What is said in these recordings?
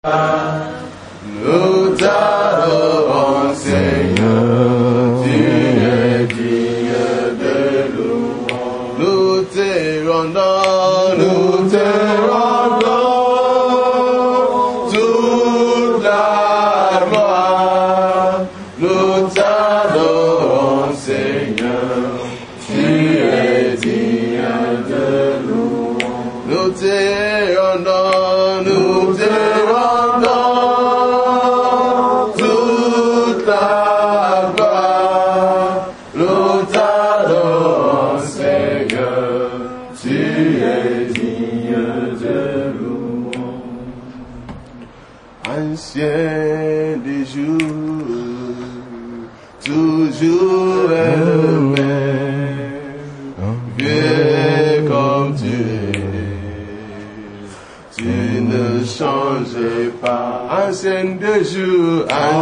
Nous t'adorons, Seigneur, tu es digne de louange. Nous te rendons toute la gloire. Nous t'adorons, Seigneur, tu es digne de louange. Nous te rendons toute la gloire. Nous t'adorons, Seigneur, tu es digne de louange. Ancien des jours, toujours est le même, vieux comme tu es. Tu ne changes pas, ancien de jour,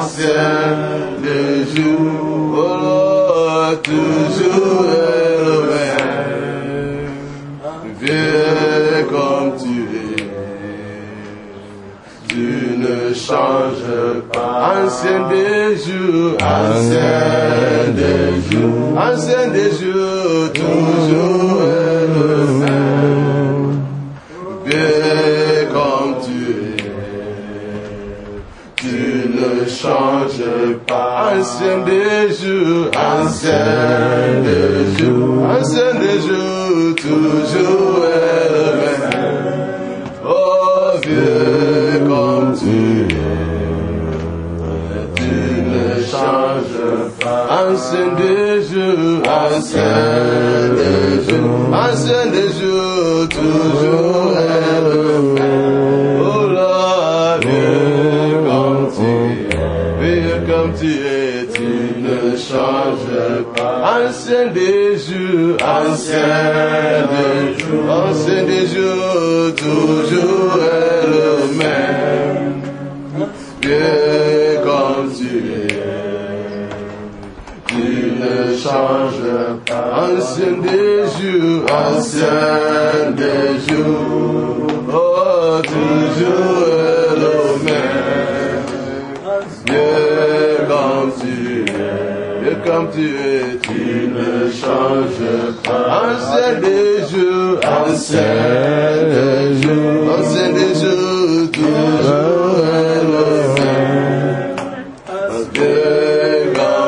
oh Lord, toujours le même, vieux comme tu es. Tu ne changes pas, ancien des jours, toujours le même, vieux comme tu es. Tu ne changes pas, ancien des jours, toujours le même. Oh, vieux comme tu es, tu ne changes pas, ancien des jours, toujours le même. Oh là, vieux comme tu es, tu ne changes pas, ancien des jours, toujours le même. Vieux comme tu es, tu ne changes pas, ancien des jours, oh, toujours le même. Vieux comme tu es, tu ne changes pas, ancien des jours, toujours le même. Vieux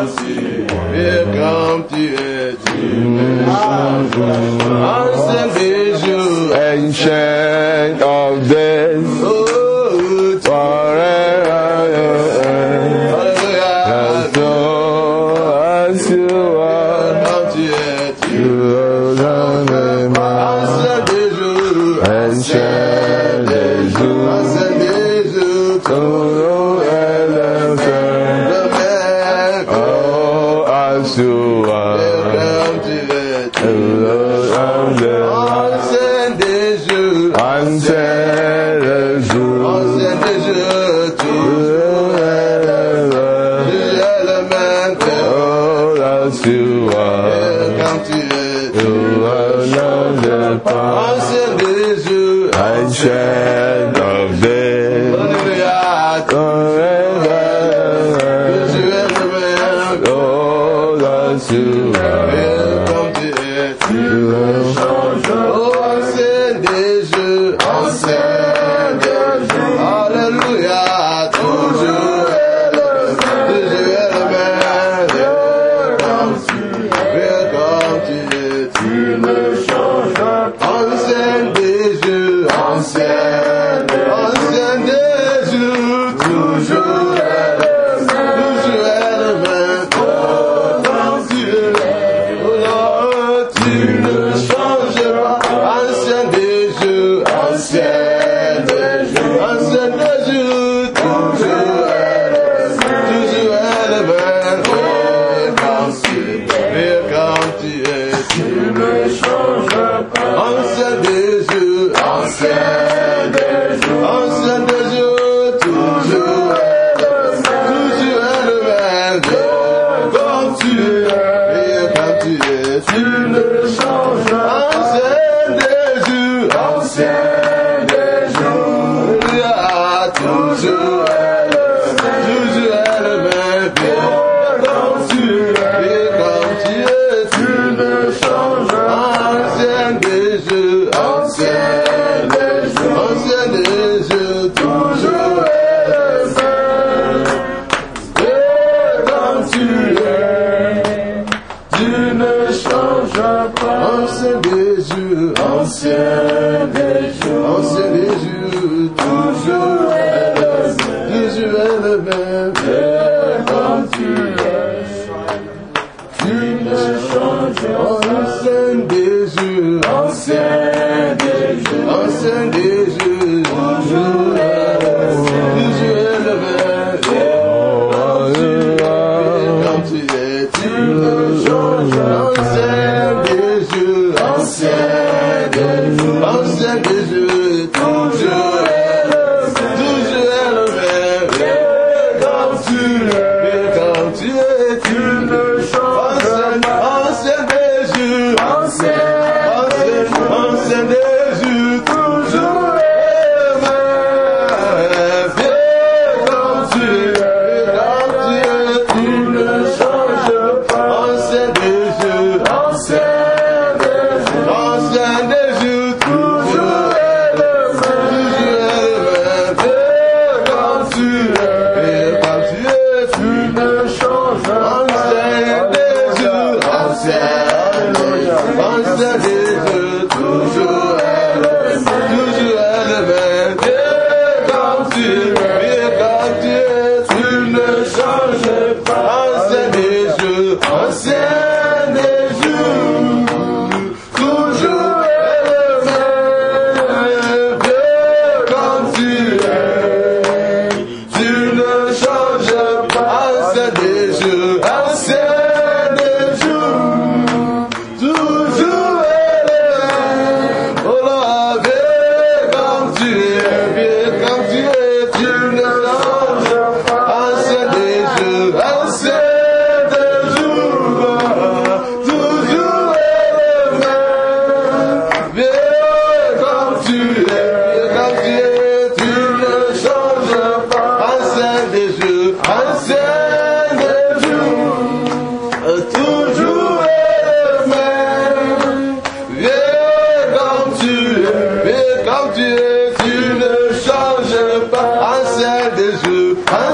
comme tu es, tu ne changes pas, ancien des jours, ancient of days, forever. toujours est le même, comme tu es, tu ne changes pas. Ancien des jeux, toujours est le même. Comme tu es, tu ne changes pas. Ancien des jeux, toujours est le même. Comme tu es, tu ne changes pas. Ancien des jeux, toujours est le même. Comme tu es, tu ne changes pas. Ancien des jeux, toujours est le même. Comme tu es, tu ne changes pas. Ancien des jeux, toujours est le même. Comme tu es, tu ne changes pas. Ancien des jeux, toujours est le même. Comme tu es, tu ne changes pas. Ancien des jeux, toujours est le même. Comme tu es, tu ne changes pas. Ancien des jeux, toujours est le même. Comme tu es, tu ne changes pas. Ancien des jeux, toujours est le même. Oh là, comme tu es, tu ne changes pas. Ancien des jeux, toujours est le même. Comme tu es, tu ne changes pas. Ancien des jeux, toujours est le même. Comme tu es, tu ne changes pas. Ancien des jeux,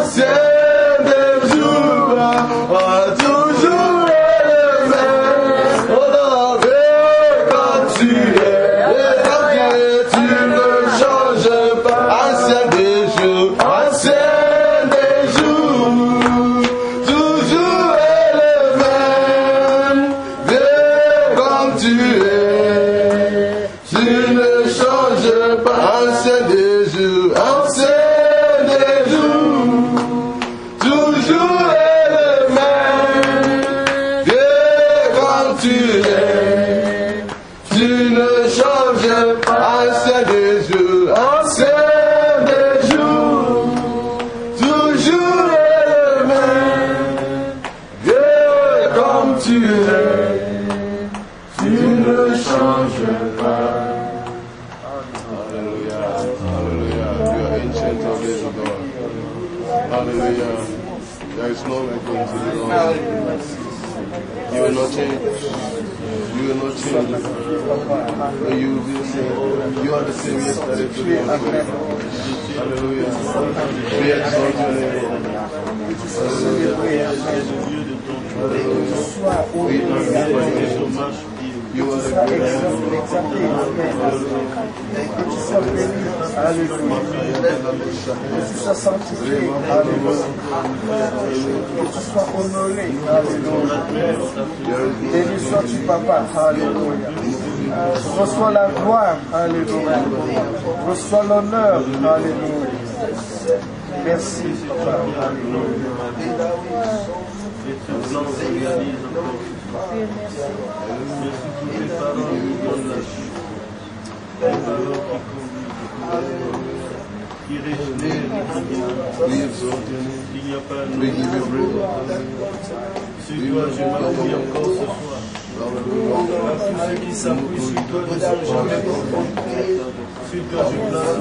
toujours est le même. Oh non, comme tu es, tu ne changes pas. Ancien des jeux, toujours est le même. Comme tu es, tu ne changes pas. Ancien des jeux, toujours est le même. Comme tu es, tu ne changes pas. Ancien des jeux, toujours est le même. Comme tu es, tu ne changes pas. Hallelujah. Hallelujah. You are ancient of days, O God. Hallelujah. There is no equal to you, Lord. You will not change. You will not change. But you will be the same. You are the same yesterday, today, and forever. Hallelujah. We exalt your name. Hallelujah. We magnify your name. You are the great Que tu sois sanctifié, alléluia. Que tu sois honoré, alléluia. Béni sois-tu, papa, alléluia. Reçois la gloire, alléluia. Reçois l'honneur, alléluia. Merci, papa, alléluia. We exalt your name. We give you praise. We worship you encore ce soir. Ceux qui s'appuient sur toi ne sont jamais confrontés. Sur toi, je place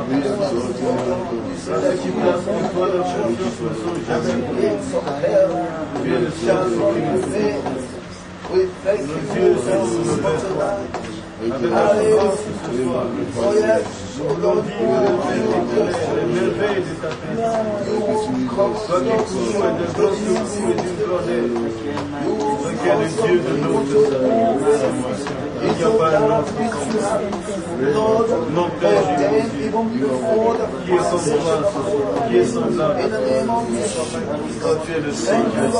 ceux qui placent en toi leur confiance ne sont jamais confrontés. Tu es le seul qui nous fait. Le Dieu seul nous le fait. Avec la force ce soir. Aujourd'hui, les merveilles de ta présence. Toi qui couvres de grands secours et d'une grandeur. Toi qui es le Dieu de notre salut. Il n'y a pas un autre comme ça. Notre Père Jésus, qui est son bras, qui est semblable. Quand tu es le Seigneur.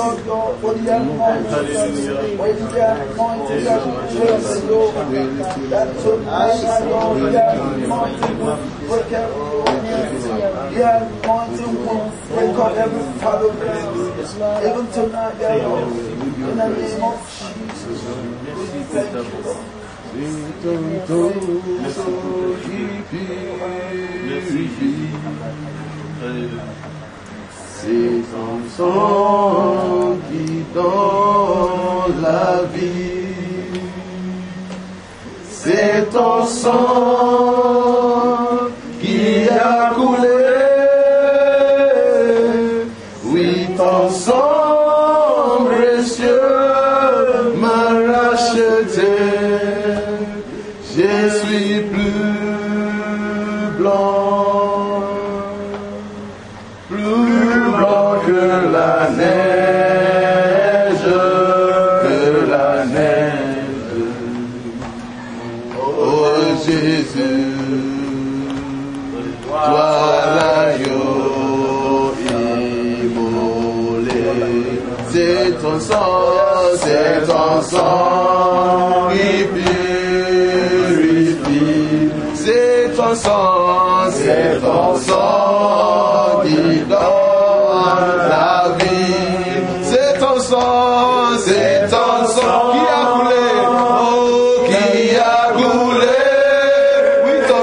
Even tonight, in the name of Jesus, we thank you. C'est ton sang qui donne la vie. C'est ton sang qui a coulé. Oui, ton sang précieux m'a racheté. Je suis plus blanc que la neige, Oh Jésus, toi l'agneau immolé, c'est ton sang qui purifie, c'est ton sang qui donne la vie, c'est ton sang qui a coulé, qui a coulé, oui ton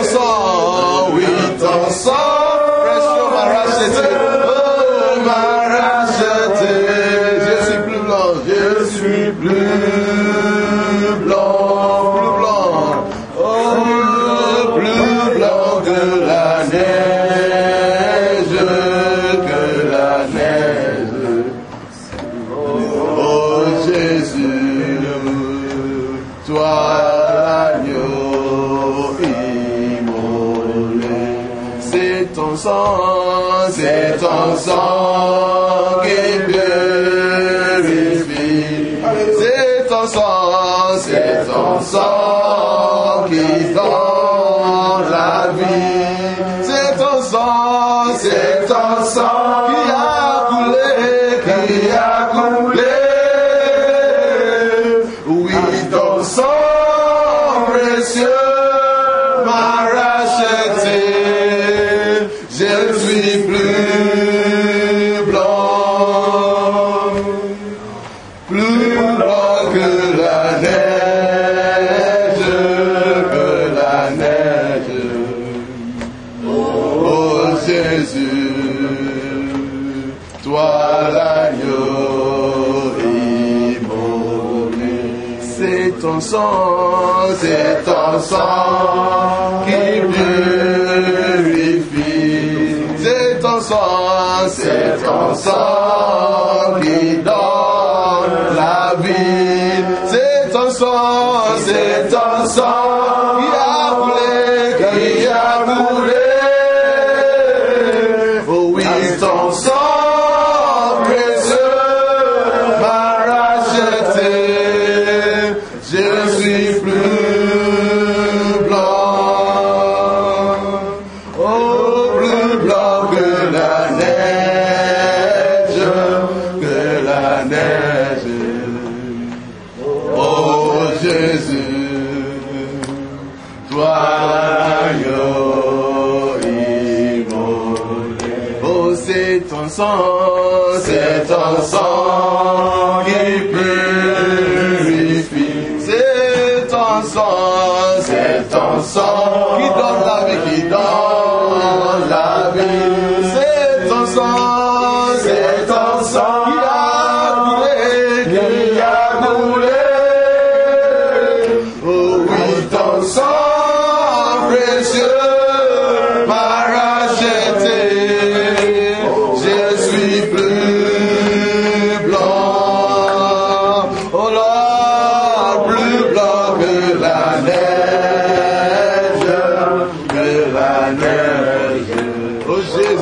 sang, précieux m'a racheté, m'a racheté, je suis plus blanc que la neige, Oh Jésus, toi l'agneau immolé, c'est ton sang qui purifie, c'est ton sang qui donne la vie, c'est ton sang qui a coulé, oui ton sang précieux m'a racheté, je suis plus blanc que la neige, Oh Jésus, toi l'agneau immolé, c'est ton sang qui purifie, c'est ton sang qui donne la vie, c'est ton sang qui a coulé, oh oui ton sang précieux m'a racheté, je suis plus blanc, plus blanc que la neige, Oh Jésus, toi l'agneau immolé, oh c'est ton sang qui purifie, c'est ton sang qui donne la vie, c'est ton sang qui a coulé,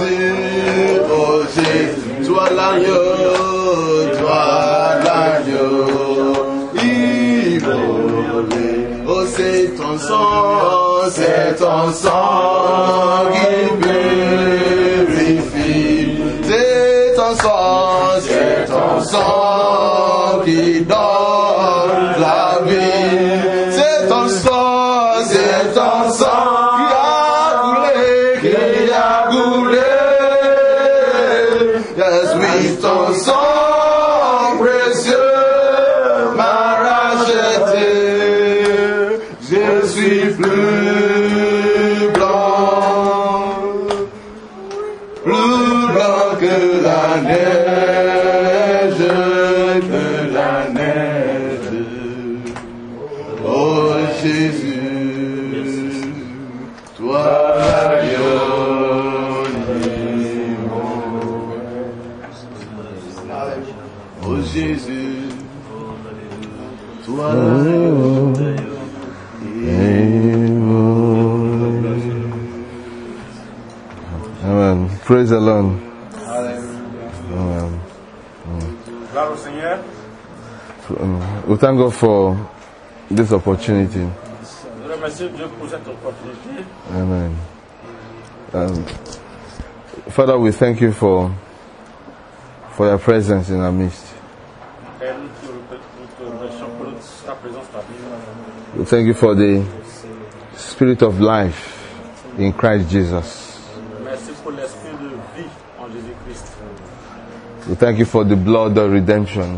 Jésus, toi l'agneau, immolé. Oh, c'est ton sang qui purifie. C'est ton sang qui donne la vie. C'est ton sang qui a coulé. Yes, oui, ton sang précieux m'a racheté. Je suis plus blanc que la neige, Oh Jésus, toi Oh Jésus, toi Amen. Praise the Lord. Gloire au Seigneur. We thank God for this opportunity. Je remercie Dieu pour cette opportunité. Amen. Father, we thank you for your presence in our midst. Et nous te remercions pour ta présence parmi nous. We thank you for the spirit of life in Christ Jesus. Merci pour l'esprit de vie en Jésus-Christ. We thank you for the blood of redemption.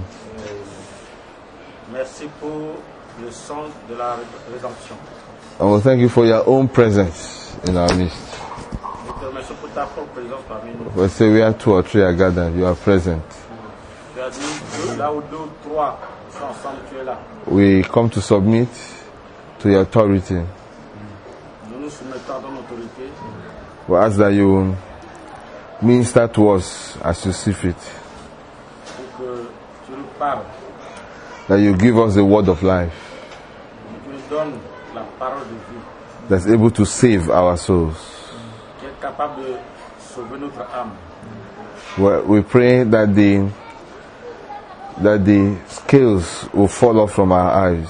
Merci pour le sang de la rédemption. And we thank you for your own presence in our midst. Nous te remercions pour ta propre présence parmi nous. We say we are 2 or 3 are gathered, you are present. Tu as dit, là où 2 ou 3 sont ensemble, tu es là. We come to submit to your authority. Nous nous soumettons à ton autorité. We ask that you minister to us as you see fit. Pour que tu nous parles. That you give us the word of life Que tu nous donnes la parole de vie. that's able to save our souls. Qui est capable de sauver notre âme. We pray that the scales will fall off from our eyes.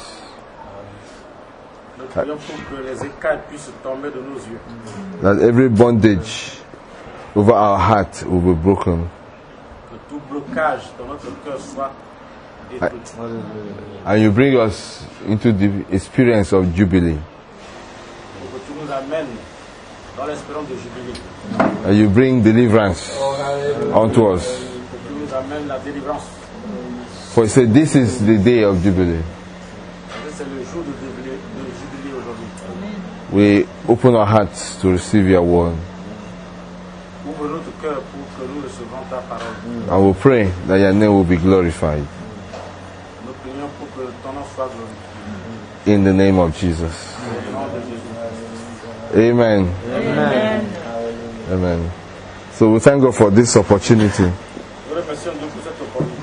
Nous prions pour que les écailles puissent tomber de nos yeux. That every bondage over our heart will be broken. Que tout blocage dans notre cœur soit détruit. And you bring us into the experience of Jubilee. Pour que tu nous amènes dans l'espérance de jubilé. And you bring deliverance unto us. Que tu nous amènes la délivrance. For you say this is the day of Jubilee. C'est le jour de jubilé aujourd'hui. We open our hearts to receive your word. Ouvre notre cœur pour que nous recevons ta parole. And we pray that your name will be glorified. Nous prions pour que ton nom soit glorifié. In the name of Jesus. Au nom de Jésus. Amen. Amen. Amen. So we thank God for this opportunity. Nous remercions Dieu pour cette opportunité.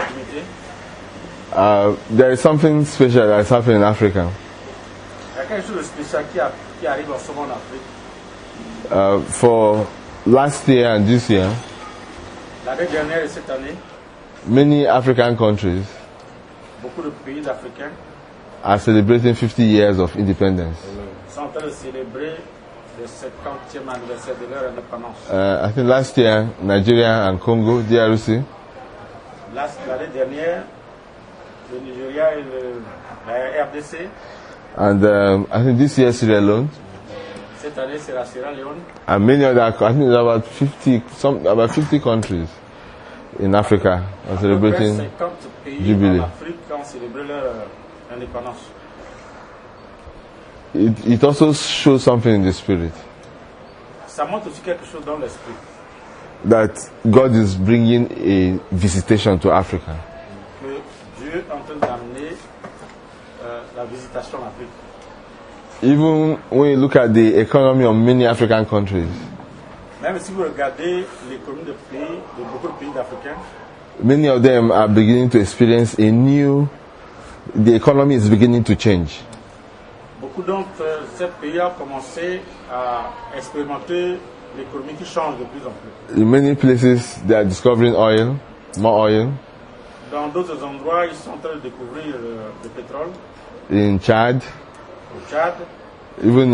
There is something special that is happening in Africa. Il y a quelque chose de spécial qui arrive en ce moment en Afrique. For last year and this year, L'année dernière et cette année, many African countries beaucoup de pays africains are celebrating 50 years of independence. sont en train de célébrer le 50e anniversaire de leur indépendance. I think last year, Nigeria and Congo, DRC, L'année dernière, le Nigeria et la RDC. and I think this year Sierra Leone, Cette année, c'est la Sierra Leone. and many other. I think there's about 50 countries in Africa are Près celebrating 50 pays Jubilee. en Afrique ont célébré leur indépendance. It also shows something in the spirit Ça montre aussi quelque chose dans l'esprit. that God is bringing a visitation to Africa. Que Dieu est en train d'amener la visitation en Afrique. Even when you look at the economy of many African countries, Même si vous regardez l'économie de beaucoup de pays africains, many of them are beginning to experience the economy is beginning to change. beaucoup d'entre ces pays ont commencé à expérimenter l'économie qui change de plus en plus. In many places, they are discovering oil, more oil. Dans d'autres endroits, ils sont en train de découvrir le pétrole. In Chad, Au Tchad, even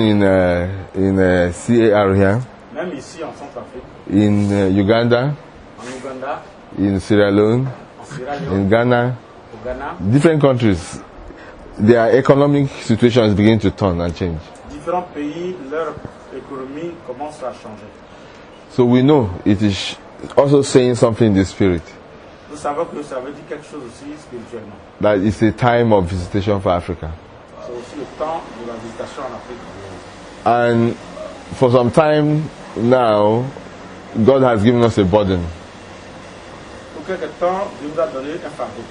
in CAR here, même ici en Centrafrique, in Uganda, en Ouganda, in Sierra Leone, en Sierra in Leone, Ghana, au Ghana. different countries, their economic situation is beginning to turn and change. Différents pays, leur économie commence à changer. So we know it is also saying something in the spirit, Nous savons que ça veut dire quelque chose aussi spirituellement. that it's a time of visitation for Africa. C'est aussi le temps de la visitation en Afrique. And for some time now, God has given us a burden, Pour quelque temps, Dieu nous a donné un fardeau.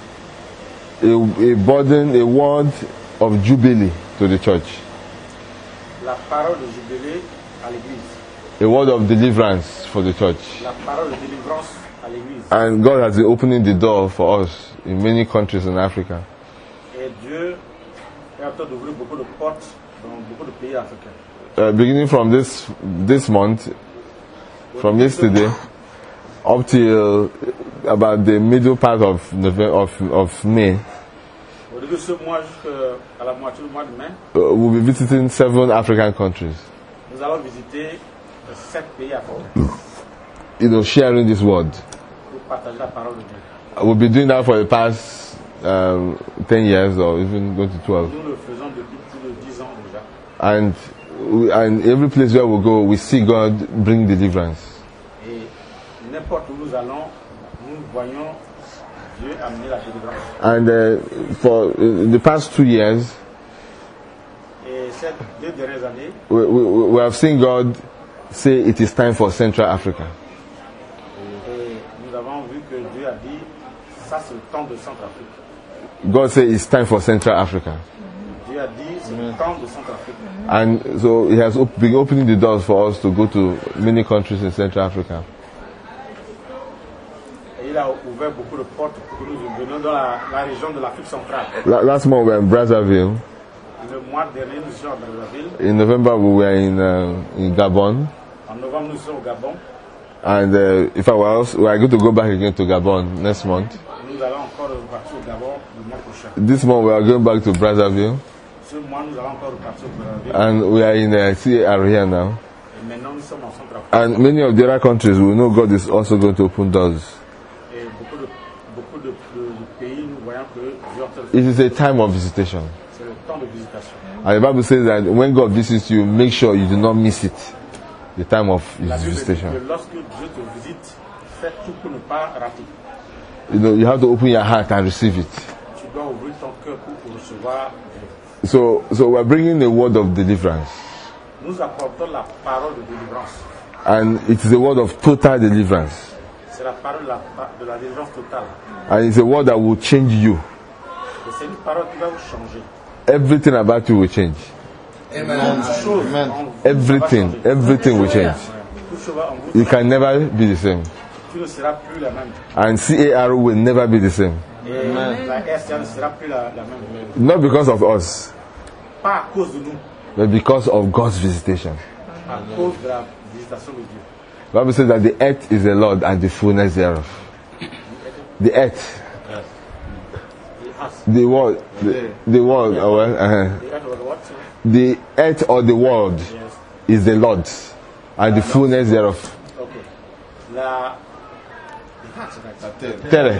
a burden, a word of jubilee to the church, La parole de jubilé à l'église. a word of deliverance for the church. La parole de délivrance à l'église. And God has been opening the door for us in many countries in Africa. Et Dieu est en train d'ouvrir beaucoup de portes dans beaucoup de pays africains. Beginning from this month, from yesterday, up till about the middle part of May, Au début de ce mois jusqu'à la moitié du mois de mai, we'll be visiting 7 African countries, nous allons visiter 7 pays africains sharing this word. pour partager la parole de Dieu. We've been doing that for the past 10 years or even going to 12. Nous le faisons depuis plus de 10 ans déjà. And every place where we go, we see God bring deliverance. Et n'importe où nous allons, nous voyons Dieu amener la délivrance. And for the past 2 years, Et ces 2 dernières années, we have seen God say it is time for Central Africa. et nous avons vu que Dieu a dit, ça c'est le temps de Centrafrique. God said it's time for Central Africa. Dieu a dit, c'est le temps de Centrafrique. And so He has been opening the doors for us to go to many countries in Central Africa. Et il a ouvert beaucoup de portes pour que nous venions dans la région de l'Afrique centrale. Last month we were in Brazzaville. Le mois dernier, nous étions à Brazzaville. In November we were in Gabon. En novembre, nous sommes au Gabon. And if I was, we are going to go back again to Gabon next month. Nous allons encore repartir au Gabon le mois prochain. This month we are going back to Brazzaville. Ce mois, nous allons encore repartir au Brazzaville. And we are in CAR here now. Et maintenant, nous sommes en Centrafrique. And many of the other countries, we know God is also going to open doors. Et beaucoup de pays, nous voyons que Dieu est en train de It is a time of visitation. c'est le temps de visitation. And the Bible says that when God visits you, make sure you do not miss it. The time of His La Bible dit visitation. que lorsque Dieu te visite, fais tout pour ne pas rater. You know, you have to open your heart and receive it. Tu dois ouvrir ton cœur pour recevoir Dieu. So we're bringing a word of deliverance. Nous apportons la parole de délivrance. And it is a word of total deliverance. C'est la parole de la délivrance totale. And it's a word that will change you. Et c'est une parole qui va vous changer. Everything about you will change. Toute chose en vous Everything, va changer. everything will change. Toute chose en vous, You can never be the same. tu ne seras plus la même. And CAR will never be the same. Et la RCA ne sera plus la même. Not because of us, Pas à cause de nous, but because of God's visitation. à cause de la visitation de Dieu. The Bible says that the earth is the Lord and the fullness thereof. The earth, the world, the world, the earth or the world Yes. is the Lord's and the fullness thereof. Okay. La Terre,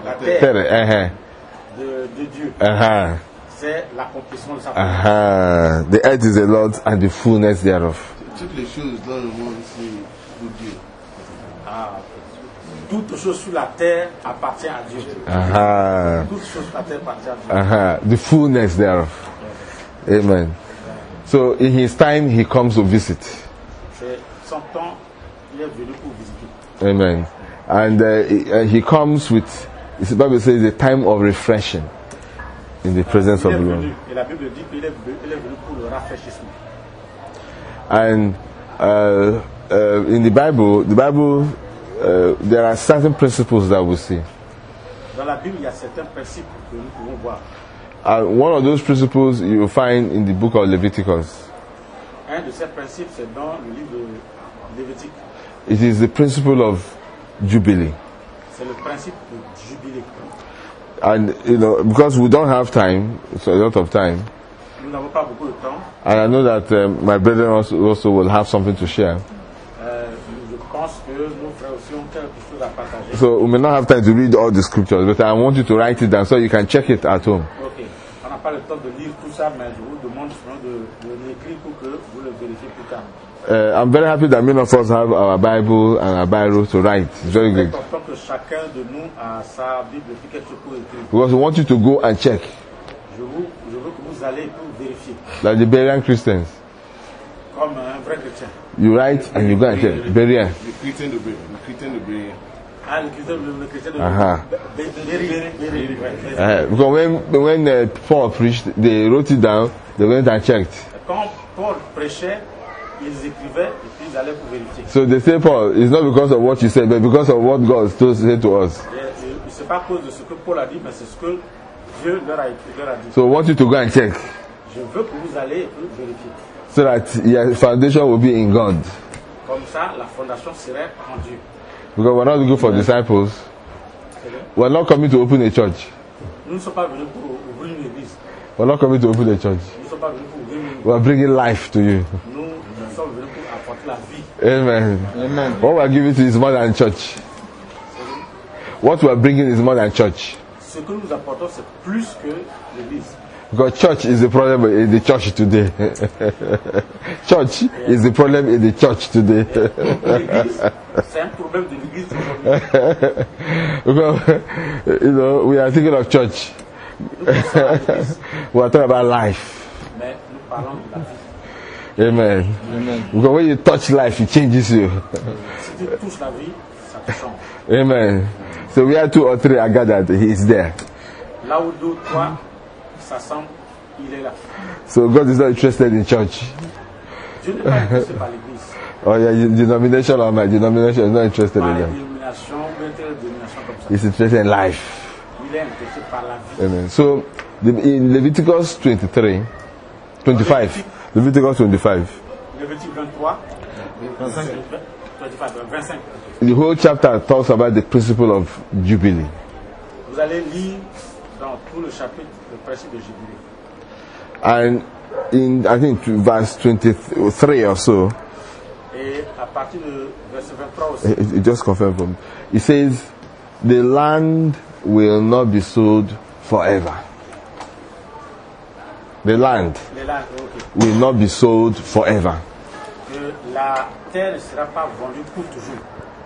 de Dieu, c'est l'accomplissement de sa parole. The earth is the Lord's and the fullness thereof. Toutes les choses dans le monde, c'est pour Dieu. Ah, ok. Toute chose sur la terre appartient à Dieu. Toute chose sur la terre appartient à Dieu. The fullness thereof. Amen. So in His time, He comes to visit. C'est son temps, il est venu pour visiter. Amen. And He comes with, the Bible says, a time of refreshing in the presence of the Lord. Et la Bible dit qu'il est venu pour le rafraîchissement. And in the Bible, there are certain principles that we see. Dans la Bible, il y a certains principes que nous pouvons voir. One of those principles you will find in the book of Leviticus. Un de ces principes, c'est dans le livre Lévitique. It is the principle of Jubilee. C'est le principe de jubilé. And, because we don't have time, so a lot of time, Nous n'avons pas beaucoup de temps. and I know that my brethren also will have something to share. Je pense que nos frères aussi ont quelque chose à partager. So we may not have time to read all the scriptures, but I want you to write it down so you can check it at home. Ok. On n'a pas le temps de lire tout ça, mais je vous demande sinon de l'écrire pour que vous le vérifiez plus tard. I'm very happy that many of us have our Bible and our Bible to write. It's very C'est good. important que chacun de nous a sa Bible et quelque chose pour écrire. Because we want you to go and check, Je veux que vous allez pour vérifier, like the Berean Christians. comme un vrai chrétien. You write and you go and check. Berean. The Christian, the Berean. Ah, le chrétien de Aha. Béri. Because when Paul preached, they wrote it down, they went and checked. Quand Paul prêchait, ils écrivaient et puis ils allaient pour vérifier. So they say, Paul, it's not because of what you said, but because of what God said to us. C'est pas à cause de ce que Paul a dit, mais c'est ce que Dieu leur a dit. So I want you to go and check, Je veux que vous allez et que vous vérifiez. so that your foundation will be in God. Comme ça, la fondation serait en Dieu. Because we're not looking for disciples. C'est vrai? We're not coming to open a church. Nous ne sommes pas venus pour ouvrir une église. We're not coming to open a church. Nous ne sommes pas venus pour ouvrir une église. We're bringing life to you. Nous sommes venus pour apporter la vie. Amen. Amen. What we're giving to you is more than church. What we're bringing is more than church. Ce que nous apportons, c'est plus que l'église. Because church is the problem in the church today. Church is the problem in the church today. L'église, c'est un problème de l'église aujourd'hui. Because, we are thinking of church. Nous pensons à l'église, We are talking about life. mais nous parlons de la vie. Amen. Because when you touch life, it changes you. Si tu touches la vie, ça te change. Amen. So we are 2 or 3 are gathered, he is there. Là où 2 ou 3 s'assemblent, il est là. So God is not interested in church. Dieu n'est pas intéressé par l'église. Or your denomination or my denomination is not interested Par in les that. dénominations, ou bien telle dénomination comme ça. He's interested in life. Il est intéressé par la vie. Amen. So in Leviticus 25, Leviticus 25, Lévitique 23, 25. the whole chapter talks about the principle of Jubilee. Vous allez lire dans tout le chapitre le principe de jubilé. And in, I think, verse 23 or so, Et à partir de verset 23 aussi, it just confirmed for me. It says, the land will not be sold forever. The land il est là, ok, will not be sold forever. que la terre ne sera pas vendue pour toujours.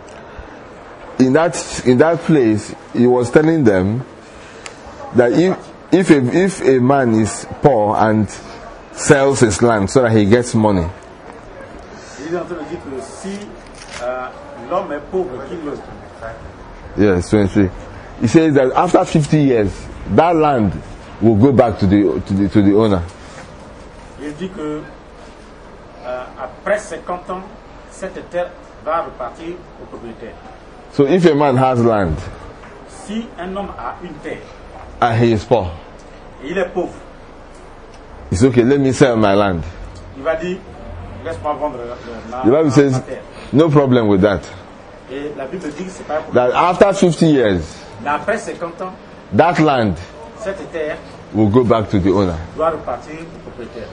In that place, he was telling them that if a man is poor and sells his land so that he gets money, Il est en train de dire que si l'homme est pauvre, qu'il le... yes, 23. He says that after 50 years, that land will go back to the owner. Il dit que après 50 ans, cette terre va repartir au propriétaire. So if a man has land Si un homme a une terre and he is poor, et il est pauvre, it's okay, let me sell my land. il va dire laisse-moi vendre The Bible ma says terre. no problem with that. Et la Bible dit que c'est pas un problème. That after 50 years, Mais après 50 ans, that land cette terre will go back to the owner. doit repartir au propriétaire.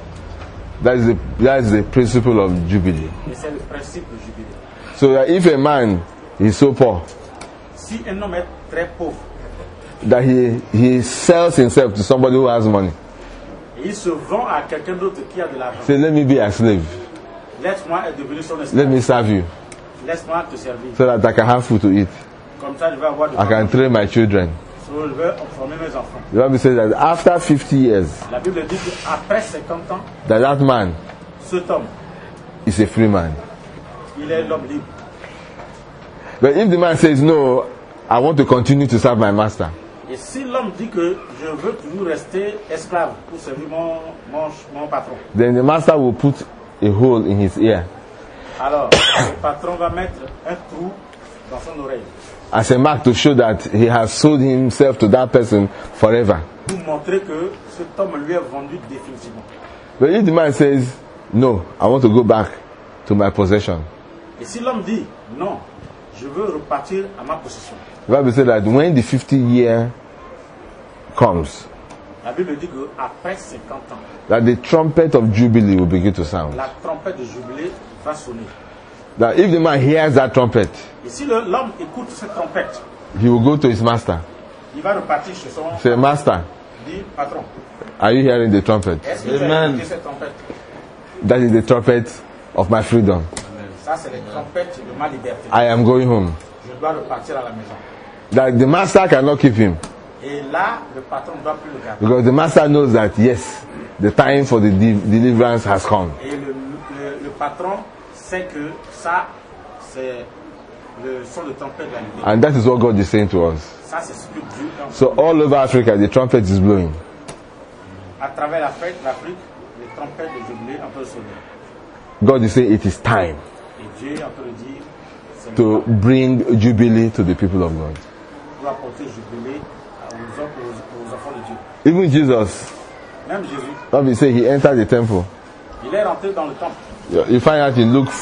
That is the principle of Jubilee. Et c'est le principe du jubilé. So that if a man is so poor Si un homme est très pauvre that he sells himself to somebody who has money, et il se vend à quelqu'un d'autre qui a de l'argent, say, let me be a slave, laisse-moi être devenu son let esclave, me serve you, laisse-moi te servir. so that I can have food to eat, Comme ça, je vais avoir de I can train my children. So, je vais former mes enfants. The Bible says that after 50 years, La Bible dit qu'après 50 ans, that man cet homme, is a free man. il est l'homme libre. But if the man says, no, I want to continue to serve my master, Et si l'homme dit que je veux toujours rester esclave pour servir mon patron, then the master will put a hole in his ear alors le patron va mettre un trou dans son oreille as a mark to show that he has sold himself to that person forever. pour montrer que cet homme lui est vendu définitivement. But if the man says, no, I want to go back to my possession, Et si l'homme dit non, je veux repartir à ma possession. The Bible says that when the 50 year comes, La Bible dit qu'après 50 ans, that the trumpet of Jubilee will begin to sound. la trompette de jubilé va sonner. That if the man hears that trumpet, Et si l'homme écoute cette trompette, he will go to his master. il va repartir chez son Say, Master, dit patron. are you hearing the trumpet? Est-ce que tu as écouté cette trompette? That is the trumpet of my freedom. Ça, c'est les trompettes de ma liberté. I am going home. Je dois repartir à la maison. That the master cannot keep him. Et là, le patron ne doit plus le garder. Because the master knows that, yes, the time for the deliverance has come. Et le patron sait que ça, c'est le son de trompette de la liberté. And that is what God is saying to us. Ça, c'est ce que Dieu dit. So all over Africa, the trumpet is blowing. À travers l'Afrique, les trompettes de jubilé en train de sonner. God is saying it is time Et Dieu est en train de dire, c'est le to temps bring jubilee to the people of God. pour apporter jubilé aux enfants de Dieu. Even Jesus, Même Jésus, Bible say he entered the temple. il est rentré dans le temple. You find out in Luke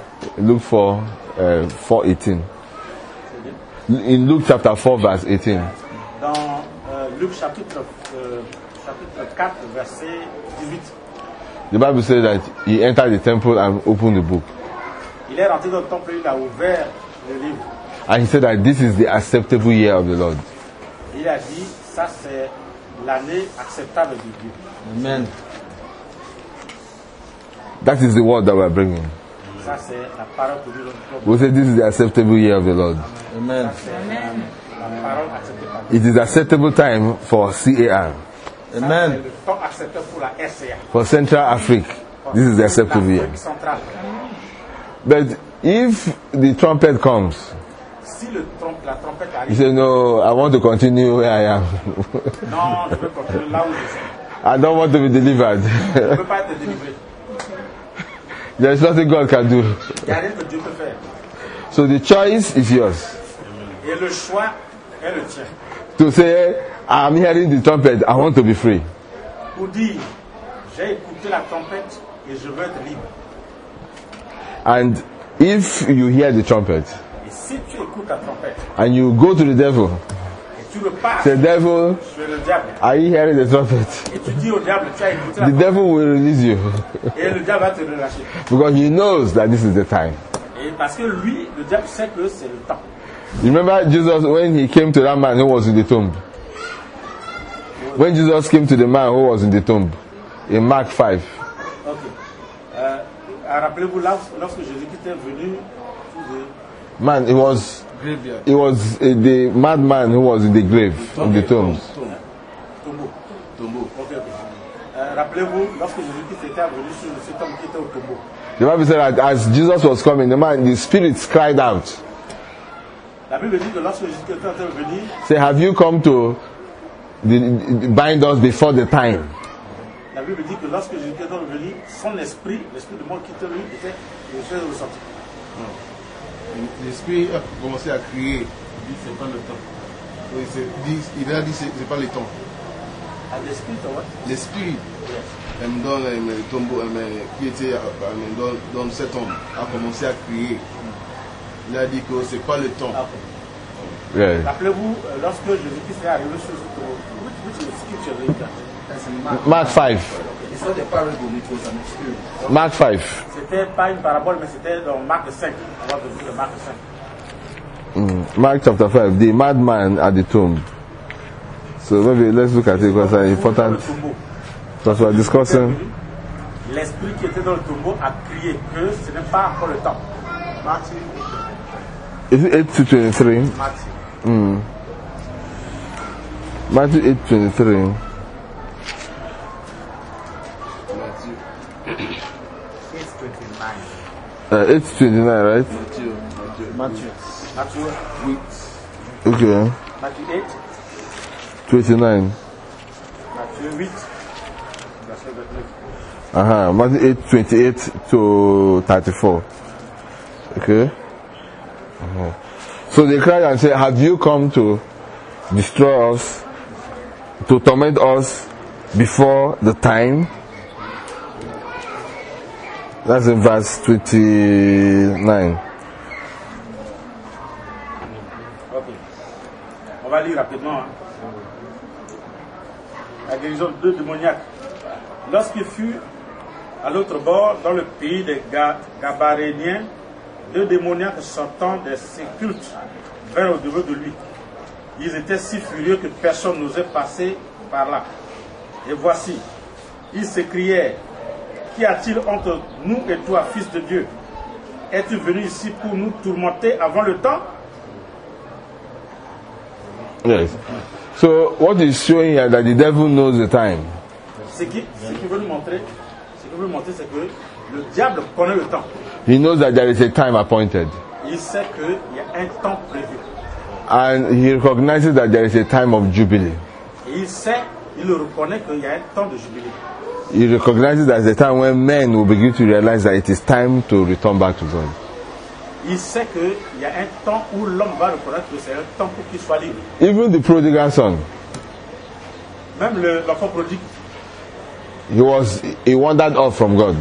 4:18. In Luke chapter 4 verse 18. Dans Luc chapitre 4, verset 18. The Bible says that he entered the temple and opened the book. Il est rentré dans le temple et il a ouvert le livre. And he said that this is the acceptable year of the Lord. Il a dit, ça c'est l'année acceptable de Dieu. Amen. That is the word that we are bringing. Ça c'est la parole que Dieu donne. We say this is the acceptable year of the Lord. Amen. C'est la parole acceptée par Dieu. It is acceptable time for CAR. C'est Amen. le temps acceptable pour la RCA. For Central Africa, this is the acceptable year. L'Afrique centrale. But if the trumpet comes, Si la trompette you arrive, say, no, I want to continue where I am. non, je veux continuer là où je suis. I don't want to be delivered. Je ne peux pas être délivré. There is nothing God can do. Il n'y a rien que Dieu peut faire. So the choice is yours. Et le choix est le tien. To say, I'm hearing the trumpet, I want to be free. Pour dire, j'ai écouté la trompette et je veux être libre. And if you hear the trumpet Et si tu écoutes la trompette and you go to the devil, et tu repars say, devil, sur le diable are you hearing the trumpet? et tu dis au diable, tu as écouté la The trompette devil will release you et le diable va te relâcher. because he knows that this is the time. Et parce que lui, le diable sait que c'est le temps. You remember Jesus when he came to that man who was in the tomb? When Jesus came to the man who was in the tomb in Mark 5, Ok. Rappelez-vous, lorsque Jésus-Christ est venu, man, it was the madman who was in the grave of the tombs. tombeau. Ok. Rappelez-vous, lorsque Jésus-Christ était venu sur cet homme qui était au tombeau. The Bible said that as Jesus was coming, the spirits cried out, La Bible dit que lorsque Jésus-Christ était venu, say, have you come to bind us before the time? la Bible dit que lorsque Jésus-Christ est venu, son esprit, l'esprit de mort qui était lui, était le fait ressortir. L'esprit a commencé à crier. Il dit, c'est pas le temps. Oui, il a dit c'est pas le temps. And the spirit of what? L'esprit Yes. dans le tombeau qui était dans cet homme a commencé à crier. Il a dit que c'est pas le temps. Okay. Yeah. Rappelez-vous, lorsque Jésus-Christ est arrivé sur ce tombeau, which scripture read that? Mark 5. It's not a parable, it was an experience. Mark 5. C'était pas une parabole, mais c'était dans Marc 5. On va de Marc 5. Mark chapter 5. The madman at the tomb. So maybe let's look at it because it's important. Because we are discussing. L'esprit qui était dans le tombeau a crié que ce n'est pas encore le temps. Matthieu. Is it 8 to 23? Matthieu. Matthew 8:23. It's 29. 8:29, right? Matthieu. Matthieu 8. Okay. Matthieu 8. 29. Matthieu 8. Verset 29. Matthew 8:28 to 34. Okay. So they cried and said, have you come to destroy us, to torment us before the time? That's in verse 29. Ok. On va lire rapidement. Hein. La guérison de 2 démoniaques. Lorsqu'il fut à l'autre bord, dans le pays des Gabaréniens, 2 démoniaques sortant des sépulcres vinrent au-devant de lui. Ils étaient si furieux que personne n'osait passer par là. Et voici, ils s'écrièrent: Qu'y a-t-il entre nous et toi, fils de Dieu? Es-tu venu ici pour nous tourmenter avant le temps? Yes. So what is showing here that the devil knows the time. Ce qu'il veut nous montrer, c'est que le diable connaît le temps. He knows that there is a time appointed. Il sait qu'il y a un temps prévu. And he recognizes that there is a time of jubilee. Et il reconnaît qu'il y a un temps de jubilé. He recognizes that the time when men will begin to realize that it is time to return back to God. Il sait qu'il y a un temps où l'homme va reconnaître que c'est un temps pour qu'il soit libre. Even the prodigal son, Même l'enfant prodigue, he wandered off from God.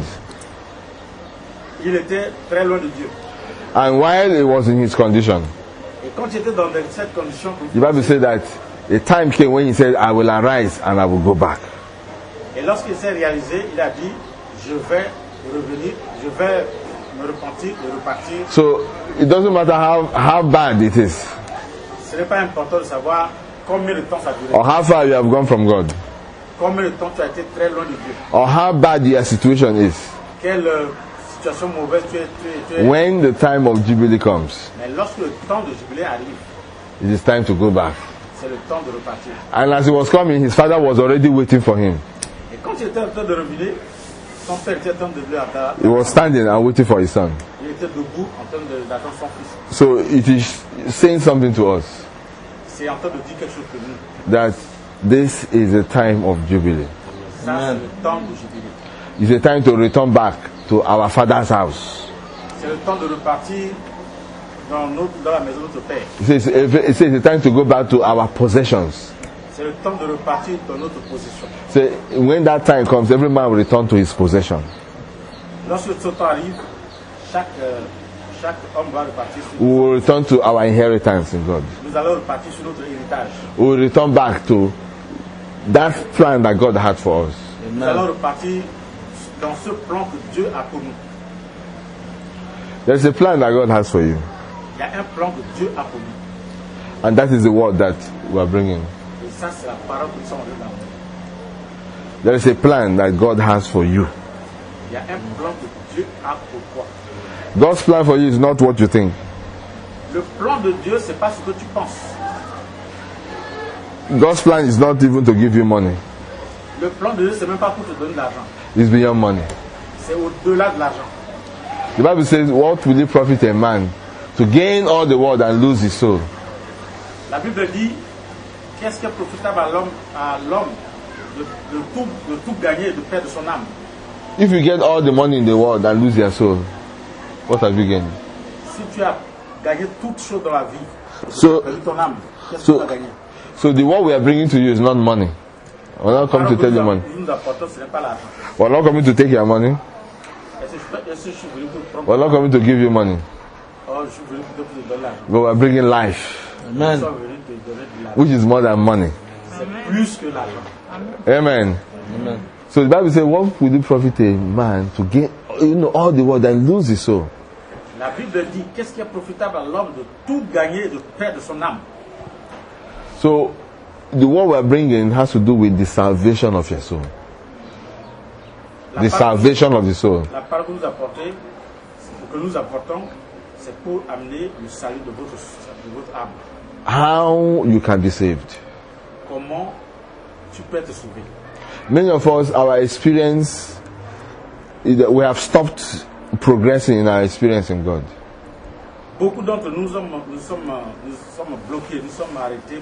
il était très loin de Dieu. And while he was in his condition, Et quand il était dans cette condition, the Bible said that a time came when he said, I will arise and I will go back. et lorsqu'il s'est réalisé, il a dit: je vais revenir, je vais me repentir et repartir. So it doesn't matter how bad it is, Ce n'est pas important de savoir combien de temps ça a duré, or how far you have gone from God, combien de temps tu as été très loin de Dieu, or how bad your situation is. quelle situation mauvaise tu es. When the time of Jubilee comes, Mais lorsque le temps de jubilé arrive, it is time to go back. c'est le temps de repartir. And as he was coming, his father was already waiting for him. Et quand il était en train de revenir, son père était en train de lui attendre. He was standing and waiting for his son. Il était debout en train d'attendre son fils. So it is saying something to us C'est en train de dire quelque chose pour nous. that this is a time of Jubilee. Ça, c'est le temps de jubilé. It's a time to return back to our father's house. C'est le temps de repartir dans la maison de notre père. It says it's a time to go back to our possessions. C'est le temps de repartir dans notre position. So when that time comes, every man will return to his possession. Lorsque ce temps arrive, chaque homme va repartir sur We will return to our inheritance in God. Nous allons repartir sur notre héritage. We will return back to that plan that God had for us. Nous allons repartir dans ce plan que Dieu a pour nous. There's a plan that God has for you, Il y a un plan que Dieu a pour nous. and that is the word that we are bringing. Et ça, c'est la parole que nous sommes en train d'amener. There is a plan that God has for you. Il y a un plan que Dieu a pour toi. God's plan for you is not what you think. Le plan de Dieu, c'est pas ce que tu penses. God's plan is not even to give you money. Le plan de Dieu, c'est même pas pour te donner de l'argent. It's beyond money. C'est au-delà de l'argent. The Bible says, what will it profit a man to gain all the world and lose his soul? La Bible dit, qu'est-ce qui est profitable à l'homme de tout gagner et de perdre son âme? If you get all the money in the world and lose your soul, what have you gained? Si tu as gagné toutes choses dans la vie, So, perdu ton âme, qu'est-ce que tu as gagné? so the word we are bringing to you is not money. We're not coming to tell you money. Nous apportons, ce n'est pas l'argent. We're not coming to take your money. Est-ce que je suis venu pour prendre? We're not coming to give you money. Oh, je suis venu pour te donner l'argent. But we're bringing life, Nous sommes venus te donner de l'argent. which is more than money. C'est plus que l'argent. Amen. So the Bible says, what will it profit a man to gain, all the world and lose his soul? La Bible dit, qu'est-ce qui est profitable à l'homme de tout gagner et de perdre son âme? So the word we're bringing has to do with the salvation of your soul. The salvation of the soul. La parole que nous apportons, c'est pour amener le salut de votre âme. How you can be saved. Comment tu peux te sauver? Many of us, our experience, is that we have stopped progressing in our experience in God. Beaucoup d'entre nous sommes bloqués, nous sommes arrêtés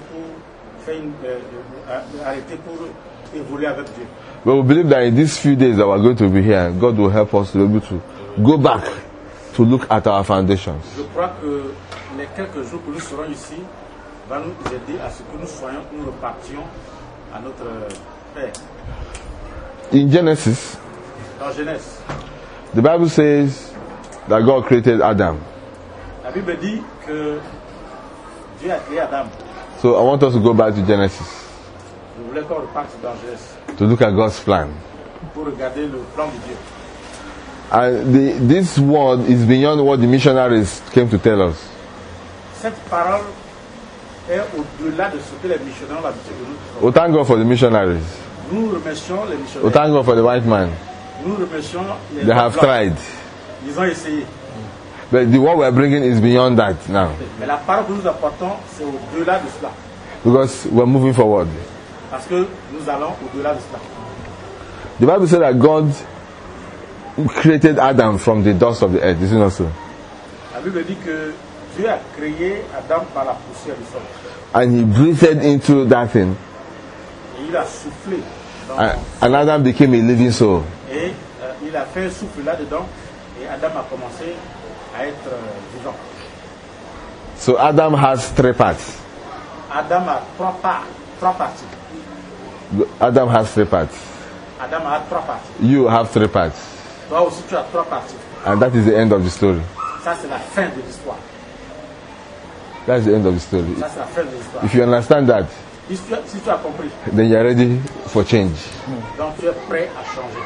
pour évoluer avec Dieu. But we believe that in these few days that we're going to be here, God will help us to be able to go back to look at our foundations. Je crois que les quelques jours que nous serons ici vont nous aider à ce que nous repartions à notre Père. In Genesis, Dans Genèse, the Bible says that God created Adam. la Bible dit que Dieu a créé Adam. So I want us to go back to Genesis Je voulais qu'on reparte dans Genèse to look at God's plan. pour regarder le plan de Dieu. And this word is beyond what the missionaries came to tell us. Cette parole est au-delà de ce que les missionnaires ont l'habitude de nous dire. Oh, thank God for the missionaries. Nous remercions les Oh, missionnaires. thank God for the white man. Nous remercions les They have blancs. tried. Ils ont essayé. But the word we are bringing is beyond that now. Mais la parole que nous apportons, c'est au-delà de cela. Because we're moving forward. Parce que nous allons au-delà de cela. The Bible said that God created Adam from the dust of the earth. Is it not so? La Bible dit que Dieu a créé Adam par la poussière du sol. And he breathed into that thing. Et il a soufflé. Dans, And Adam became a living soul. et il a fait un souffle là-dedans. Et Adam a commencé à être vivant. So Adam has three parts. Adam a trois parties. Adam has three parts. Adam a trois parties. You have three parts. Toi aussi, tu as trois parties. And that is the end of the story. Ça, c'est la fin de l'histoire. That's the end of the story. Ça, c'est la fin de l'histoire. If you understand that, Si tu as compris, then you are ready for change. donc tu es prêt à changer.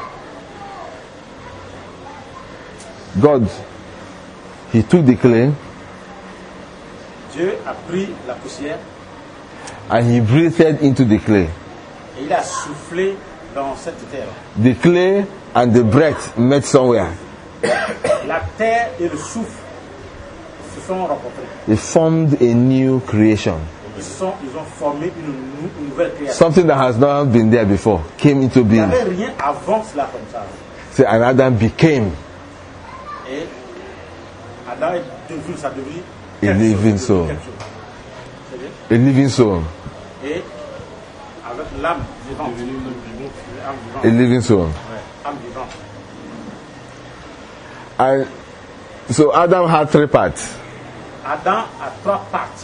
God, he took the clay Dieu a pris la poussière and he breathed into the clay. et il a soufflé dans cette terre. The clay and the breath met somewhere. La terre et le souffle se sont rencontrés. They formed a new creation. Ils ont formé une nouvelle création. Something that has not been there before came into Il n'y being. avait rien avant cela comme ça. So, and Adam became Et Adam est devenu, ça devenu A quelque living chose, soul. quelque chose. C'est bien? a living soul. Et avec l'âme vivante. L'âme vivante. A living soul. Ouais, âme vivante. And so Adam had three parts. Adam a trois parties.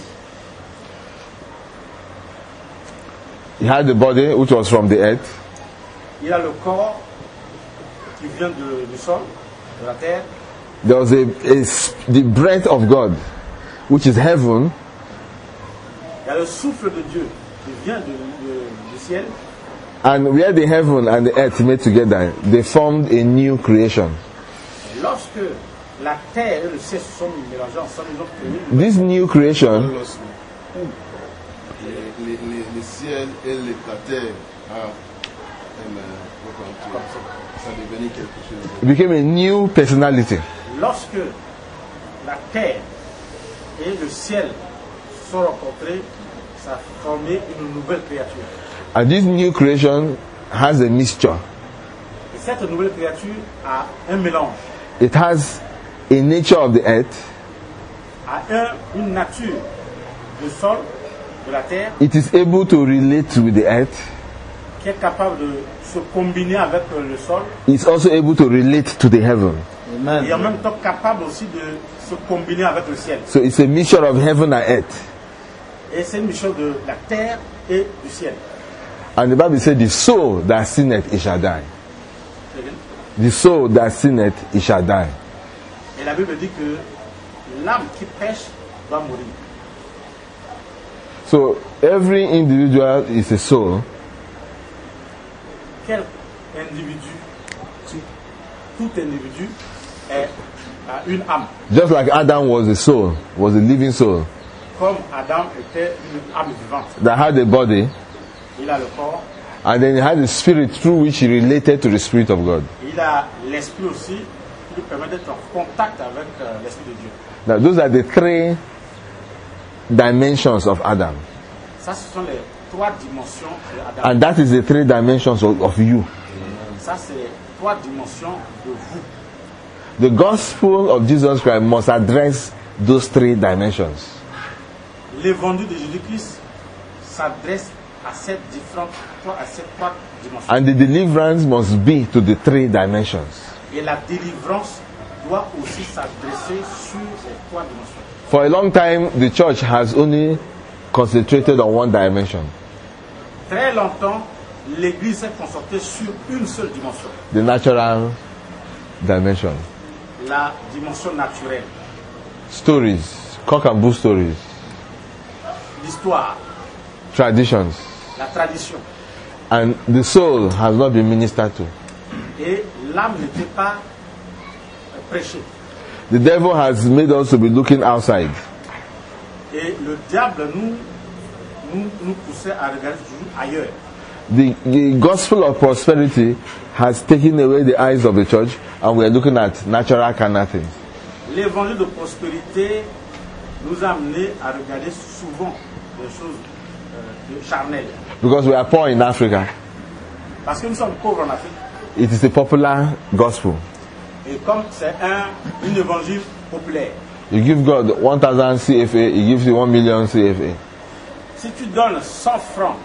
He had the body, which was from the earth. Il a le corps qui vient du sol, de la terre. There was the breath of God, which is heaven, Il y a le souffle de Dieu qui vient du ciel. and where the heaven and the earth met together, they formed a new creation. Et lorsque la terre et le ciel se sont mélangés ensemble, ils ont créé une This new creation Les ciels et la terre, ça devenait quelque chose. became a new personality. Lorsque la terre et le ciel sont rencontrés, ça a formé une nouvelle créature. And this new creation has a mixture. Et cette nouvelle créature a un mélange, It has a nature of the earth. a une nature du sol, de la terre, It is able to relate with the earth. qui est capable de se combiner avec le sol It's also able to relate to the heaven. et en même temps capable aussi de se combiner avec le ciel. So it's a mixture of heaven and earth. Et c'est une mission de la terre et du ciel. And the Bible said, the soul that sinneth, it shall die. C'est bien? The soul that sinneth, it shall die. Et la Bible dit que l'âme qui pêche doit mourir. So every individual is a soul. Quel individu, tout individu a une âme. Just like Adam was a soul, was a living soul, Comme Adam était une âme vivante. that had a body, Il a le corps, and then he had a spirit through which he related to the Spirit of God. il a l'esprit aussi qui lui permet d'être en contact avec l'esprit de Dieu. Now those are the three dimensions of Adam. Ça, ce sont les trois dimensions de Adam. And that is the three dimensions of you. Ça, c'est les trois dimensions de vous. The gospel of Jesus Christ must address those three dimensions. L'évangile de Jésus-Christ s'adresse à ces trois dimensions. And the deliverance must be to the three dimensions. Et la délivrance doit aussi s'adresser sur ces trois dimensions. For a long time, the church has only concentrated on one dimension, Très longtemps, l'Église s'est concentrée sur une seule dimension, the natural dimension. la dimension naturelle. Stories, cock and bull stories. l'histoire, traditions, la tradition. and the soul has not been ministered to. Et l'âme n'était pas prêchée. The devil has made us to be looking outside. Et le diable nous poussait à regarder toujours ailleurs. The gospel of prosperity has taken away the eyes of the church, and we are looking at natural carnal things. L'évangile de prospérité nous a amené à regarder souvent des choses charnelles. Because we are poor in Africa, Parce que nous sommes pauvres en Afrique. it is a popular gospel. Et comme c'est un évangile populaire, You give God 1,000 CFA, He gives you 1 million CFA. si tu donnes 100 francs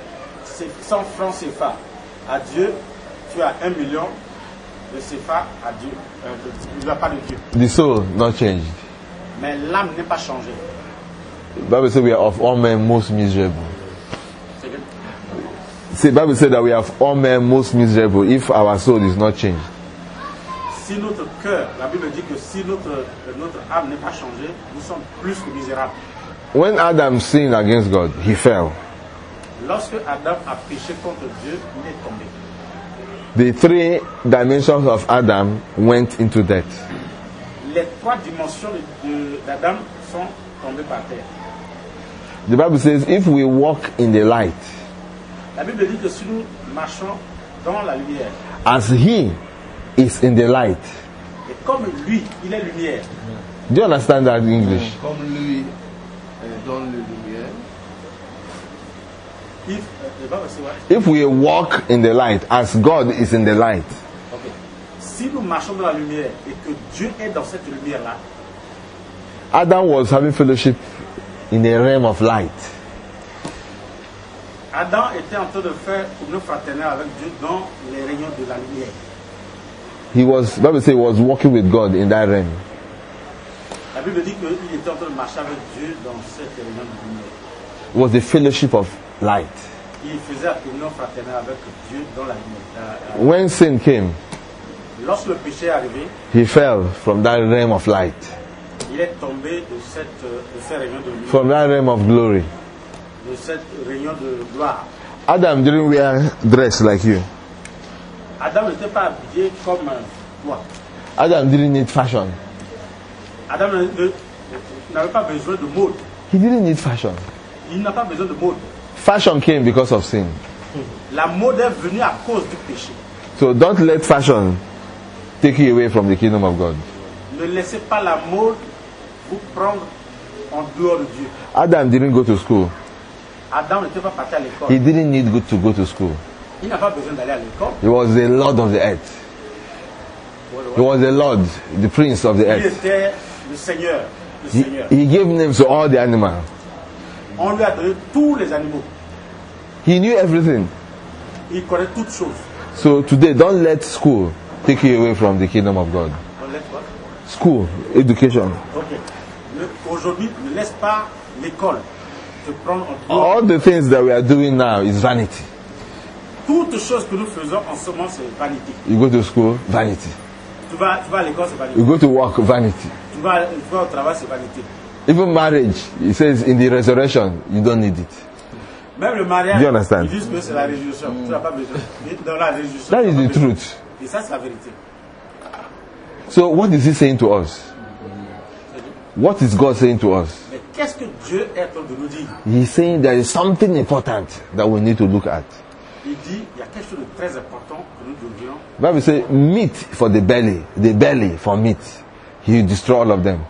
CFA à Dieu, tu as 1 million de CFA à Dieu. Il ne va pas de Dieu. The soul not changed. Mais l'âme n'est pas changée. The Bible says we are of all men most miserable. C'est que The Bible says that we are of all men most miserable if our soul is not changed. si notre cœur, la Bible dit que si notre âme n'est pas changée, nous sommes plus que misérables. When Adam sinned against God, he fell. Lorsque Adam a péché contre Dieu, il est tombé. The 3 dimensions of Adam went into death. Les 3 dimensions d'Adam sont tombées par terre. The Bible says if we walk in the light, La Bible dit que si nous marchons dans la lumière, as he is in the light. et comme lui, il est lumière, Do you understand that in English? Comme lui est dans les lumières, If we walk in the light as God is in the light, ok. Si nous marchons dans la lumière et que Dieu est dans cette lumière-là, Adam was having fellowship in a realm of light. Adam était en train de faire communion fraternelle avec Dieu dans les rayons de la lumière. Bible says he was walking with God in that realm. La Bible dit qu'il était en train de marcher avec Dieu dans cette réunion de lumière. It was the fellowship of light. Il faisait la communion fraternelle avec Dieu dans la lumière. When sin came, Lorsque le péché est arrivé, he fell from that realm of light, il est tombé de cette réunion de lumière, from that realm of glory. de cette réunion de gloire. Adam didn't wear dress like you. Adam n'était pas habillé comme toi. Adam didn't need fashion. Adam n'avait pas besoin de mode. He didn't need fashion. Il n'a pas besoin de mode. Fashion came because of sin. La mode est venue à cause du péché. So don't let fashion take you away from the kingdom of God. Ne laissez pas la mode vous prendre en dehors de Dieu. Adam didn't go to school. Adam n'était pas parti à l'école. He didn't need to go to school. Il n'a pas besoin d'aller à l'école. He was the Lord of the earth. He was the Lord, the Prince of the Il earth. était le Seigneur. Le Seigneur. He gave names to all the animals. On lui a donné tous les animaux. He knew everything. Il connaît toutes choses. So today, don't let school take you away from the kingdom of God. On laisse quoi? School, education, Ok. Aujourd'hui, ne laisse pas l'école te prendre en dehors. all the things that we are doing now is vanity. Toutes choses que nous faisons en ce moment, c'est vanité. You go to school, vanity. Tu vas à l'école, c'est vanité. You go to work, vanity. Tu vas au travail, c'est vanité. Even marriage, it says in the resurrection, you don't need it. Même le mariage, Do you understand? ils disent que c'est la résurrection. Tu n'as pas besoin. Dans la résurrection. That tu is n'as the pas besoin. truth. Et ça, c'est la vérité. So what is he saying to us? What is God saying to us? Mais qu'est-ce que Dieu est en train de nous dire? He's saying there is something important that we need to look at. Il dit, il y a quelque chose de très important que nous devrions. Bible says meat for the belly for meat. He will destroy all of them.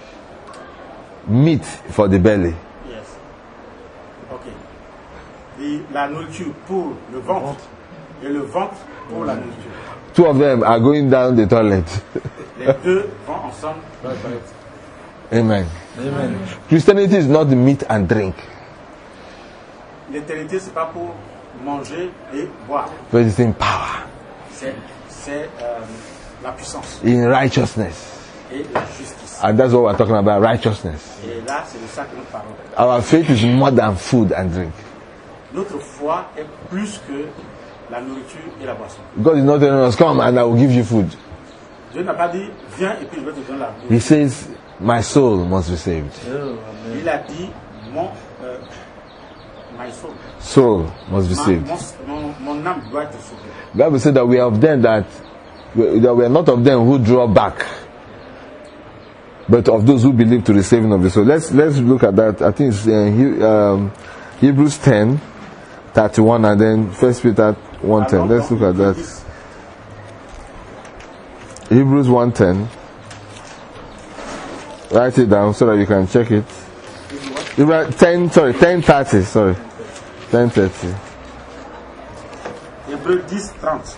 Meat for the belly. Yes. Ok. Et la nourriture pour le ventre et le ventre pour la nourriture. 2 of them are going down the toilet. Les deux vont ensemble. Amen. Amen. Christianity is not meat and drink, L'éternité, c'est pas pour manger et boire. but it's in power, C'est la puissance in righteousness. et la justice. And that's what we're talking about, righteousness. Et là, c'est de ça que nous parlons. Our faith is more than food and drink. Notre foi est plus que la nourriture et la boisson. God is not telling us, come and I will give you food. Dieu n'a pas dit, viens et puis je vais te donner la He nourriture. says, my soul must be saved. Il a dit, my soul. Soul must be saved. Mon âme doit être sauvée. The Bible said that we are of them that we are not of them who draw back, but of those who believe to the saving of the soul. Let's look at that. I think it's Hebrews 10:31 and then 1 Peter 1:10. Let's look at that. Hebrews 1:10. Write it down so that you can check it. 10:30. Sorry, 10:30. Hébreux 10:30.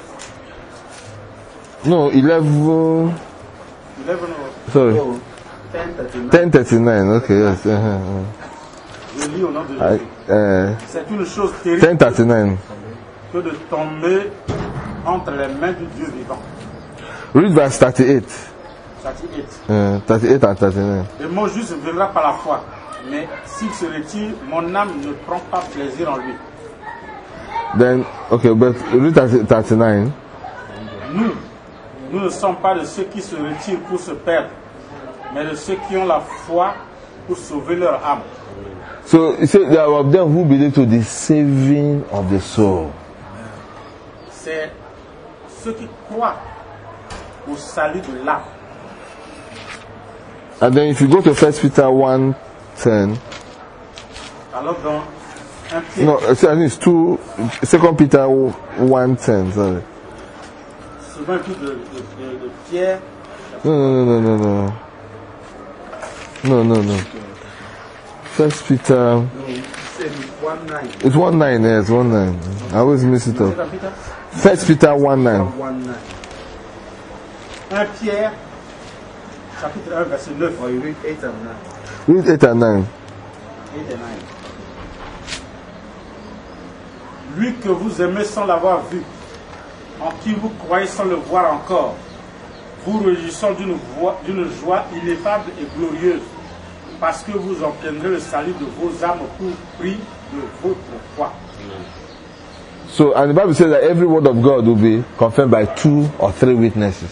No, 11. 11 Sorry, 10:39. Okay, yes. Je lis au nom de Jésus. C'est une chose terrible 10:39. que de tomber entre les mains du Dieu vivant. Read verse 38. 38. 38 and 39. Le mot juste viendra par la foi. Mais s'il se retire, mon âme ne prend pas plaisir en lui. Then, okay, but read 39. Nous ne sommes pas de ceux qui se retirent pour se perdre, mais de ceux qui ont la foi pour sauver leur âme. So, he said there are of them who believe to the saving of the soul. C'est ceux qui croient au salut de l'âme. And then if you go to 1 Peter 1:10, Alors dans 1 Pierre, no, I think it's 2 Peter 1:10, sorry. souvent un truc de Pierre, No. 1 Peter, it's 1:9, yes, 1:9. I always miss it up. 1 Peter 1:9. 1 Pierre, chapitre 1, verset 9. Or you read 8 and 9. Read 8 and 9. 8 et 9. Lui que vous aimez sans l'avoir vu, en qui vous croyez sans le voir encore, vous réjouissant d'une joie ineffable et glorieuse, parce que vous obtiendrez le salut de vos âmes pour prix de votre foi. So, and the Bible says that every word of God will be confirmed by 2 or 3 witnesses.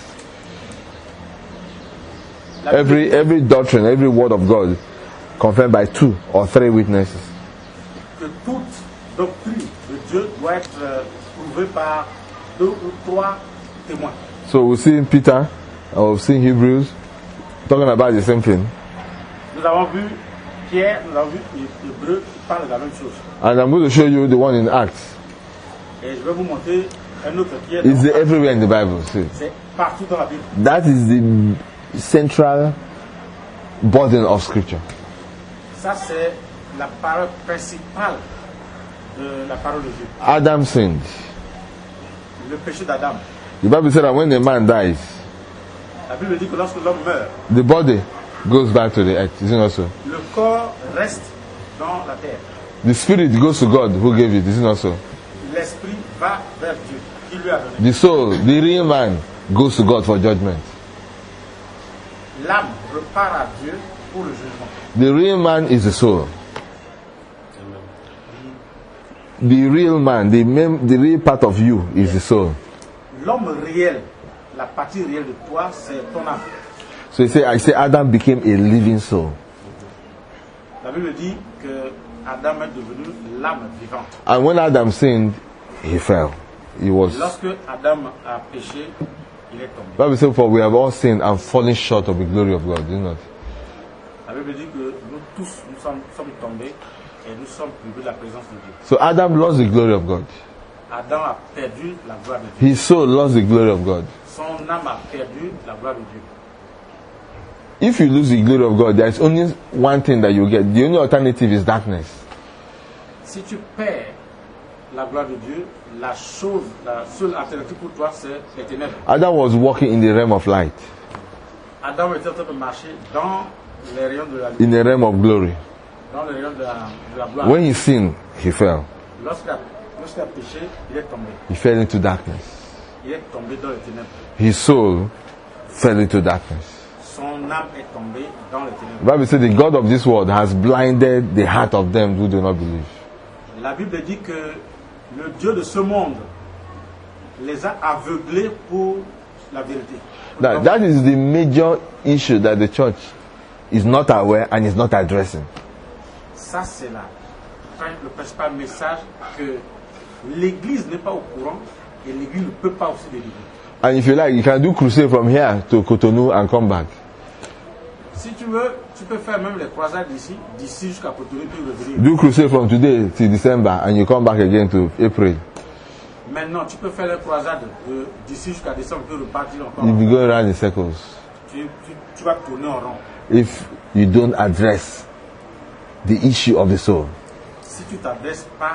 Every doctrine, every word of God confirmed by 2 or 3 witnesses. Que toute doctrine de Dieu doit être prouvée par 2 ou 3 témoins. So we see in Peter, or we see in Hebrews, talking about the same thing. Nous avons vu Pierre, nous avons vu Hébreux qui parlent de la même chose. And I'm going to show you the one in Acts. Et je vais vous montrer un autre Pierre. It's everywhere in the Bible. See. C'est partout dans la Bible. That is the central burden of Scripture. Ça, c'est la parole principale de la parole de Dieu. Adam sinned. Le péché d'Adam. The Bible said that when a man dies, La Bible dit que lorsque l'homme meurt, the body goes back to the earth. Isn't it so? le corps reste dans la terre. The spirit goes to God who gave it. Isn't it so? L'esprit va vers Dieu, qui lui a donné. The soul, the real man, goes to God for judgment. L'âme repart à Dieu pour le jugement. The real man is the soul. The real man, the real part of you is the soul. L'homme réel, la partie réelle de toi, c'est ton âme. So I say Adam became a living soul. La Bible dit que Adam est devenu l'âme vivante. And when Adam sinned, he fell. He was. Lorsque Adam a péché, il est tombé. Bible says, "For we have all sinned and fallen short of the glory of God." Isn't it? La Bible dit que nous tous, nous sommes tombés et nous sommes privés de la présence de Dieu. So Adam lost the glory of God. Adam a perdu la gloire de Dieu. His soul lost the glory of God. Son âme a perdu la gloire de Dieu. If you lose the glory of God, there is only one thing that you get. The only alternative is darkness. Si tu perds la gloire de Dieu, la seule alternative pour toi, c'est les ténèbres. Adam was walking in the realm of light, Adam était en train de marcher dans les rayons de la lumière, in the realm of glory. dans les rayons de la gloire. When he sinned, he fell. Lorsqu'il a péché, il est tombé. He fell into darkness. Il est tombé dans les ténèbres. His soul fell into darkness. Son âme est tombée dans les ténèbres. The Bible says the God of this world has blinded the heart of them who do not believe. La Bible dit que le Dieu de ce monde les a aveuglés pour la vérité. That is the major issue that the church is not aware and is not addressing. Ça, c'est le principal message que l'Église n'est pas au courant et l'Église ne peut pas aussi délivrer. And if you like, you can do crusade from here to Cotonou and come back. Si tu veux, tu peux faire même les croisades d'ici jusqu'à Cotonou puis revenir. Do crusade from today till December and you come back again to April. Maintenant, tu peux faire les croisades d'ici jusqu'à décembre puis repartir encore. You'll be going around in circles. Tu vas tourner en rond. If you don't address the issue of the soul. Si tu t'adresses pas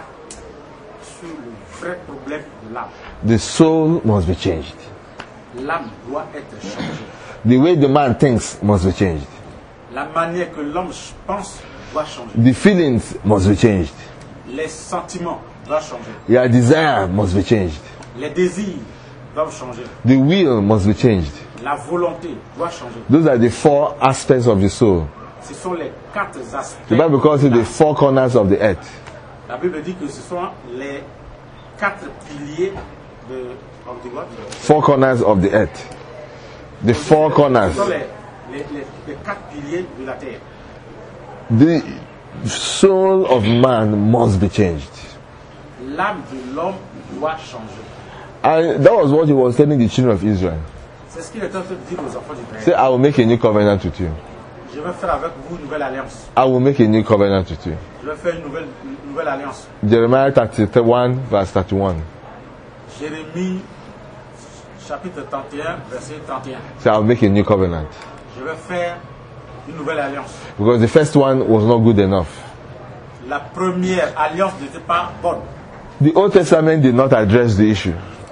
sur le vrai problème de l'âme. The soul must be changed. L'âme doit être changée. The way the man thinks must be changed. La manière que l'homme pense doit changer. The feelings must be changed. Les sentiments doivent changer. Your desire must be changed. Les désirs doivent changer. The will must be changed. La volonté doit changer. Those are the 4 aspects of the soul. Ce sont les 4 aspects. The Bible calls it the 4 corners of the earth. La Bible dit que ce sont les 4 piliers of the what? 4 corners of the earth. The 4 corners. Ce sont les 4 piliers de la terre. The soul of man must be changed. L'âme de l'homme doit changer. And that was what he was telling the children of Israel. C'est ce qu'il est en train de dire aux enfants d'Israël. Say, I will make a new covenant with you. Je vais faire avec vous une nouvelle alliance. I will make a new covenant with you. Je vais faire une nouvelle alliance. Jeremiah 31 verse 31. Jérémie chapitre 31 verset 31. Say, I will make a new covenant. Je vais faire une nouvelle alliance. Because the first one was not good enough. La première alliance n'était pas bonne. The Old Testament did not address the issue.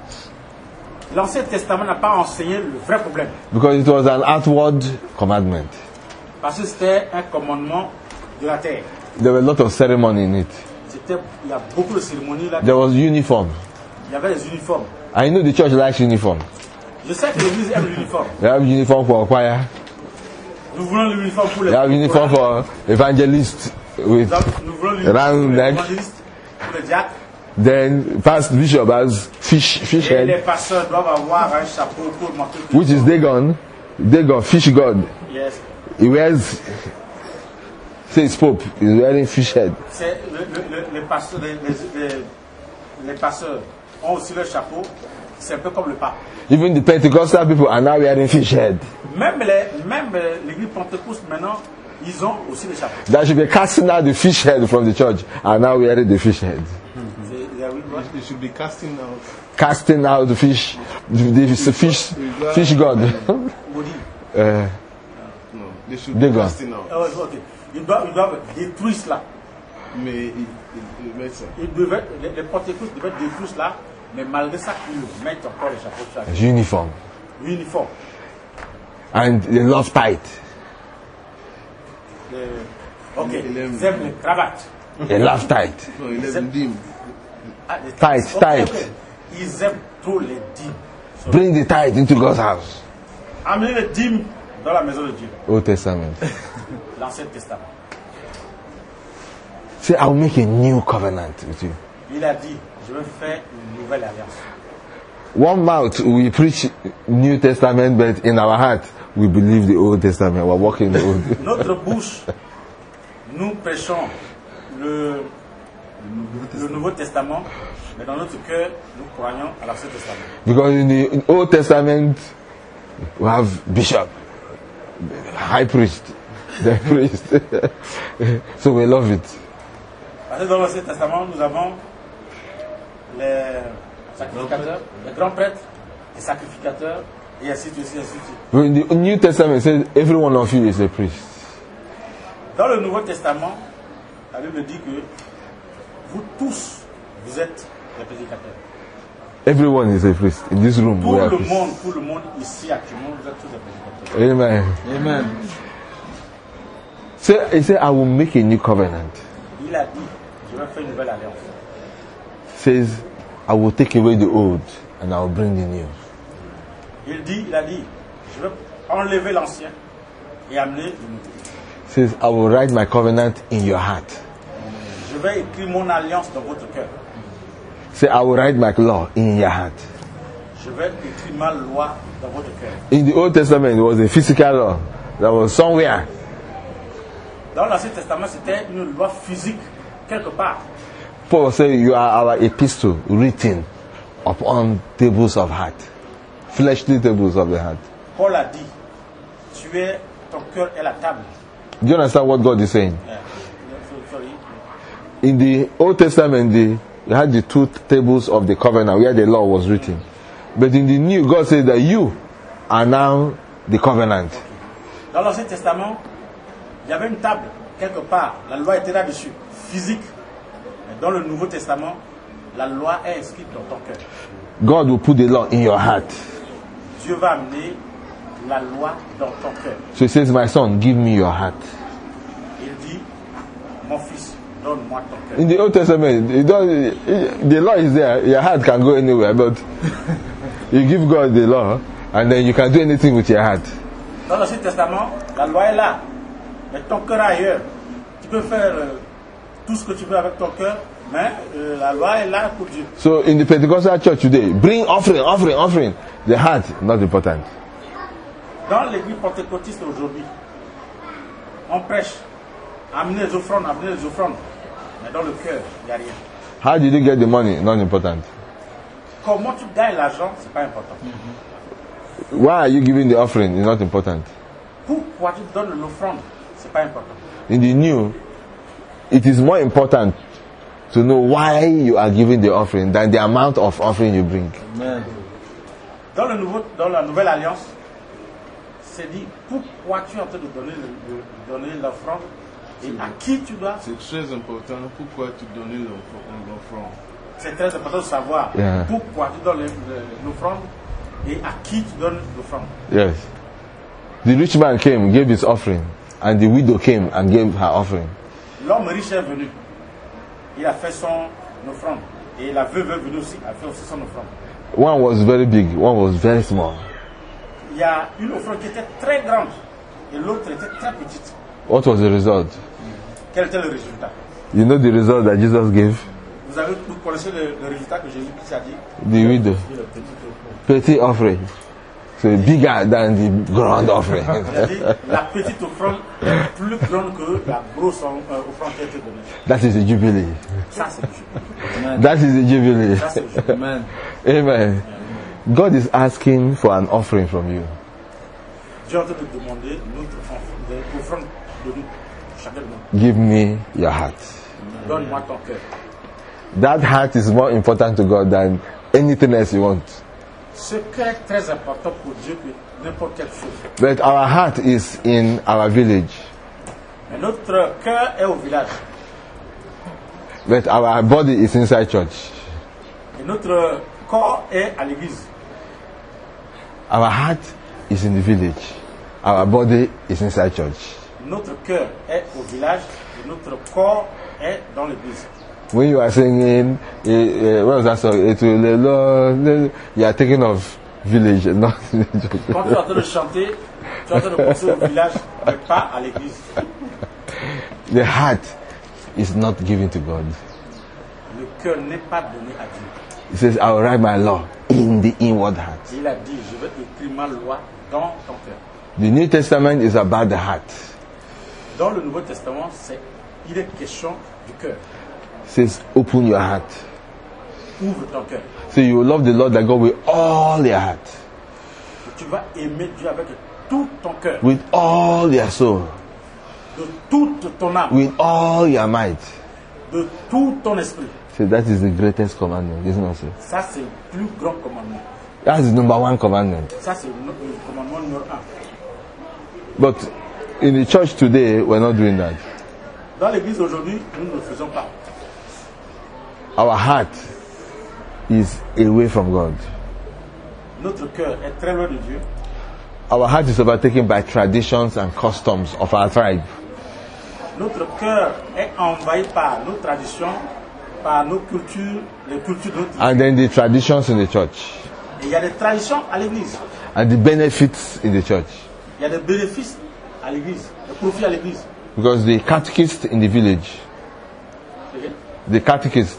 L'Ancien Testament n'a pas enseigné le vrai problème. Because it was an outward commandment. Parce que c'était un commandement de la terre. There were a lot of ceremony in it. Il y a beaucoup de cérémonies là. There was uniform. Il y avait des uniformes. I know the church likes uniform. Je sais que l'Église aime l'uniforme. They have uniform for choir. Nous voulons l'uniforme pour les They have uniform for evangelists with nous voulons l'uniforme round pour les neck. évangélistes, pour les diacres. Then past bishop has fish Et les head, pasteurs doivent avoir un chapeau pour montrer que which is Dagon. Dagon, fish god. yes. He wears, say it's Pope, he's wearing fish head. C'est les pasteurs, les pasteurs ont aussi leur chapeau. C'est un peu comme le pape. Even the Pentecostal people are now wearing fish head. Même l'église Pentecôte maintenant, ils ont aussi des chapeaux. That should be casting out the fish head from the church, are now wearing the fish head. They should be casting out. Casting out the fish, the fish god. Maudit. No, they should be Dagon. casting out. Ah ouais, ok. Ils doivent détruire cela. Mais il met ça. Les Pentecôtes devaient détruire cela, mais malgré ça, ils mettent encore les chapeaux sur la tête. Uniform. Uniforme. And they love tight. Ok, ils aiment les cravates. They love tight. No, il aime dim. Ah, les Tight, ok, tight. ok. Ils aiment trop les dîmes. Bring the tithe into God's house. Amenez les dîmes dans la maison de Dieu. Old Testament. L'Ancien Testament. Say, I'll make a new covenant with you. Il a dit, je vais faire une nouvelle alliance. One mouth we preach New Testament, but in our heart we believe the Old Testament. We're walking the Old. Notre bouche, nous prêchons le Nouveau Testament, mais dans notre cœur, nous croyons à l'Ancien Testament. Because in the Old Testament we have bishop, high priest, the priest. So we love it. Parce que dans l'Ancien Testament, nous avons les sacrificateurs, les grands prêtres, les sacrificateurs, et ainsi de suite, ainsi de suite. When the New Testament says every one of you is a priest. Dans le Nouveau Testament, la Bible dit que vous tous, vous êtes des prédicateurs. Everyone is a priest. In this room we are priests. Tout le monde ici actuellement, vous êtes tous des prédicateurs. Amen. Amen. So he said, I will make a new covenant. Il a dit, je vais faire une nouvelle alliance. Says, I will take away the old and I will bring the new. Il a dit, je vais enlever l'ancien et amener le nouveau. Says, I will write my covenant in your heart. Je vais écrire mon alliance dans votre cœur. Say, I will write my law in your heart. Je vais écrire ma loi dans votre cœur. In the Old Testament, it was a physical law that was somewhere. Dans l'Ancien Testament, c'était une loi physique, quelque part. Paul said, "You are our epistle written upon tables of heart, fleshly tables of the heart." Paul a dit, ton cœur est la table. Do you understand what God is saying? Yeah. Sorry. In the Old Testament, they had the two tables of the covenant where the law was written. But in the New, God said that you are now the covenant. Dans l'Ancien Testament, il y avait une table, quelque part. La loi était là-dessus, physique. Mais dans le Nouveau Testament, la loi est inscrite dans ton cœur. God will put the law in your heart. Dieu va amener la loi dans ton cœur. So he says, "My son, give me your heart." Il dit, mon fils, donne-moi ton cœur. In the Old Testament, the law is there. Your heart can go anywhere, but you give God the law, and then you can do anything with your heart. Dans l'Ancien Testament, la loi est là, mais ton cœur est ailleurs. Tu peux faire tout ce que tu veux avec ton cœur, mais la loi est là pour Dieu. So in the Pentecostal church today, bring offering. The heart, not important. Dans l'église pentecôtiste aujourd'hui, on prêche, amenez les offrandes. Mais dans le cœur, il n'y a rien. How did you get the money? Not important. Comment tu gagnes l'argent, c'est pas important. Why are you giving the offering? It's not important. Pourquoi tu donnes l'offrande, c'est pas important. In the new, it is more important to know why you are giving the offering than the amount of offering you bring. Amen. Dans la nouvelle alliance, c'est dit pourquoi tu es en train de donner l'offrande et à qui tu dois. C'est très important. Pourquoi tu donnes l'offrande? C'est très important de savoir pourquoi tu donnes l'offrande et à qui tu donnes l'offrande. Yes. The rich man came, gave his offering, and the widow came and gave her offering. L'homme riche est venu. Il a fait son offrande. Et la veuve est venue aussi, a fait aussi son offrande. One was very big, one was very small. Il y a une offrande qui était très grande et l'autre était très petite. What was the result? Quel était le résultat? You know the result that Jesus gave? Vous connaissez le résultat que Jésus a dit? The widow. Petty offering. So bigger than the grand offering. Il a dit la petite offrande est plus grande que la grosse offrande qui a été donnée. That is the jubilee. Ça c'est le jubilé. That is the jubilee. Ça c'est le jubilé. Amen. Amen. God is asking for an offering from you. Dieu est en train de demander notre offrande de nous, chacun de nous. Give me your heart. Donne-moi ton cœur. That heart is more important to God than anything else you want. Ce cœur est très important pour Dieu que n'importe quelle chose. But our heart is in our village. Mais notre cœur est au village. But our body is inside church. Et notre corps est à l'église. Our heart is in the village. Our body is inside church. Notre cœur est au village et notre corps est dans l'église. When you are singing, what was that song? You are thinking of village, not church. Quand tu es en train de chanter, tu es en train de penser au village, mais pas à l'église. The heart is not given to God. Le cœur n'est pas donné à Dieu. He says, I will write my law in the inward heart. Il a dit, je vais écrire ma loi dans ton cœur. The New Testament is about the heart. Dans le Nouveau Testament, il est question du cœur. It says, open your heart. Ouvre ton cœur. So you will love the Lord thy God with all your heart, Tu vas aimer Dieu avec tout ton cœur, with all your soul, de toute ton âme, with all your might. de tout ton esprit. So that is the greatest commandment, isn't it? So? Ça, c'est le plus grand commandement. That's the number one commandment. Ça, c'est le commandement numéro 1. But in the church today, we're not doing that. Dans l'église aujourd'hui, nous ne le faisons pas. Our heart is away from God. Notre cœur est très loin de Dieu. Our heart is overtaken by traditions and customs of our tribe. Notre cœur est envahi par nos traditions, par nos cultures, les cultures de notre vie. And then the traditions in the church. Et il y a des traditions à l'église. And the benefits in the church. Il y a des bénéfices à l'église, des profits à l'église. Because the catechist in the village, the catechist,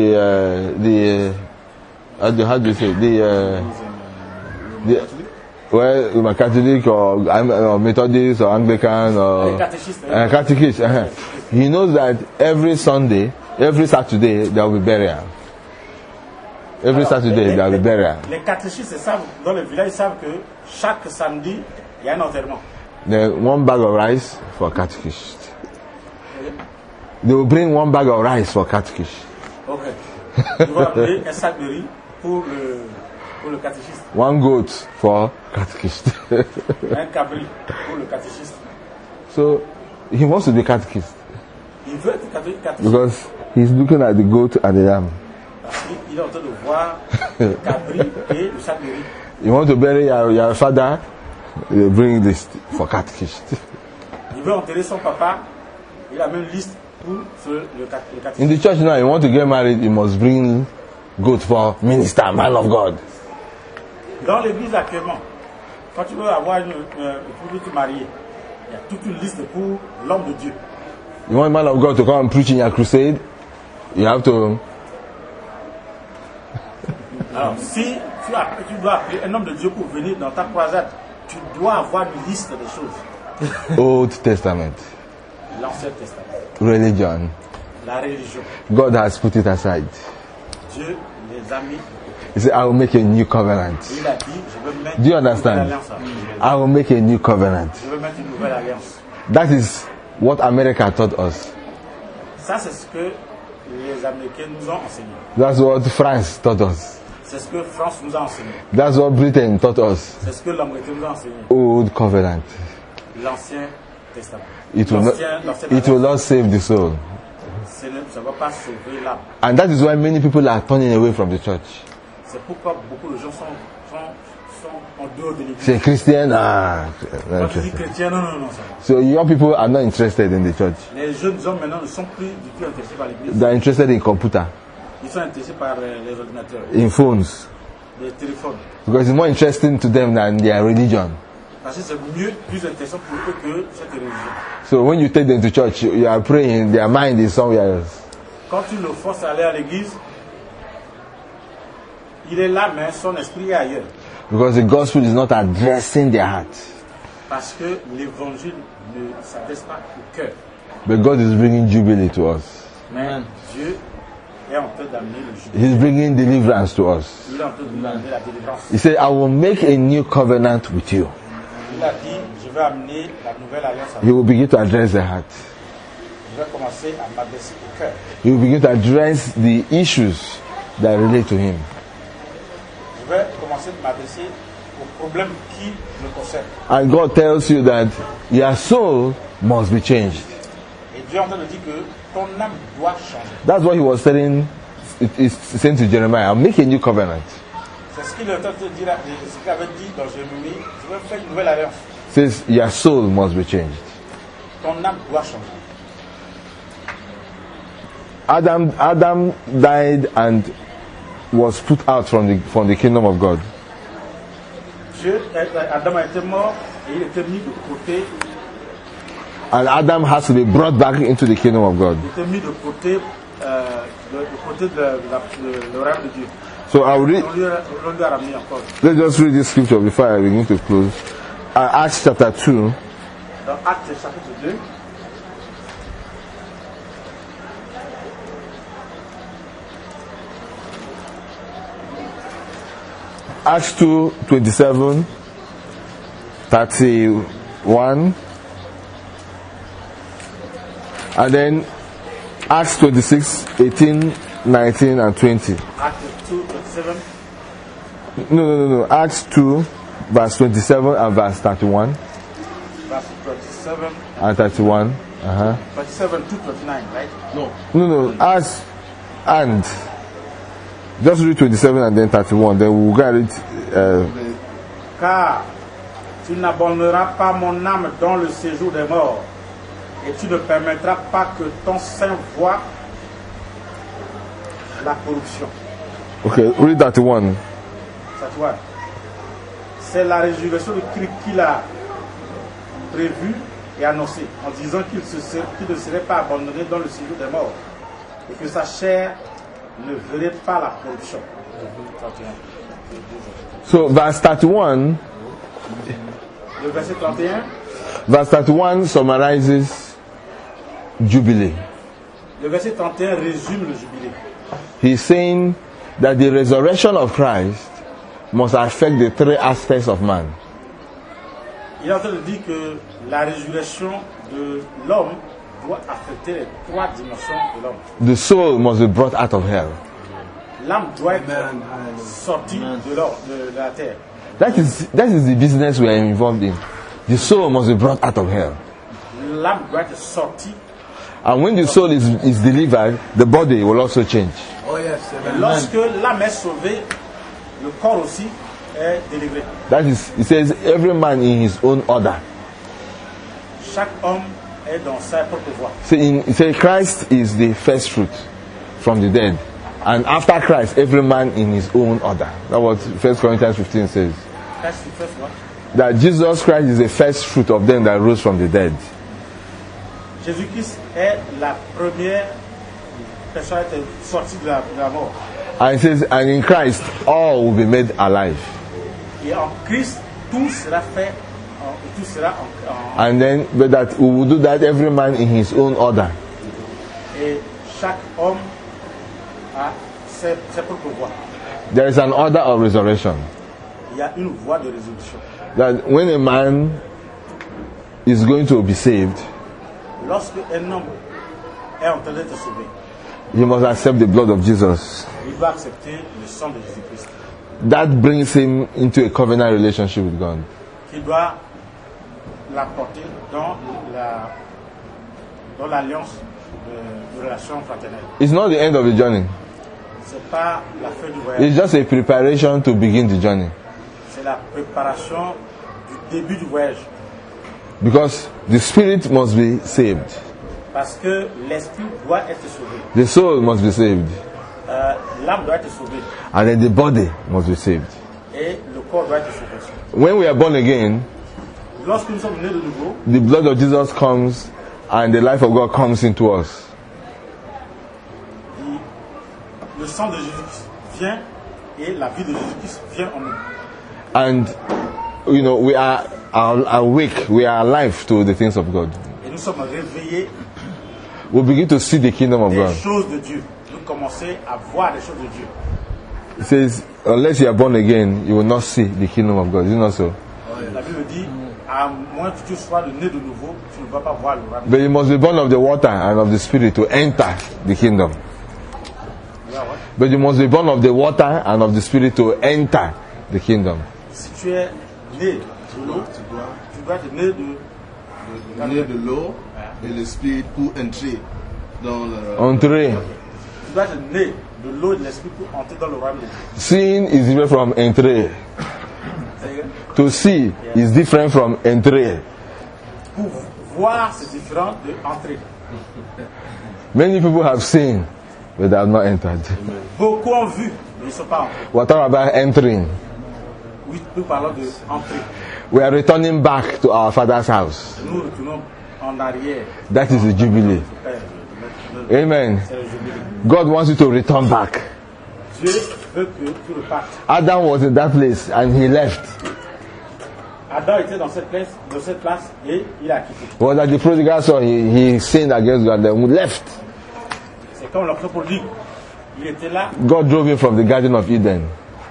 how do you say, well, I'm a Catholic or Methodist or Anglican or catechist. He knows that every Sunday, every Saturday, there will be burial. Every Saturday, there will be burial. Les catéchistes savent, dans le village, ils savent que chaque samedi, il y a un enterrement. Then 1 bag of rice for catechist. They will bring 1 bag of rice for catechist. Ok. Tu vas appeler un sac de riz pour le catéchiste. 1 goat for catechist. Un cabri pour le catéchiste. So he wants to be catechist Il veut être catéchiste. because he's looking at the goat and the lamb. Parce qu'il est en train de voir le cabri et le sac de riz. You want to bury your father? They bring this for catechist. Il veut enterrer son papa. Il a même une liste pour le catéchiste. In the church now, you want to get married, you must bring goat for minister, man of God. Dans l'église actuellement, quand tu veux avoir pour te marier, il y a toute une liste pour l'homme de Dieu. You want man of God to come and preach in your crusade? You have to. Alors, si tu dois appeler un homme de Dieu pour venir dans ta croisade, tu dois avoir une liste des choses. Old Testament, L'Ancien Testament, religion. la religion. God has put it aside. Dieu les a mis. He said, I will make a new covenant. Il a dit, je veux mettre Do you une understand? nouvelle alliance. I will make a new covenant. Je veux mettre une nouvelle alliance. That is what America taught us. Ça, c'est ce que les Américains nous ont enseigné. That's what France taught us. C'est ce que France nous a enseigné. That's what Britain taught us. C'est ce que l'Américain nous a enseigné. Old covenant. L'Ancien Testament. It will not save the soul. Ça ne va pas sauver l'âme. And that is why many people are turning away from the church. C'est pourquoi beaucoup de gens sont en dehors de l'église. Say Christian, Quand tu dis chrétien, non, ça va. So young people are not interested in the church. Les jeunes hommes maintenant ne sont plus du tout intéressés par l'église. They are interested in computer, Ils sont intéressés par les ordinateurs, in phones, les téléphones. because it's more interesting to them than their religion. Parce que c'est mieux, plus intéressant pour eux que cette religion. So when you take them to church, you are praying, their mind is somewhere else. Quand tu le forces à aller à l'église, il est là, mais son esprit est ailleurs. Because the gospel is not addressing their heart. Parce que l'évangile ne s'adresse pas au cœur. But God is bringing jubilee to us. Mais Dieu est en train d'amener le jubilé. He's bringing deliverance to us. Il est en train de nous amener la délivrance. He said, I will make a new covenant with you. Il a dit, je vais amener la nouvelle alliance à He vous. will begin to address the heart. Je vais commencer à m'adresser au cœur. He will begin to address the issues that relate to him. Je vais commencer à m'adresser aux problèmes qui me concernent. And God tells you that your soul must be changed. Et Dieu est en train de dire que ton âme doit changer. That's what he was saying, saying to Jeremiah, I'll make a new covenant. C'est ce qu'il est en train de dire, ce qu'il avait dit dans Jérémie, je vais faire une nouvelle alliance. Says your soul must be changed. Ton âme doit changer. Adam died and was put out from the kingdom of God. Adam a été mort et il était mis de côté. And Adam has to be brought back into the kingdom of God. Il était mis de côté, le rêve de Dieu. So I'll read. On lui a ramené encore. Let's just read this scripture before I begin to close. Acts chapter 2. Dans Actes chapitre 2. Acts 2, 27, 31, and then Acts 26, 18, 19, and 20. Actes 2, 27. No. Acts 2, verse 27 and verse 31. Verse 27. And 31. 27 to 29, right? No. Acts and. Just read 27 and then 31. Then we'll get it. Car tu n'abandonneras pas mon âme dans le séjour des morts, et tu ne permettras pas que ton sein voie la corruption. Okay, read 31. Ça tu vois. C'est la résurrection de Christ qu'il a prévue et annoncée, en disant qu'il ne serait pas abandonné dans le séjour des morts, et que sa chair ne verrait pas la corruption. So verse 31 Le verset 31. Verse 31 summarizes Jubilee. Le verset 31 résume le jubilé. He's saying that the resurrection of Christ must affect the three aspects of man. Il est en train de dire que la résurrection de l'homme doit affecter les trois dimensions de l'homme. The soul must be brought out of hell. L'âme doit être sortie de la terre. That is the business we are involved in. The soul must be brought out of hell. L'âme doit être sortie. And when the soul is delivered, the body will also change. Oh yes, Et lorsque l'âme est sauvée, le corps aussi est délivré. That is, it says, every man in his own order. Chaque homme est dans sa propre voie. So it says Christ is the first fruit from the dead. And after Christ, every man in his own order. That's what 1 Corinthians 15 says. Christ, the first one. That Jesus Christ is the first fruit of them that rose from the dead. Jésus-Christ est la première personne à être sortie de la mort. And it says, and in Christ, all will be made alive. Et en Christ, tout sera fait, tout sera en And then, but that we will do that every man in his own order. et chaque homme a ses propres voies. There is an order of resurrection. Il y a une voie de résolution. That when a man is going to be saved, Lorsque un homme est en train d'être sauvé, he must accept the blood of Jesus. il doit accepter le sang de Jésus-Christ. That brings him into a covenant relationship with God. Qu'il doit l'apporter dans l'alliance de relation fraternelle. It's not the end of the journey. C'est pas la fin du voyage. It's just a preparation to begin the journey. C'est la préparation du début du voyage. Because the spirit must be saved. Parce que l'esprit doit être sauvé. The soul must be saved. L'âme doit être sauvée. And then the body must be saved. Et le corps doit être sauvé. When we are born again, Lorsque nous sommes nés de nouveau, the blood of Jesus comes and the life of God comes into us. le sang de Jésus-Christ vient et la vie de Jésus-Christ vient en nous. And, you know, we are awake, we are alive to the things of God. Et nous sommes réveillés We begin to see the kingdom of des God. choses de Dieu. Nous commençons à voir les choses de Dieu. It says, unless you are born again, you will not see the kingdom of God. Is it not so? La Bible dit, à moins que tu sois né de nouveau, tu ne vas pas voir le royaume. But you must be born of the water and of the spirit to enter the kingdom. But you must be born of the water and of the spirit to enter the kingdom. Si tu es né de l'eau, tu dois être né de l'eau et l'esprit pour entrer dans le... Entrer. Tu dois être né de l'eau et de l'esprit pour entrer dans le royaume de Dieu. Seeing is different from entrer. C'est-à-dire, To see is different from entrer. pour voir, c'est différent de entrer. Many people have seen, but they have not entered. Beaucoup ont vu, mais ils ne sont pas entrés. We're talking about entering. Oui, nous parlons de entrer. We are returning back to our Father's house. Nous retournons en arrière. That is the jubilee. Amen. C'est le jubilé. God wants you to return back. Dieu veut que tu repartes. Adam was in that place and he left. Adam était dans cette place et il a quitté. It was like the prodigal son, he sinned against God and left. C'est comme l'enfant prodigue. Il était là. God drove him from the Garden of Eden.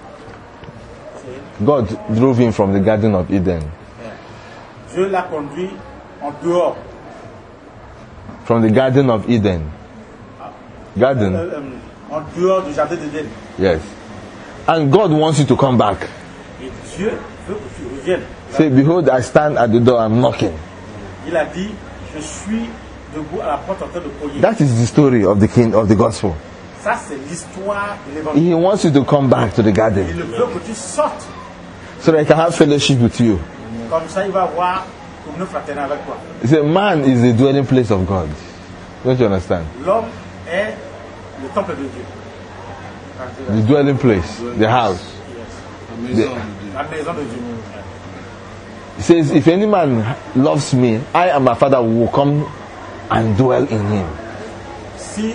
God drove him from the Garden of Eden. Dieu l'a conduit en dehors. From the Garden of Eden. Garden? En dehors du jardin d'Éden. Yes. And God wants you to come back. Et Dieu veut que tu reviennes. Say, behold, I stand at the door, I'm knocking. Il a dit, je suis debout à la porte en train de cogner. That is the story of the king of the gospel. Ça, c'est l'histoire de l'évangile. He wants you to come back to the Il garden veut que tu sortes. so that he can have fellowship with you. Comme ça, il va avoir communion fraternelle avec toi. He said, man is the dwelling place of God. Don't you understand? L'homme est le temple de Dieu. The dwelling place, the house. La maison de Dieu. La maison de Dieu. He says, if any man loves me, I and my Father will come and dwell in him. Si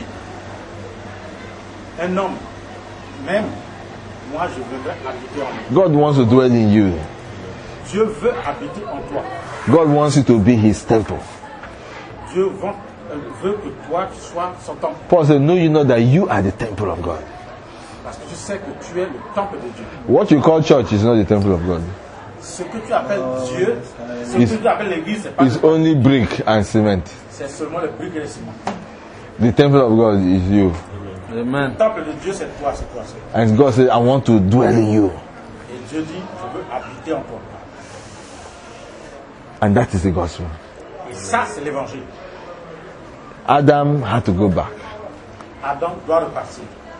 un homme m'aime, moi je viendrai habiter en lui. God wants to dwell in you. Dieu veut habiter en toi. God wants you to be his temple. Dieu veut que toi tu sois son temple. Paul said, no, you know that you are the temple of God. Parce que tu sais que tu es le temple de Dieu. What you call church is not the temple of God. Ce que tu appelles Dieu, ce que tu appelles l'église, c'est pas It's only brick and cement. c'est seulement le brick et le ciment. The temple of God is you. Le temple de Dieu, c'est toi, c'est toi. And God said, I want to dwell in you. Et Dieu dit, je veux habiter en toi. And that is the gospel. Et ça, c'est l'évangile. Adam had to go back. Adam doit repartir.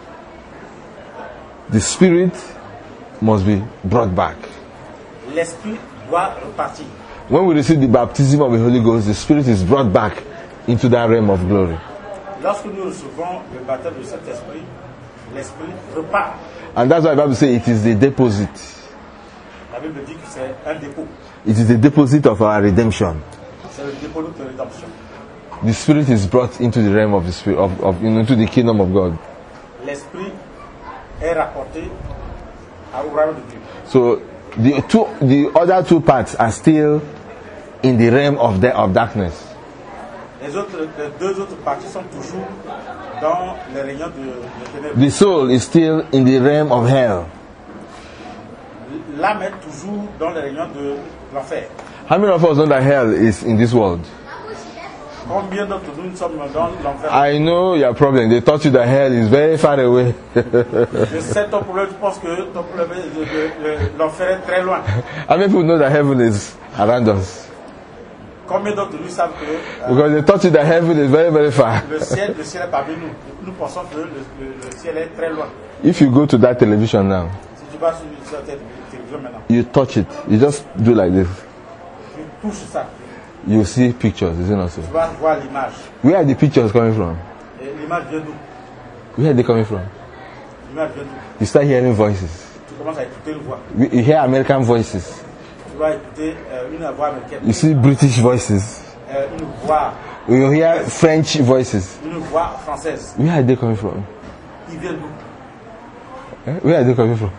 The spirit must be brought back. L'esprit doit repartir. When we receive the baptism of the Holy Ghost, the spirit is brought back into that realm of glory. Lorsque nous recevons le baptême de cet esprit, l'esprit repart. And that's why the Bible says it is the deposit. La Bible dit que c'est un dépôt. It is the deposit of our redemption. C'est le dépôt de notre rédemption. The spirit is brought into the realm of the spirit into the kingdom of God. L'esprit est rapporté au royaume de Dieu. So the other two parts are still in the realm of darkness. Les deux autres parties sont toujours dans les réunions de ténèbres. The soul is still in the realm of hell. L'âme est toujours dans les réunions de l'enfer. How many of us know that hell is in this world? Combien d'entre nous sommes dans l'enfer? I know your problem. They taught you that hell is very far away. Je sais ton problème, tu penses que ton problème, l'enfer est très loin. How many people know that heaven is around us? Combien d'entre nous savent que Because they taught you that heaven is very, very far. le ciel est parmi nous. Nous pensons que le ciel est très loin. If you go to that television now, Si tu vas sur cette télévision maintenant, you touch it. You just do like this. tu touches ça, You see pictures, is it not so? tu vas voir l'image. Where are the pictures coming from? Et l'image vient d'où? Where are they coming from? L'image vient d'où? You start hearing voices. Tu commences à écouter une voix. You hear American voices. Tu vas écouter une voix américaine. You see British voices. Une voix, You hear French voices. une voix française. Where are they coming from? Ils viennent d'où? Eh? Where are they coming from?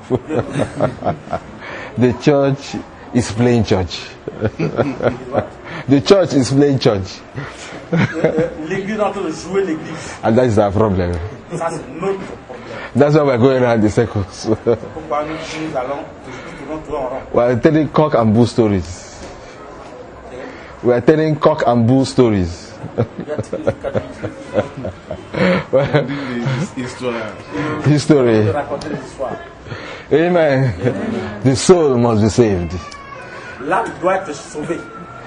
The church is playing church. The church is playing church. L'église est en train de jouer l'église. And that is our problem. Ça, c'est notre problème. That's why we're going around the circles. Pourquoi nous allons toujours tourner en rond? We're telling cock and bull stories. We're telling cock and bull stories. History. De raconter des histoires. Amen. The soul must be saved. L'âme doit être sauvée.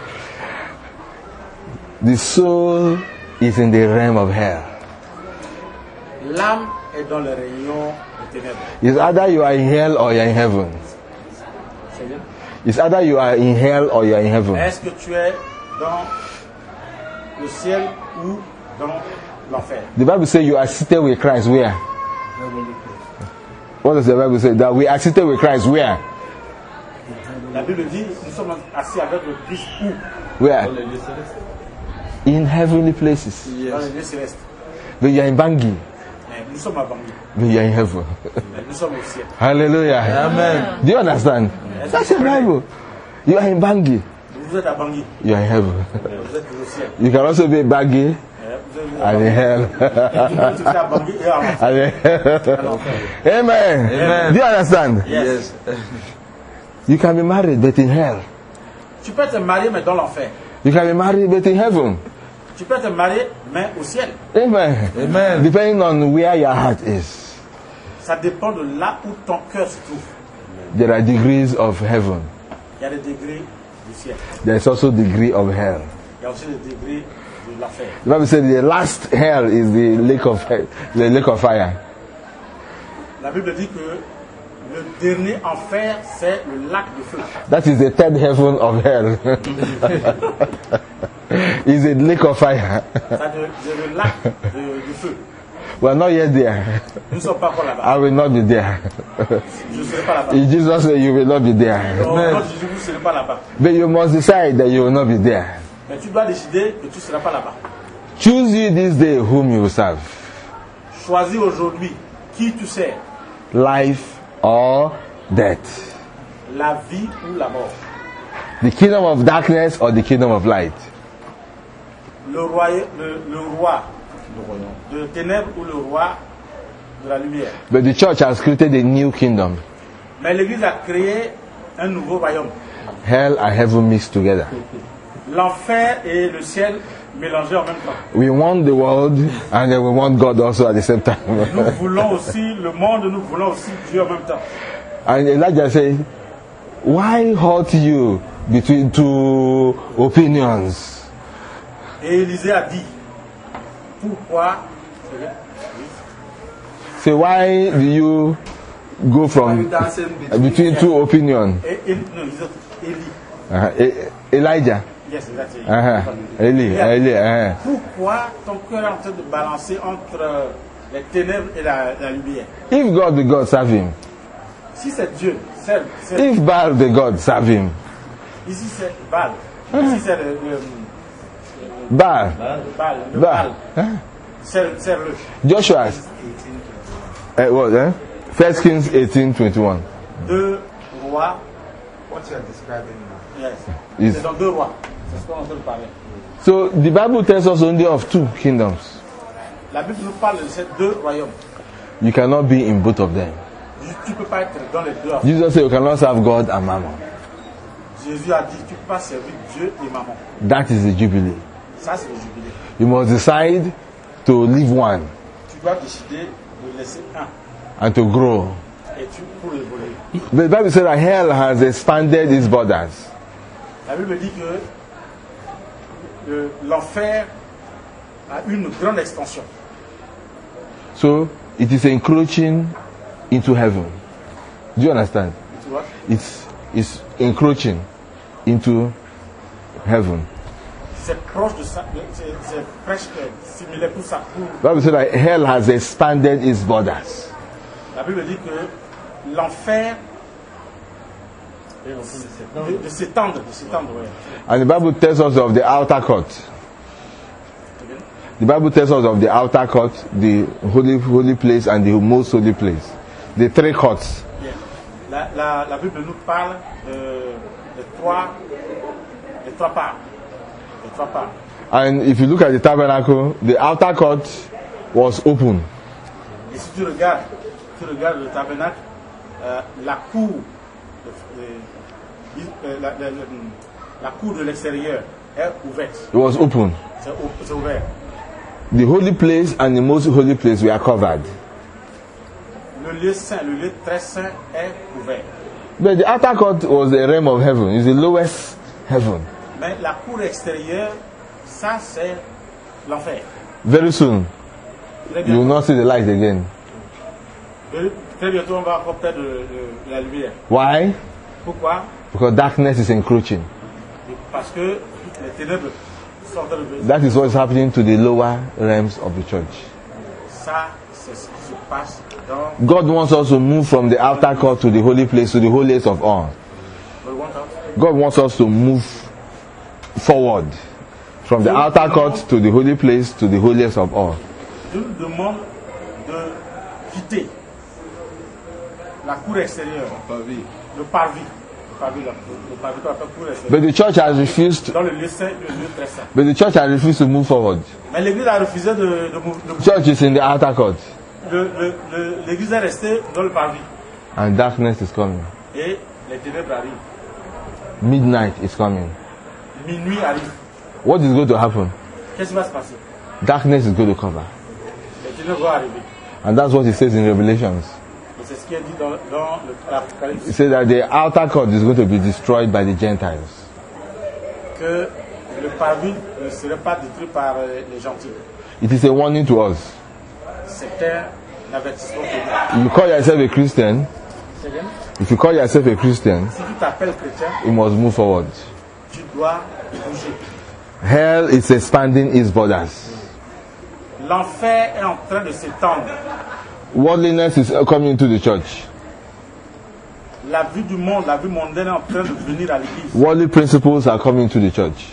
The soul is in the realm of hell. L'âme est dans les rayons des ténèbres. It's either you are in hell or you are in heaven. C'est bien? It's either you are in hell or you are in heaven. Est-ce que tu es dans le ciel ou dans l'enfer? The Bible says you are seated with Christ where? What does the Bible say? That we are seated with Christ where? La Bible dit nous sommes assis avec le Christ où? Where? In heavenly places. Dans les lieux célestes. But you are in Bangui. Mais nous sommes à Bangui. But you are in heaven. Mais nous sommes au ciel. Hallelujah. Amen. Do you understand? That's the Bible. You are in Bangui. Vous êtes à Bangui. You are in heaven. Vous êtes au ciel. You can also be in Bangui Vous êtes and in hell. à Bangui et à l'enfer. And in hell. Amen. Amen. Do you understand? Yes. You can be married but in hell. Tu peux te marier mais dans l'enfer. You can be married but in heaven. Tu peux te marier mais au ciel. Amen. Amen. Depending on where your heart is. Ça dépend de là où ton cœur se trouve. There are degrees of heaven. Il y a des degrés du ciel. There is also degree of hell. Il y a aussi des degrés de l'enfer. The Bible says the last hell is the lake of fire. La Bible dit que le dernier enfer, c'est le lac de feu. That is the third heaven of hell. It's a lake of fire. C'est le lac de feu. We are not yet there. Nous ne sommes pas encore là-bas. I will not be there. Je ne serai pas là-bas. In Jesus' name, you will not be there. Non, Jésus, vous ne serez pas là-bas. But you must decide that you will not be there. Mais tu dois décider que tu ne seras pas là-bas. Choose ye this day whom you will serve. Choisis aujourd'hui qui tu sers, Life or death. la vie ou la mort. The kingdom of darkness or the kingdom of light? Le roi de ténèbres ou le roi de la lumière. But the church has created a new kingdom. Mais l'Église a créé un nouveau royaume. Hell and heaven mixed together. L'enfer et le ciel mélangés en même temps. We want the world and then we want God also at the same time. Nous voulons aussi le monde, nous voulons aussi Dieu en même temps. And Elijah said, why hurt you between two opinions? Et Élisée a dit, pourquoi So why do you go from between two opinions? No, Élie. Elijah. Yes, that's it. Eli. Pourquoi ton cœur est en train de balancer entre les ténèbres et la lumière? If God the God, serve him. Si c'est Dieu, serve. If Baal the God, serve him. Ici c'est Baal. Ici c'est Baal. Baal. Serve-le. Joshua. What? 1 Kings 18:21. 2 rois. What you are describing now. Yes. C'est dans 2 rois. C'est ce qu'on est en train de parler. So the Bible tells us only of two kingdoms. La Bible nous parle de ces 2 royaumes. You cannot be in both of them. Tu ne peux pas être dans les deux. Jesus said you cannot serve God and mammon. Jésus a dit tu ne peux pas servir Dieu et maman. That is the jubilee. Ça c'est le jubilé. You must decide to leave one Tu dois décider de laisser un and to grow. et pour évoluer. The Bible says that hell has expanded its borders. La Bible dit que l'enfer a une grande extension. So it is encroaching into heaven. Do you understand? Tu vois? It's encroaching into heaven. C'est proche de ça, c'est presque similaire pour ça. The Bible says that hell has expanded its borders. La Bible dit que l'enfer de s'étendre, ouais. And the Bible tells us of the outer court. The Bible tells us of the outer court, the holy place, and the most holy place. The 3 courts. Yeah. La Bible nous parle de trois parts. Les 3 parts. And if you look at the tabernacle, the outer court was open. Et si tu regardes le tabernacle, la cour la cour de l'extérieur est ouverte. It was open. C'est ouvert. The holy place and the most holy place were covered. Le lieu saint, le lieu très saint est ouvert. But the outer court was the realm of heaven. It's the lowest heaven. Mais la cour extérieure, ça c'est l'enfer. Very soon, you will not see the light again. Très bientôt, on va encore perdre de la lumière. Why? Pourquoi? Because darkness is encroaching. Parce que les ténèbres sont en train de venir. That is what is happening to the lower realms of the church. Ça, c'est ce qui se passe dans God wants us to move from the outer court to the holy place, to the holiest of all. le one house. God wants us to move forward from the outer court to the holy place, to the holiest of all. Dieu nous demande de quitter la cour extérieure, le parvis qu'on appelle cour extérieure. But the church has refused. Dans le lieu saint, le lieu très saint. But the church has refused to move forward. Mais l'Église a refusé de Church is in the outer court, l'Église est restée dans le parvis. and darkness is coming. Et les ténèbres arrivent. Midnight is coming. Minuit arrive. What is going to happen? Qu'est-ce qui va se passer? Darkness is going to cover. Les ténèbres vont arriver. And that's what it says in Revelations. Et c'est ce qui est dit dans l'Apocalypse. It says that the outer court is going to be destroyed by the Gentiles. Que le parvis ne serait pas détruit par les gentils. It is a warning to us. C'est un avertissement pour nous. You call yourself a Christian. C'est bien? If you call yourself a Christian, Si tu t'appelles chrétien, you must move forward. tu dois bouger. Hell is expanding its borders. L'enfer est en train de s'étendre. Worldliness is coming into the church. La vie du monde, la vie mondaine est en train de venir à l'église. Worldly principles are coming to the church.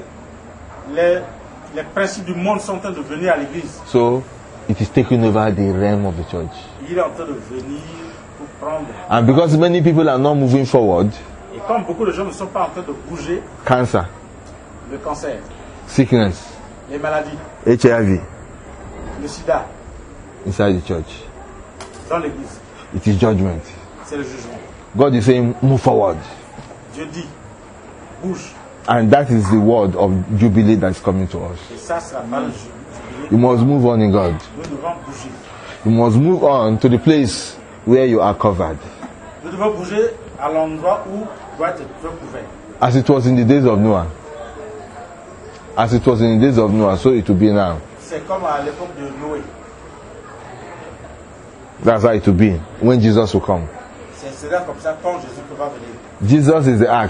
Les principes du monde sont en train de venir à l'église. So it is taking over the realm of the church. Il est en train de venir pour prendre. And because many people are not moving forward, Et comme beaucoup de gens ne sont pas en train de bouger, cancer, le cancer, sickness, les maladies, HIV le sida, inside the church, dans l'église, it is judgment. c'est le jugement. God is saying, move forward. Dieu dit, bouge. And that is the word of jubilee that's coming to us. Et ça, c'est la parole du jubilé. You must move on in God. Nous devons bouger. You must move on to the place where you are covered. Nous devons bouger à l'endroit où doit être couvert. As it was in the days of Noah. As it was in the days of Noah, so it will be now. C'est comme à l'époque de Noé. That's how it will be when Jesus will come. C'est là comme ça quand Jésus va venir. Jesus is the ark.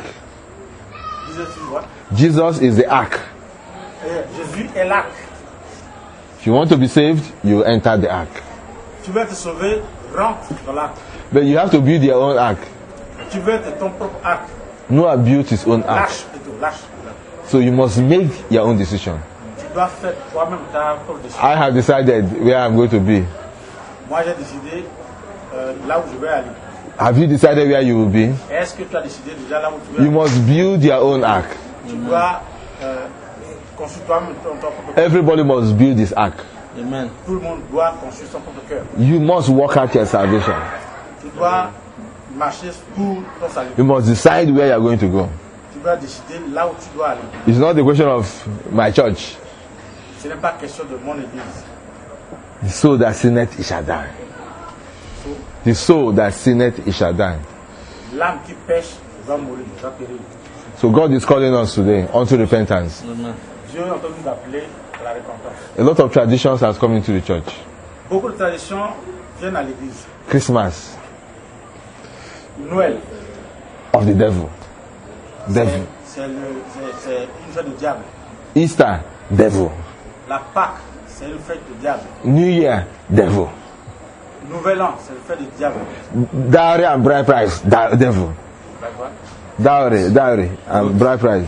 Jesus is the ark. Jésus est l'arc. If you want to be saved, you enter the ark. Tu veux être sauvé, rentre dans l'arc. But you have to build your own ark. Tu veux être ton propre arc. Noah built his own ark. Lâche plutôt, lâche. So you must make your own decision. Tu dois faire toi-même ta propre décision. I have decided where I'm going to be. Moi j'ai décidé là où je vais aller. Have you decided where you will be? Est-ce que tu as décidé déjà là où tu veux You aller? must build your own ark. Tu dois construire toi-même ton propre cœur. Everybody must build his ark. Amen. Tout le monde doit construire son propre cœur. You must work out your salvation. Tu dois marcher pour ton salut. You must decide where you are going to go. Tu dois décider là où tu dois aller. It's not the question of my church. Ce n'est pas question de mon église. The soul that sinneth, it shall die. The soul that sinneth, it shall die. L'âme qui pêche va mourir, va périr. So God is calling us today unto repentance. Dieu est en train de nous appeler à la repentance. A lot of traditions has come into the church. Beaucoup de traditions viennent à l'église. Christmas Noël, of the devil. Devil. c'est une fête du diable. Easter, devil. La Pâque, c'est une fête du diable. New Year, devil. Nouvel An, c'est une fête du diable. Dowry and bride price, devil. Dowry and bride price.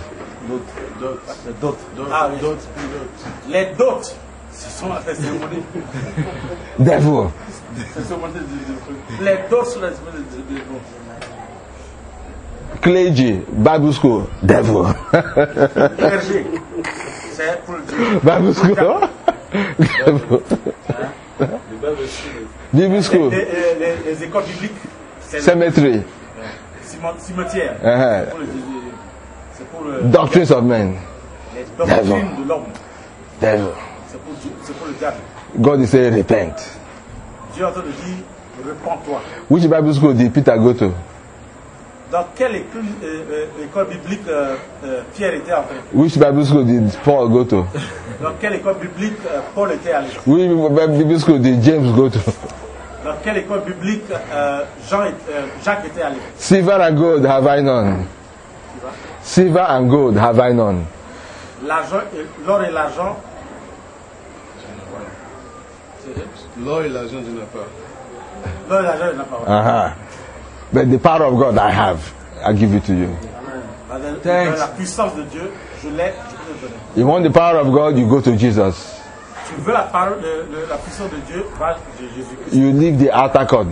Ah, oui. Les dots, ce sont les cérémonies. Devil. Les dots sont les cérémonies. Clergy, Bible school, devil. Clergé, c'est pour le Dieu. Bible school. Devil. Bible school. Les écoles bibliques, c'est Cemetery. cimetière. Uh-huh. C'est pour le Doctrines of men. les doctrines de l'homme. Devil. C'est pour le diable. God is saying repent. Dieu est en train de dire, repends-toi. Which Bible school did Peter go to? Dans quelle école biblique Pierre était entré? Which Bible school did Paul go to? Dans quelle école biblique Paul était allé? Which Bible school did James go to? Dans quelle école biblique Jacques était allé? Silver and gold have I none. Silver and gold have I none. L'or et l'argent. L'or et l'argent, je n'ai pas. L'or et l'argent, il n'a pas. But the power of God I have, I give it to you. Dans la puissance de Dieu, je l'ai, je peux te donner. You want the power of God, you go to Jesus. Tu veux la parole la puissance de Dieu, va de Jésus-Christ. You leave the outer court.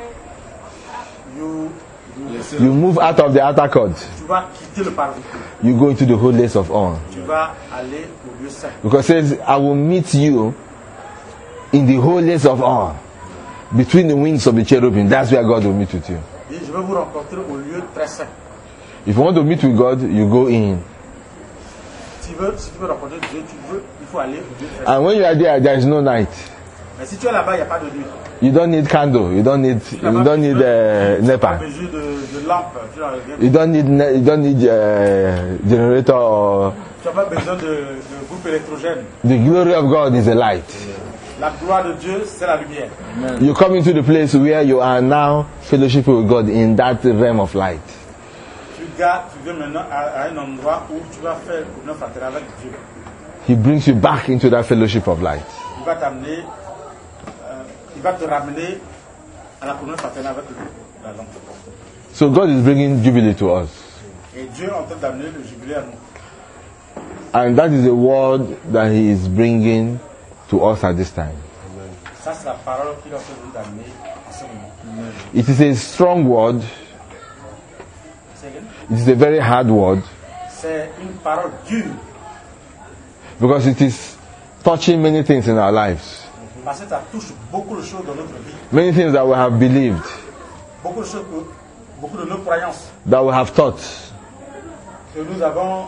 You move out of the outer court. Tu vas quitter le parvis. You go into the holiest of all. Tu vas aller au lieu saint. Because it says, I will meet you in the holiest of all. Between the wings of the cherubim. That's where God will meet with you. Et je vais vous rencontrer au lieu très saint. If you want to meet with God, you go in. Si tu veux rencontrer Dieu, il faut aller au lieu très saint. And when you are there is no night. Mais si tu es là-bas, il n'y a pas de nuit. You don't need candle. You don't need Tu n'as pas NEPA. besoin de lampe. You don't need generator or. Tu n'as pas besoin de groupe électrogène. The glory of God is a light. La gloire de Dieu, c'est la lumière. You come into the place where you are now fellowship with God in that realm of light. Tu viens maintenant à un endroit où tu vas faire une fraternité avec Dieu. He brings you back into that fellowship of light. Il va t'amener, il va te ramener à la communion fraternelle avec la lampe. So God is bringing jubilee to us. Et Dieu est en train d'amener le jubilé à nous. And that is the word that He is bringing to us at this time. Ça, c'est la parole qu'il est en train de nous amener à ce moment. It is a strong word, Say again? It is a very hard word C'est une parole dure. because it is touching many things in our lives. Parce que ça touche beaucoup de choses dans notre vie. Many things that we have believed, Beaucoup de choses, beaucoup de nos croyances that we have taught, que nous avons.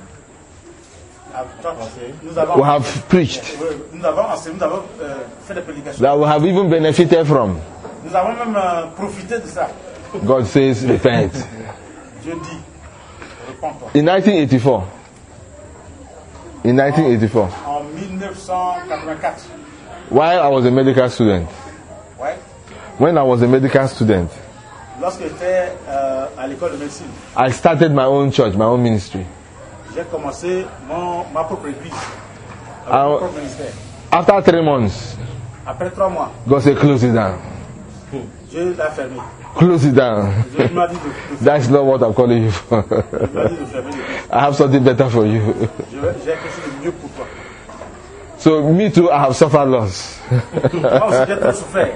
we have preached, Nous avons enseigné, nous avons fait des prédications. that we have even benefited from. Nous avons même profité de ça. God says, repent. Dieu dit, repends-toi. In 1984, En 1984, while I was a medical student, ouais, when I was a medical student, lorsque j'étais à l'école de médecine, I started my own church, my own ministry. j'ai commencé ma propre église, Ah, mon propre ministère. After 3 months, Après 3 mois, God said, close it down. Dieu l'a fermé. Close it down. Dieu m'a dit de That's not what I'm calling you for. il m'a dit de fermer l'église. I have something better for you. J'ai quelque chose de mieux pour toi. So me too, I have suffered loss. Moi aussi, j'ai trop souffert.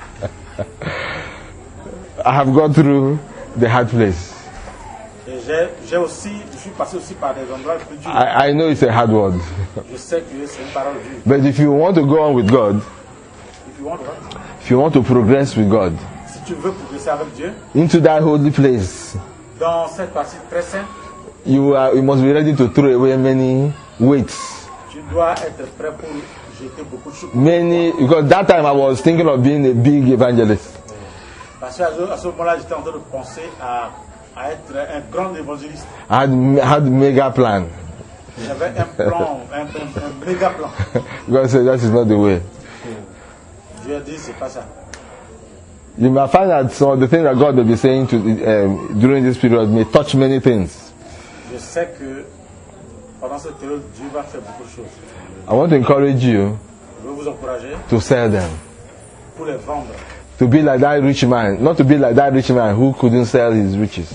I have gone through the hard place. Et je suis passé aussi par des endroits plus durs. I know it's a hard word. Je sais que c'est une parole dure. But if you want to go on with God, If you want, if you want to progress with God, si tu veux progresser avec Dieu, into that holy place, dans cette partie très sainte, you must be ready to throw away many weights. tu dois être prêt pour jeter beaucoup de choses. Because that time I was thinking of being a big evangelist. Parce qu'à ce moment-là, j'étais en train de penser à être un grand évangéliste. I had mega plan. J'avais un plan, un méga plan. God said that is not the way. Dieu a dit, c'est pas ça. You may find that some of the things that God will be saying during this period may touch many things. Je sais que pendant cette période, Dieu va faire beaucoup de choses. I want to encourage you Je veux vous encourager to sell them. pour les vendre. To be like that rich man. Not to be like that rich man who couldn't sell his riches.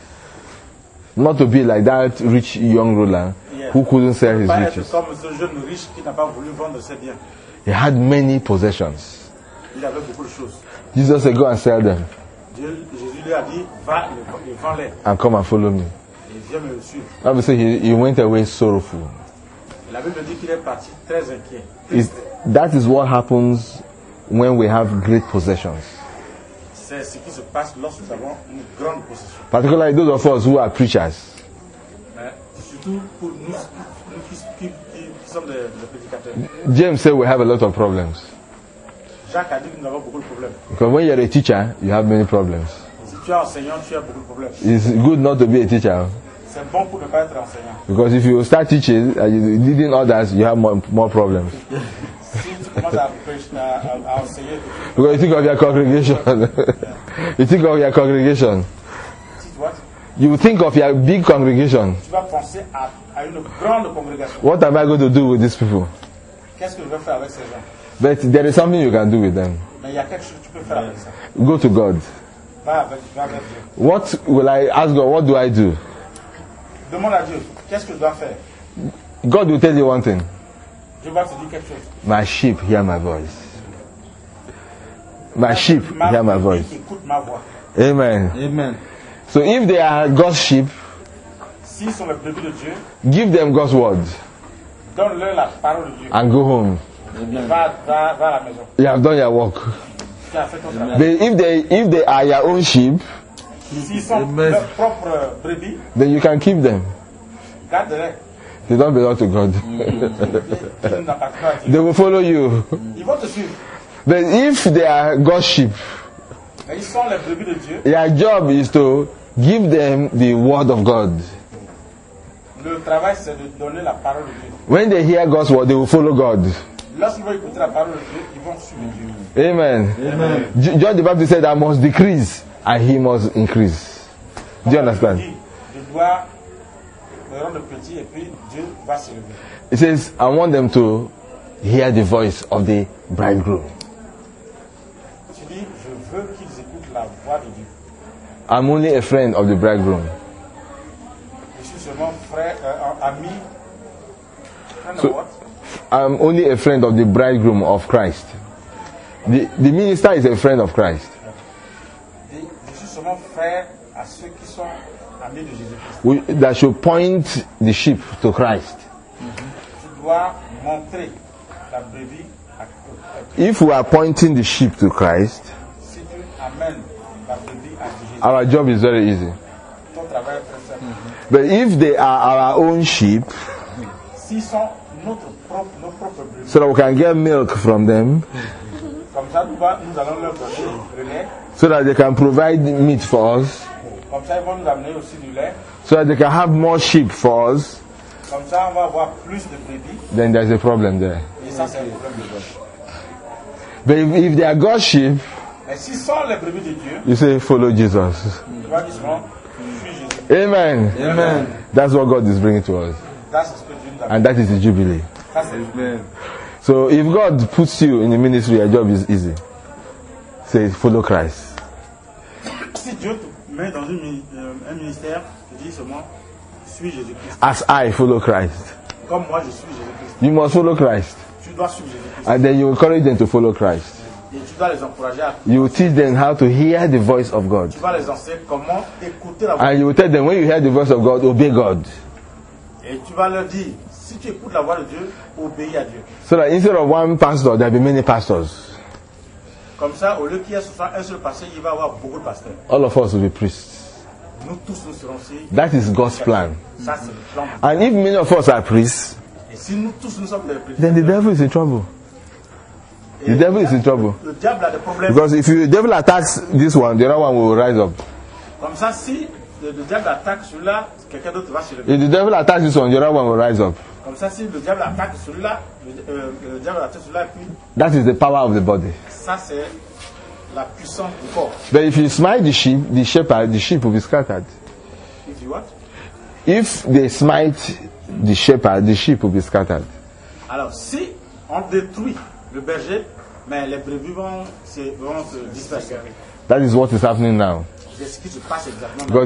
Not to be like that rich young ruler who couldn't sell his Pas être riches. comme ce jeune riche qui n'a pas voulu vendre ses biens. He had many possessions. Il avait beaucoup de choses. Jesus said, go and sell them Jésus lui a dit, va et vends-les and come and follow me. et viens me suivre. Bible says he went away sorrowful. La Bible dit qu'il est parti très inquiet. That is what happens when we have great possessions. C'est ce qui se passe lorsque nous avons une grande possession. Particularly those of us who are preachers. Mais surtout pour nous qui sommes des prédicateurs. James said we have a lot of problems. Jacques a dit que nous avons beaucoup de problèmes. Because when you're a teacher, you have many problems. Si tu es enseignant, tu as beaucoup de problèmes. It's good not to be a teacher. C'est bon pour ne pas être enseignant. Because if you start teaching and you're leading others, you have more problems. Si tu commences à enseigner, Because you think of your congregation. You think of your congregation. si tu vois, You think of your big congregation. tu vas penser à une grande congrégation. What am I going to do with these people? Qu'est-ce que je vais faire avec ces gens? But there is something you can do with them. Mais il y a quelque chose que tu peux faire avec ça. Go to God. Va avec Dieu. What will I ask God? What do I do? Demande à Dieu, qu'est-ce que je dois faire? God will tell you one thing. Dieu va te dire quelque chose. My sheep hear my voice. My sheep hear my voice. Écoute ma voix. Amen. Amen. So if they are God's sheep, S'ils sont les brebis de Dieu, give them God's word donne-leur la parole de Dieu. and go home. Va à la maison. You have done your work. Tu as fait ton travail. But if they are your own sheep, S'ils sont leurs propres brebis, then you can keep them. garde-les. They don't belong to God. Ils n'appartiennent pas à Dieu. They will follow you. Ils vont te suivre. But if they are God's sheep, Mais ils sont les brebis de Dieu. your job is to give them the word of God. Le travail, c'est de donner la parole de Dieu. When they hear God's word, they will follow God. Lorsqu'ils vont écouter la parole de Dieu, ils vont suivre Dieu. Amen. John the Baptist said, I must decrease and he must increase. Do you understand? Il dit, je dois me rendre petit et puis Dieu va s'élever. It says, I want them to hear the voice of the bridegroom. Tu dis, je veux qu'ils écoutent la voix de Dieu. I'm only a friend of the bridegroom. Je suis seulement frère, ami. Friend So- of what? I'm only a friend of the bridegroom of Christ. The minister is a friend of Christ. Je suis seulement frère à ceux qui sont amener de Jésus-Christ. that should point the sheep to Christ. Tu dois montrer la brebis à Christ. If we are pointing the sheep to Christ, Si tu amènes la brebis à Jésus, our job is very easy. ton travail est très simple. But if they are our own sheep, S'ils sont nos propres brebis, so that we can get milk from them, comme ça nous allons leur donner le lait, so that they can provide meat for us, comme ça ils vont nous amener aussi du lait, so that they can have more sheep for us, comme ça on va avoir plus de brebis, then there's a problem there. et ça c'est le problème de Dieu. But if they are God's sheep, Mais s'ils sont les brebis de Dieu, you say, follow Jesus. tu vois qu'ils seront, suis Jésus. Amen. Amen. That's what God is bringing to us. Ça c'est ce que Dieu nous a And that is the Jubilee. Ça c'est Amen. So if God puts you in the ministry, your job is easy. Say, follow Christ. Si Dieu te met dans un ministère, tu dis seulement, suis Jésus-Christ. As I follow Christ. Comme moi je suis Jésus-Christ. You must follow Christ. Tu dois suivre Jésus-Christ. And then you encourage them to follow Christ. Et tu dois les encourager à... You will teach them how to hear the voice of God. Tu vas les enseigner comment écouter la voix. And you will tell them, when you hear the voice of God, obey God. Et tu vas leur dire, si tu écoutes la voix de Dieu, obéis à Dieu. So that instead of one pastor, there will be many pastors. Comme ça, au lieu qu'il y ait ce soir un seul pasteur, il va y avoir beaucoup de pasteurs. All of us will be priests. Nous tous, nous serons ici. That is God's plan. Ça, c'est le plan. And if many of us are priests, Et si nous tous, nous sommes des prêtres, then the devil is in trouble. The devil is in trouble. le diable a des problèmes. Because if the devil attacks this one, the other one will rise up. Comme ça, si le diable attaque celui-là, quelqu'un d'autre va se lever. If the devil attacks this one, the other one will rise up. Comme ça, si le diable attaque celui-là, le diable attaque celui-là, et puis That is the power of the body. ça, c'est la puissance du corps. But if you smite the sheep, the shepherd, the sheep will be scattered. If you what? If they smite the shepherd, the sheep will be scattered. Alors, si on détruit le berger, mais les brebis vont se disperser. That is what is happening now. C'est ce qui se passe exactement. Because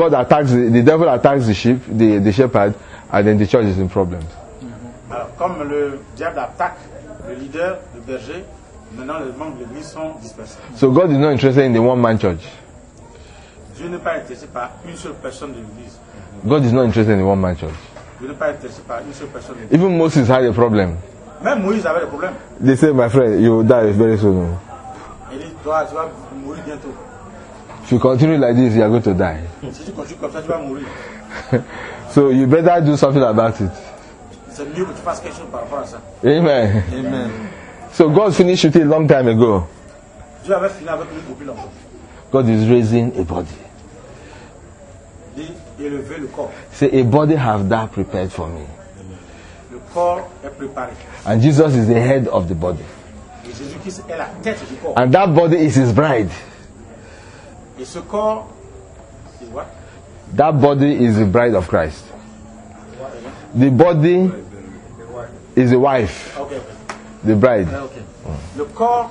the devil attacks the sheep, the shepherd, and then the church is in problems. Alors, comme le diable attaque le leader, le berger, maintenant les membres de l'église sont dispersés. So God is not interested in the one-man church. Dieu n'est pas intéressé par une seule personne de l'église. God is not interested in the one-man church. Dieu n'est pas intéressé par une seule personne de l'église. Even Moses had a problem. Même Moïse avait des problèmes. They said, my friend, you will die very soon. Il dit, toi, tu vas mourir bientôt. If you continue like this, you are going to die. Si tu continues comme ça, tu vas mourir. So you better do something about it. C'est mieux que tu fasses quelque chose par rapport à ça. Amen. Amen. So God finished it a long time ago. Dieu avait fini avec lui depuis longtemps. God is raising a body. Il dit, élever le corps. Say, a body have that prepared for me. Le corps est préparé. And Jesus is the head of the body. Et Jésus-Christ est la tête du corps. And that body is his bride. Et ce corps, c'est quoi? That body is the bride of Christ. The body is the wife, Ok, ok. the bride. Ok. Le corps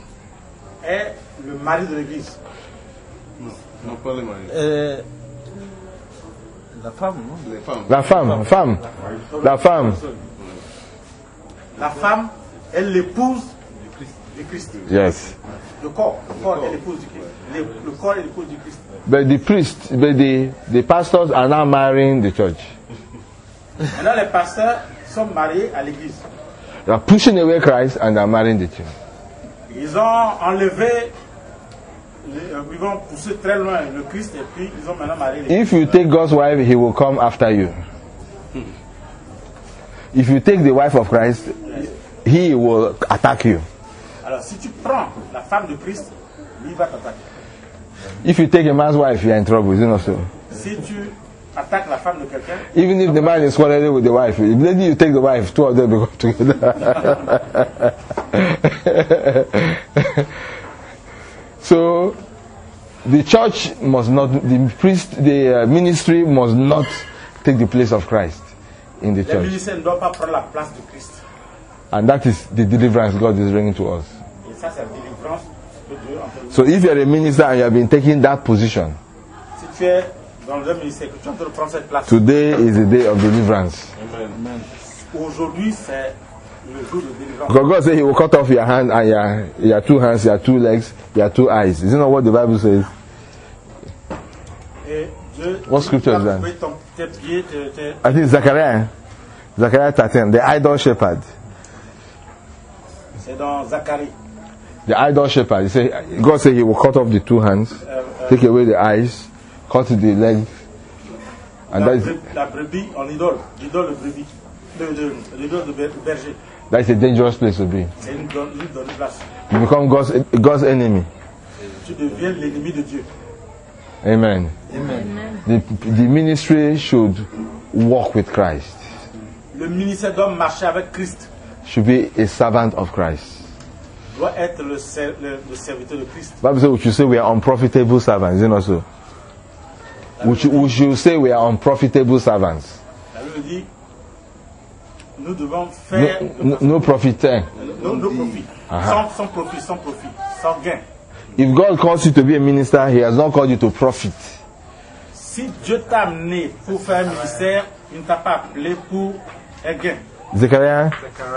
est le mari de l'église. Non, pas les maris. La femme, non? Les femmes. La femme. La femme. La femme est l'épouse du Christ. Yes. Le corps est l'épouse du Christ. Le corps est l'épouse du Christ. But the pastors are now marrying the church. Maintenant, les pasteurs sont mariés à l'église. They are pushing away Christ and they are marrying the church. Ils ont enlevé, ils vont pousser très loin le Christ et puis ils ont maintenant marié l'église. If you take God's wife, he will come after you. If you take the wife of Christ, he will attack you. Alors, si tu prends la femme de Christ, lui va t'attaquer. If you take a man's wife, you are in trouble, is it not so? Si tu attaques la femme de quelqu'un, Even if the man is quarreling with the wife, immediately you take the wife, two of them will go together. So, the church must not, the ministry must not take the place of Christ in the les church. musiciens ne doivent pas prendre la place de Christ. And that is the deliverance God is bringing to us. Et ça, c'est la délivrance de Dieu entre nous. So if you are a minister and you have been taking that position, Si tu es dans le ministère, que tu es en train de prendre cette place, today is the day of deliverance. aujourd'hui, c'est le jour de délivrance. Because God said he will cut off your hand and your two hands, your two legs, your two eyes. Isn't that what the Bible says? Et Dieu Dieu. What scripture is that? Tes pieds, I think Zechariah. Zechariah 13, the idol shepherd. c'est dans Zacharie. The idol shepherd. He said, God said he will cut off the two hands, take away the eyes, cut the legs. And that is, La brebis en idole. L'idole de brebis. L'idole de berger. that is a dangerous place to be. C'est une bonne place. You become God's enemy. Tu deviens l'ennemi de Dieu. Amen. The ministry should walk with Christ. Le ministère doit marcher avec Christ. Should be a servant of Christ. Doit être le serviteur de Christ. Bible says we should say we are unprofitable servants, isn't it also? We should say we are unprofitable servants. La Bible dit, nous devons faire No profiting. nos profits. Sans profit, sans gain. If God calls you to be a minister, He has not called you to profit. Si Dieu t'a amené pour faire un ministère, il ne t'a pas appelé pour un gain. Zechariah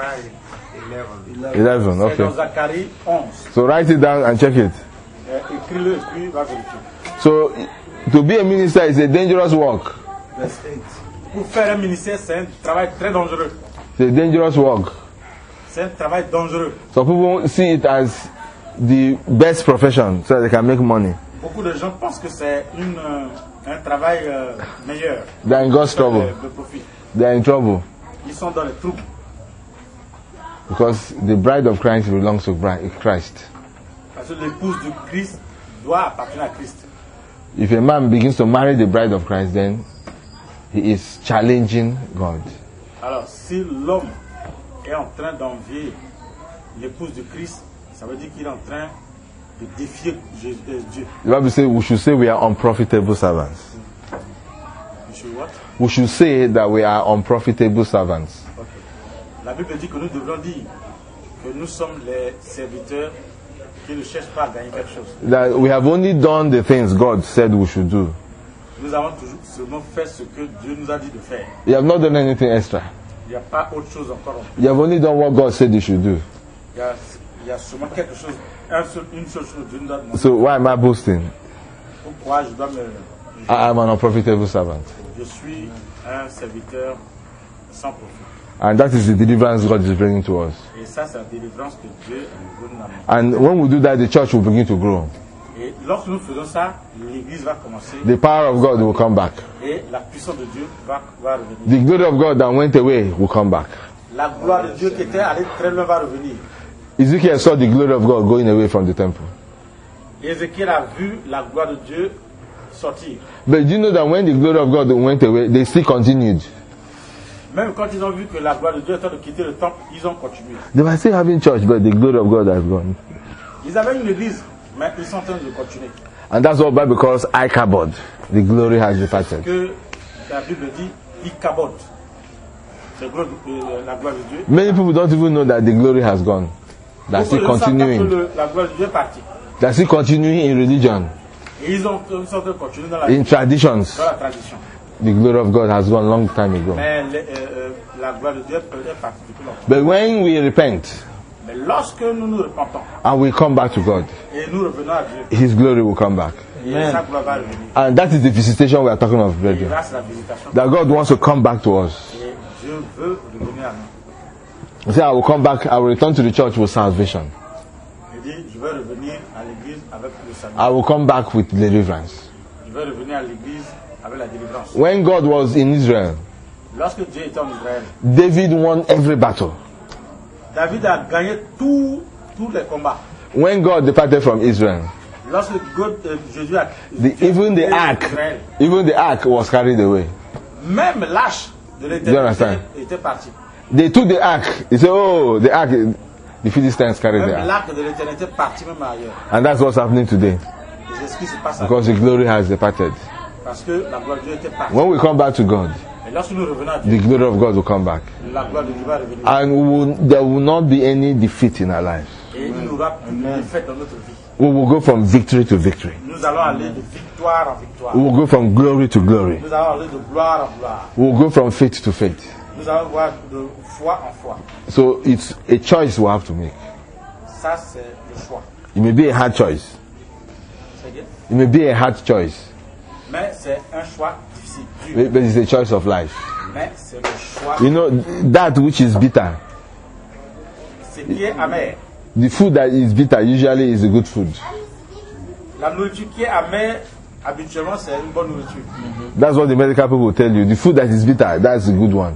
11, C'est dans okay. Zacharie 11. So write it down and check it. Écris-le et puis va vérifier. So to be a minister is a dangerous work. Verse 8. Pour faire un ministère, c'est un travail très dangereux. It's a dangerous work. C'est un travail dangereux. Some people see it as the best profession so that they can make money. Beaucoup de gens pensent que c'est un travail meilleur. They are in God's trouble. De profit. They are in trouble Ils sont dans les troubles. because the bride of Christ belongs to Christ. Parce que l'épouse du Christ doit appartenir à Christ. If a man begins to marry the bride of Christ, then he is challenging God. Alors, si l'homme est en train d'envier l'épouse du Christ, ça veut dire qu'il est en train de défier Dieu. The Bible says we should say we are unprofitable servants. You should what? We should say that we are unprofitable servants. Okay. La Bible dit que nous devons dire que nous sommes les serviteurs qui ne cherchent pas à gagner quelque chose. That we have only done the things God said we should do. Nous avons toujours seulement fait ce que Dieu nous a dit de faire. You have not done anything extra. Il n'y a pas autre chose encore. You have only done what God said you should do. Il y a seulement quelque chose, une seule chose que Dieu nous a demandé. So why am I boasting? Pourquoi je dois me... I am an unprofitable servant. Je suis un serviteur sans profit. And that is the deliverance God is bringing to us. Et ça, c'est la délivrance que Dieu veut nous amener. And when we do that, the church will begin to grow. Et lorsque nous faisons ça, l'Église va commencer. The power of God will come back. Et la puissance de Dieu va revenir. The glory of God that went away will come back. La gloire de Dieu qui était allée très loin va revenir. Ezekiel saw the glory of God going away from the temple. Ézéchiel a vu la gloire de Dieu sortir. But do you know that when the glory of God went away, they still continued? Même quand ils ont vu que la gloire de Dieu était en train de quitter le temple, ils ont continué. They were still having church, but the glory of God has gone. Ils avaient une église, mais ils sont en train de continuer. And that's what Bible calls Ichabod. The glory has departed. Que la Bible dit Ichabod. C'est la gloire de Dieu. Many people don't even know that the glory has gone. That's still continuing. La gloire de Dieu est partie. They're still continuing in religion, Et ils sont en train de continuer dans in traditions. la tradition. The glory of God has gone long time ago. Mais la gloire de Dieu est partie depuis longtemps. But when we repent Mais lorsque nous nous repentons and we come back to God, et nous revenons à Dieu, His glory will come back. et sa gloire va revenir. And that is the visitation we are talking of, Et brethren. là, c'est la visitation. That God wants to come back to us. Et Dieu veut revenir à nous. He said, I will come back, I will return to the church with salvation. Il dit, je vais revenir à l'église avec le salut. I will come back with deliverance. Je vais revenir à l'église avec la délivrance. When God was in Israel, Lorsque Dieu était en Israël, David won every battle. David a gagné tous les combats. When God departed from Israel, Lorsque Jésus a even the ark was carried away. même l'arche de Do you l'Éternel understand? était parti. They took the ark. He said, oh, the ark, the Philistines carried the Même ark. l'arc de l'Éternel était parti même ailleurs. And that's what's happening today. Et c'est ce qui se passe Because the glory has departed. parce que la gloire de Dieu était partie. When we come back to God, Et lorsque nous revenons à Dieu, the glory of God will come back. la gloire de Dieu va revenir. And there will not be any defeat in our lives. Et il n'y aura plus de défaite dans notre vie. We will go from victory to victory. Nous allons aller de victoire en victoire. We will go from glory to glory. Nous allons aller de gloire en gloire. We will go from faith to faith. Nous allons voir de foi en foi. So it's a choice we have to make. Ça, c'est le choix. It may be a hard choice. C'est bien. It may be a hard choice. Mais c'est un choix difficile, dur. But it's a choice of life. Mais c'est le choix. You know, that which is bitter, Ce qui est amer. the food that is bitter usually is a good food. La nourriture qui est amère, habituellement, c'est une bonne nourriture. That's what the medical people will tell you. The food that is bitter, that's a good one.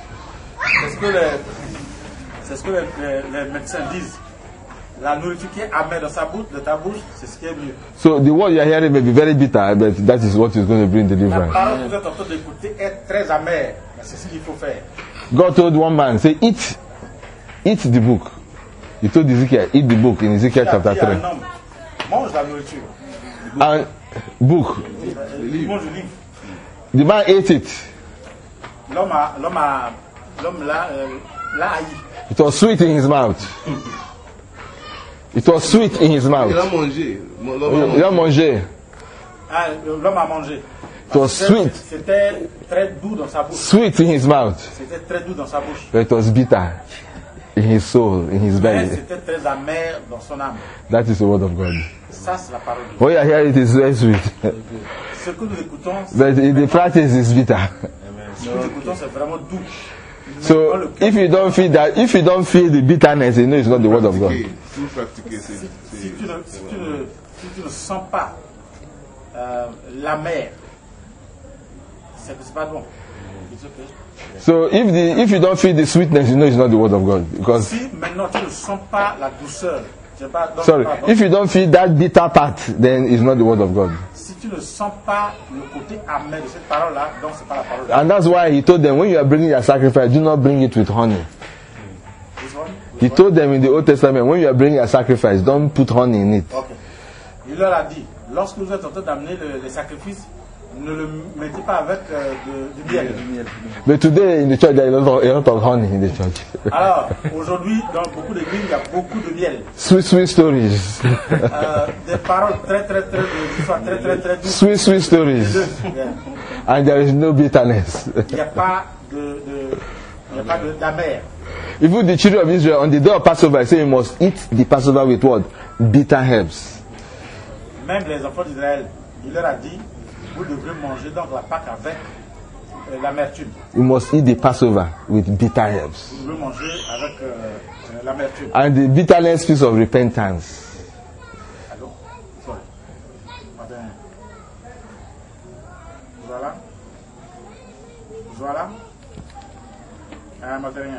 C'est ce que les médecins disent. La nourriture qui est amère dans sa bouche, de ta bouche, c'est ce qui est mieux. So the word you are hearing may be very bitter, but that is what is going to bring the La difference. parole que vous êtes en train d'écouter est très amère, mais c'est ce qu'il faut faire. God told one man, say, eat the book. He told Ezekiel, eat the book in Ezekiel Il a chapter dit à 3. un homme, mange la nourriture, And book, mange le livre. the man ate it. L'homme l'a haï. It was sweet in his mouth. It was sweet in his Il mouth. a mangé. Il a mangé. Ah, l'homme a mangé. It was sweet. C'était très doux dans sa bouche. Sweet in his mouth. C'était très doux dans sa bouche. But it was bitter in his soul, in his Mais belly. c'était très amer dans son âme. That is the word of God. Ça, c'est la parole de Dieu. What you are hearing is very sweet. Ce que nous écoutons, But in the practice is bitter. ce que nous écoutons, c'est vraiment doux. So if you don't feel that, if you don't feel the bitterness, you know it's not the word of God. Tout pratiquer, Si tu ne sens pas l'amer, c'est que c'est pas bon. It's okay. So if you don't feel the sweetness, you know it's not the word of God. Because Si maintenant tu ne sens pas la douceur, c'est pas, donc sorry, pas bon. if you don't feel that bitter part, then it's not the word of God. Si tu ne sens pas le côté amer de cette parole-là, donc c'est pas la parole de Dieu. And that's why he told them, when you are bringing your sacrifice, do not bring it with honey. This one? He told them in the Old Testament, when you are bringing your sacrifice, don't put honey in it. Ok. Il leur a dit, lorsque vous êtes en train d'amener les sacrifices, ne le mettez pas avec du miel. But today in the church, there is a lot of honey in the church. Alors, aujourd'hui, dans beaucoup d'églises, il y a beaucoup de miel. Sweet stories. Des paroles très douces. Sweet stories. Yeah. And there is no bitterness. Il n'y a pas d'amer. Even the children of Israel, on the day of Passover, I say you must eat the Passover with what? Bitter herbs. Même les enfants d'Israël, il leur a dit, vous devrez manger donc la Pâque avec l'amertume. You must eat the Passover with bitter herbs. Vous devrez manger avec l'amertume. And the bitterness speaks of repentance. Allô? Sorry. Voilà. Un matériel.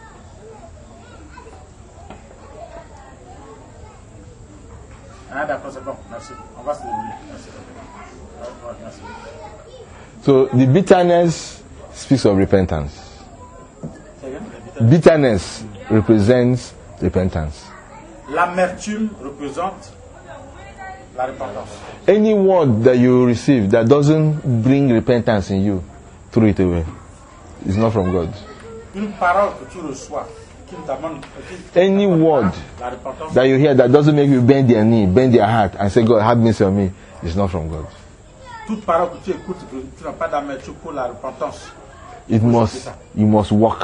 Ah d'accord, c'est bon, merci. On va se débrouiller. Merci. Ouais, merci. So the bitterness speaks of repentance. C'est bien? Bitterness represents repentance. L'amertume représente la repentance. Any word that you receive that doesn't bring repentance in you, throw it away. It's not from God. Une parole que tu reçois qui t'amène Any word la repentance, that you hear that doesn't make you bend their knee, bend their heart, and say, God, have mercy on me, is not from God. toute parole que tu écoutes, que tu n'as pas d'amertume pour la repentance, You must walk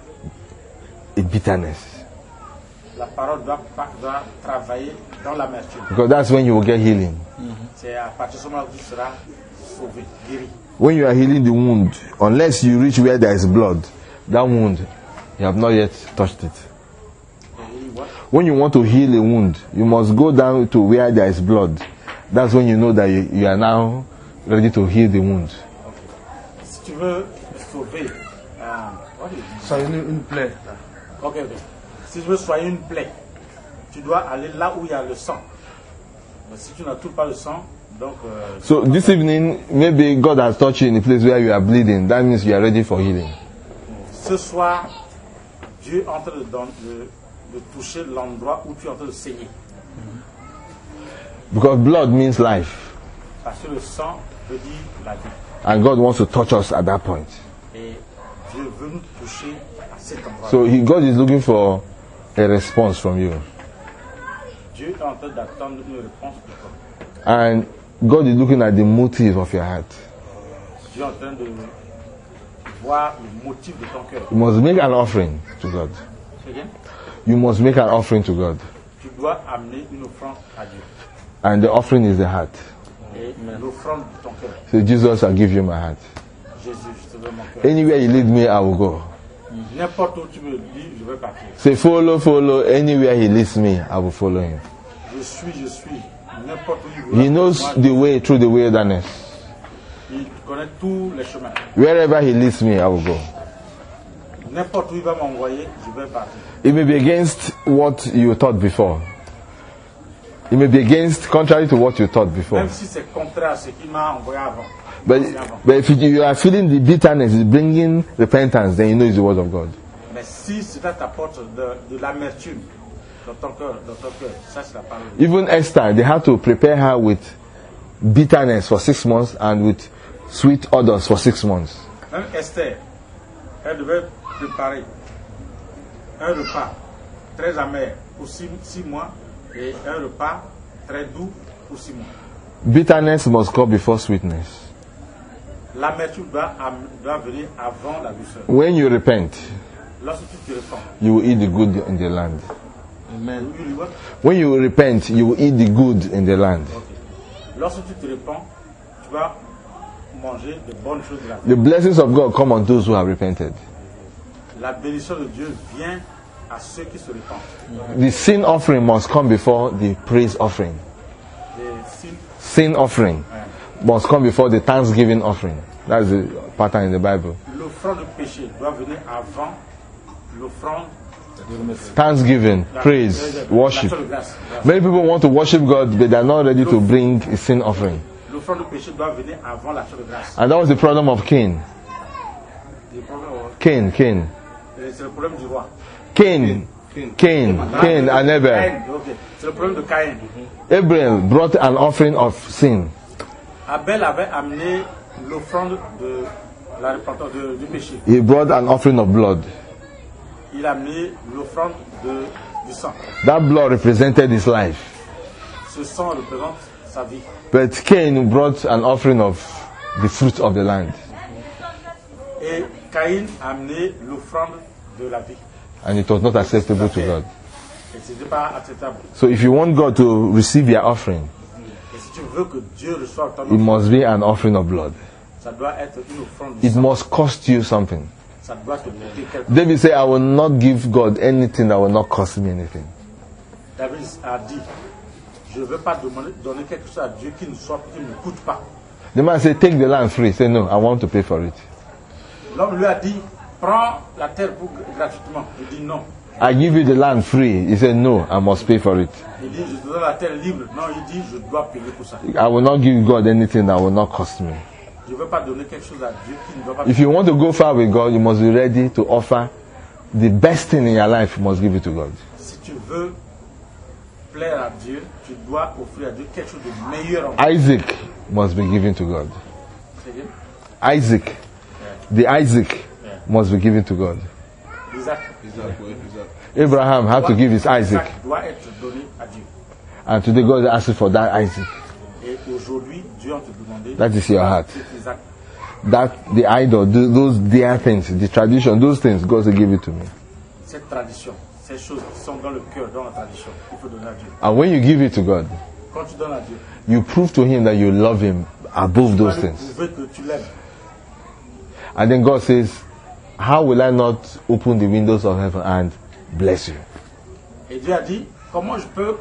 in bitterness. la parole doit travailler dans l'amertume. Because that's when you will get healing. C'est à partir de ce moment où tu seras sauvé, guéri. When you are healing the wound, unless you reach where there is blood, that wound, you have not yet touched it. When you want to heal a wound, you must go down to where there is blood. That's when you know that you are now ready to heal the wound. Si tu veux sauver, Soyez une plaie. ok. Si tu veux soigner une plaie, tu dois aller là où il y a le sang. Mais si tu n'as tout pas le sang, donc. So this evening, maybe God has touched you in a place where you are bleeding. That means you are ready for healing. Ce soir, Dieu est en train de toucher l'endroit où tu es en train de saigner. Because blood means life. Parce que le sang veut dire la vie. And God wants to touch us at that point. Et Dieu veut nous toucher à cet endroit. So God is looking for a response from you. Dieu est en train d'attendre une réponse de toi. And God is looking at the motive of your heart. Dieu est en train de voir le motif de ton cœur. You must make an offering to God. C'est bien? You must make an offering to God. Tu dois amener une offrande à Dieu. And the offering is the heart. et l'offrande de ton cœur. Say, Jesus, I'll give you my heart. Jésus, je te donne mon cœur. Anywhere you lead me, I will go. N'importe où tu me dis, je vais partir. Say, follow, follow. Anywhere he leads me, I will follow him. Je suis. N'importe où il He knows the way through the wilderness. Il connaît tous les chemins. Wherever he leads me, I will go. N'importe où il va m'envoyer, je vais partir. It may be against what you thought before. It may be against, contrary to what you thought before. Même si c'est contraire à ce qu'il m'a envoyé avant. But if you are feeling the bitterness, it's bringing repentance, then you know it's the word of God. Mais si cela t'apporte de l'amertume dans ton cœur, ça c'est la parole. Even Esther, they had to prepare her with bitterness for 6 months and with sweet odors for 6 months. Même Esther, elle devait préparer un repas très amer pour 6 mois et un repas très doux pour 6 mois. Bitterness must come before sweetness. L'amertume doit venir avant la douceur. When you repent, Lorsque tu te répands, you will eat the good in the land. Amen. When you repent, you will eat the good in the land. Okay. Lorsque tu te répands, tu vas manger de bonnes choses de la vie. The blessings of God come on those who have repented. La bénédiction de Dieu vient à ceux qui se répandent. The sin offering must come before the praise offering. Sin offering must come before the thanksgiving offering. That's the pattern in the Bible. L'offrande de péché doit venir avant l'offrande. Thanksgiving, praise, worship. Many people want to worship God, but they are not ready to bring a sin offering. L'offrande de péché doit venir avant l'action de grâce. And that was the problem of Cain. Cain. C'est le problème du roi. Cain and Abel. Okay. C'est le problème de Caïn. Abel brought an offering of sin. Abel avait amené l'offrande de la repentance du péché. He brought an offering of blood. Il a amené l'offrande du sang. That blood represented his life. Ce sang représente sa vie. But Cain brought an offering of the fruit of the land. Et Caïn a amené l'offrande de la vie. And it was not acceptable to God. Et c'était pas acceptable. So if you want God to receive your offering, Et si tu veux que Dieu reçoive ton it must be an offering of blood. ça doit être une offrande du It sang. must cost you something. Ça doit te coûter quelque chose. David said, I will not give God anything that will not cost me anything. David a dit, je ne veux pas donner quelque chose à Dieu qui ne me coûte pas. The man said, take the land free. He said, no, I want to pay for it. L'homme lui a dit, prends la terre gratuitement. Il dit non. I give you the land free. He said, no, I must pay for it. Il dit, je te donne la terre libre. Non, il dit, je dois payer pour ça. I will not give God anything that will not cost me. Je ne veux pas donner quelque chose à Dieu qui ne doit pas If you want to go far with God, you must be ready to offer the best thing in your life. You must give it to God. Si tu veux plaire à Dieu, tu dois offrir à Dieu quelque chose de meilleur en Isaac must be given to God. C'est bien? Isaac, the Isaac must be given to God. Isaac. Abraham had to give his Isaac. Doit être donné à Dieu. And today God is asking for that Isaac. Et aujourd'hui, Dieu a te demandé. That is your heart. Isaac. That, the idol, those dear things, the tradition, those things, God will give it to me. Cette tradition, ces choses qui sont dans le cœur, dans la tradition, il faut donner à Dieu. And when you give it to God, Quand tu donnes à Dieu, you prove to Him that you love Him above those tu vas lui things. prouver que tu l'aimes. And then God says, how will I not open the windows of heaven and bless you? Et Dieu a dit, comment je peux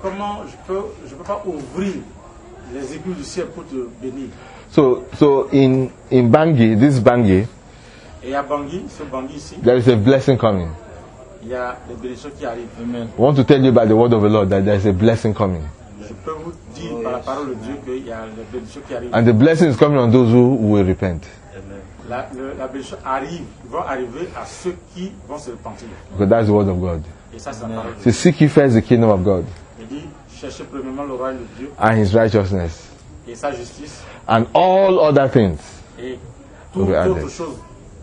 pas ouvrir les écluses du ciel pour te bénir. So in Bangui, this Bangui, Et à Bangui, ce Bangui ici, there is a blessing coming. il y a des bénédictions qui arrivent. Amen. I want to tell you by the word of the Lord that there is a blessing coming. Je peux vous dire par la parole de Dieu qu'il y a des bénédictions qui arrivent. And the blessing is coming on those who will repent. La bénédiction va arriver à ceux qui vont se repentir. Because that's the word of God. Et ça, c'est la parole de So Dieu. seek ye first the kingdom of God Il dit, cherchez premièrement le royaume de Dieu and His righteousness, et sa justice and all other things et will toute be autre added. chose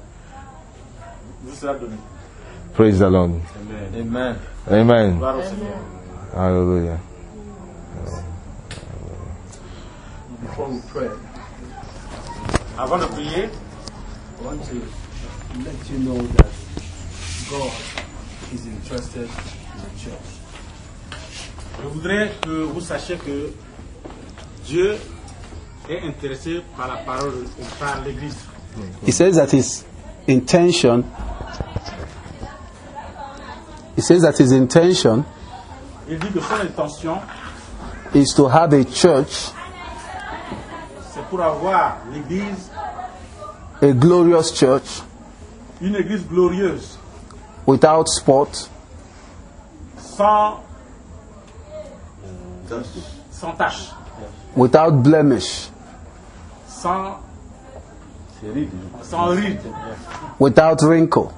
vous sera donnée. Praise the Lord. Amen. Amen. Gloire au Seigneur. Hallelujah. Before we pray, Avant de prier, I want to let you know that God is interested in the church. je voudrais que vous sachiez que Dieu est intéressé par la parole et par l'Église. He says that his intention Il dit que son intention, is to have a church, c'est pour avoir l'Église, a glorious church, une Église glorieuse, without spot, sans tache, without blemish, sans ride. without wrinkle.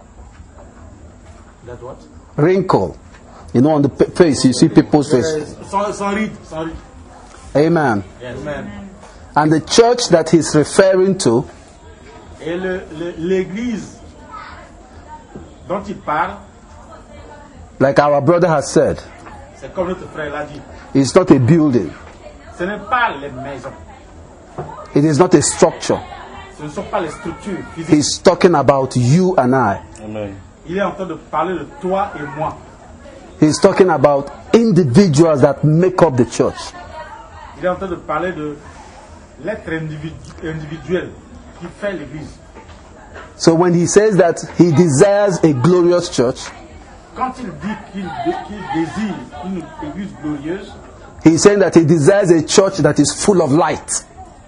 That what? Wrinkle. You know, on the face, you see people's face. Sans ride. Amen. Yes. Amen. And the church that he's referring to Et l'Église dont il parle, like our brother has said, c'est comme notre frère l'a dit, is not a building. ce n'est pas les maisons, It is not a structure. ce ne sont pas les structures physiques. He's talking about you and I. Amen. Il est en train de parler de toi et moi. He's talking about individuals that make up the church. Il est en train de parler de l'être individuel qui fait l'Église. So when he says that he desires a glorious church, Quand il dit qu'il désire une Église glorieuse, he's saying that he desires a church that is full of light.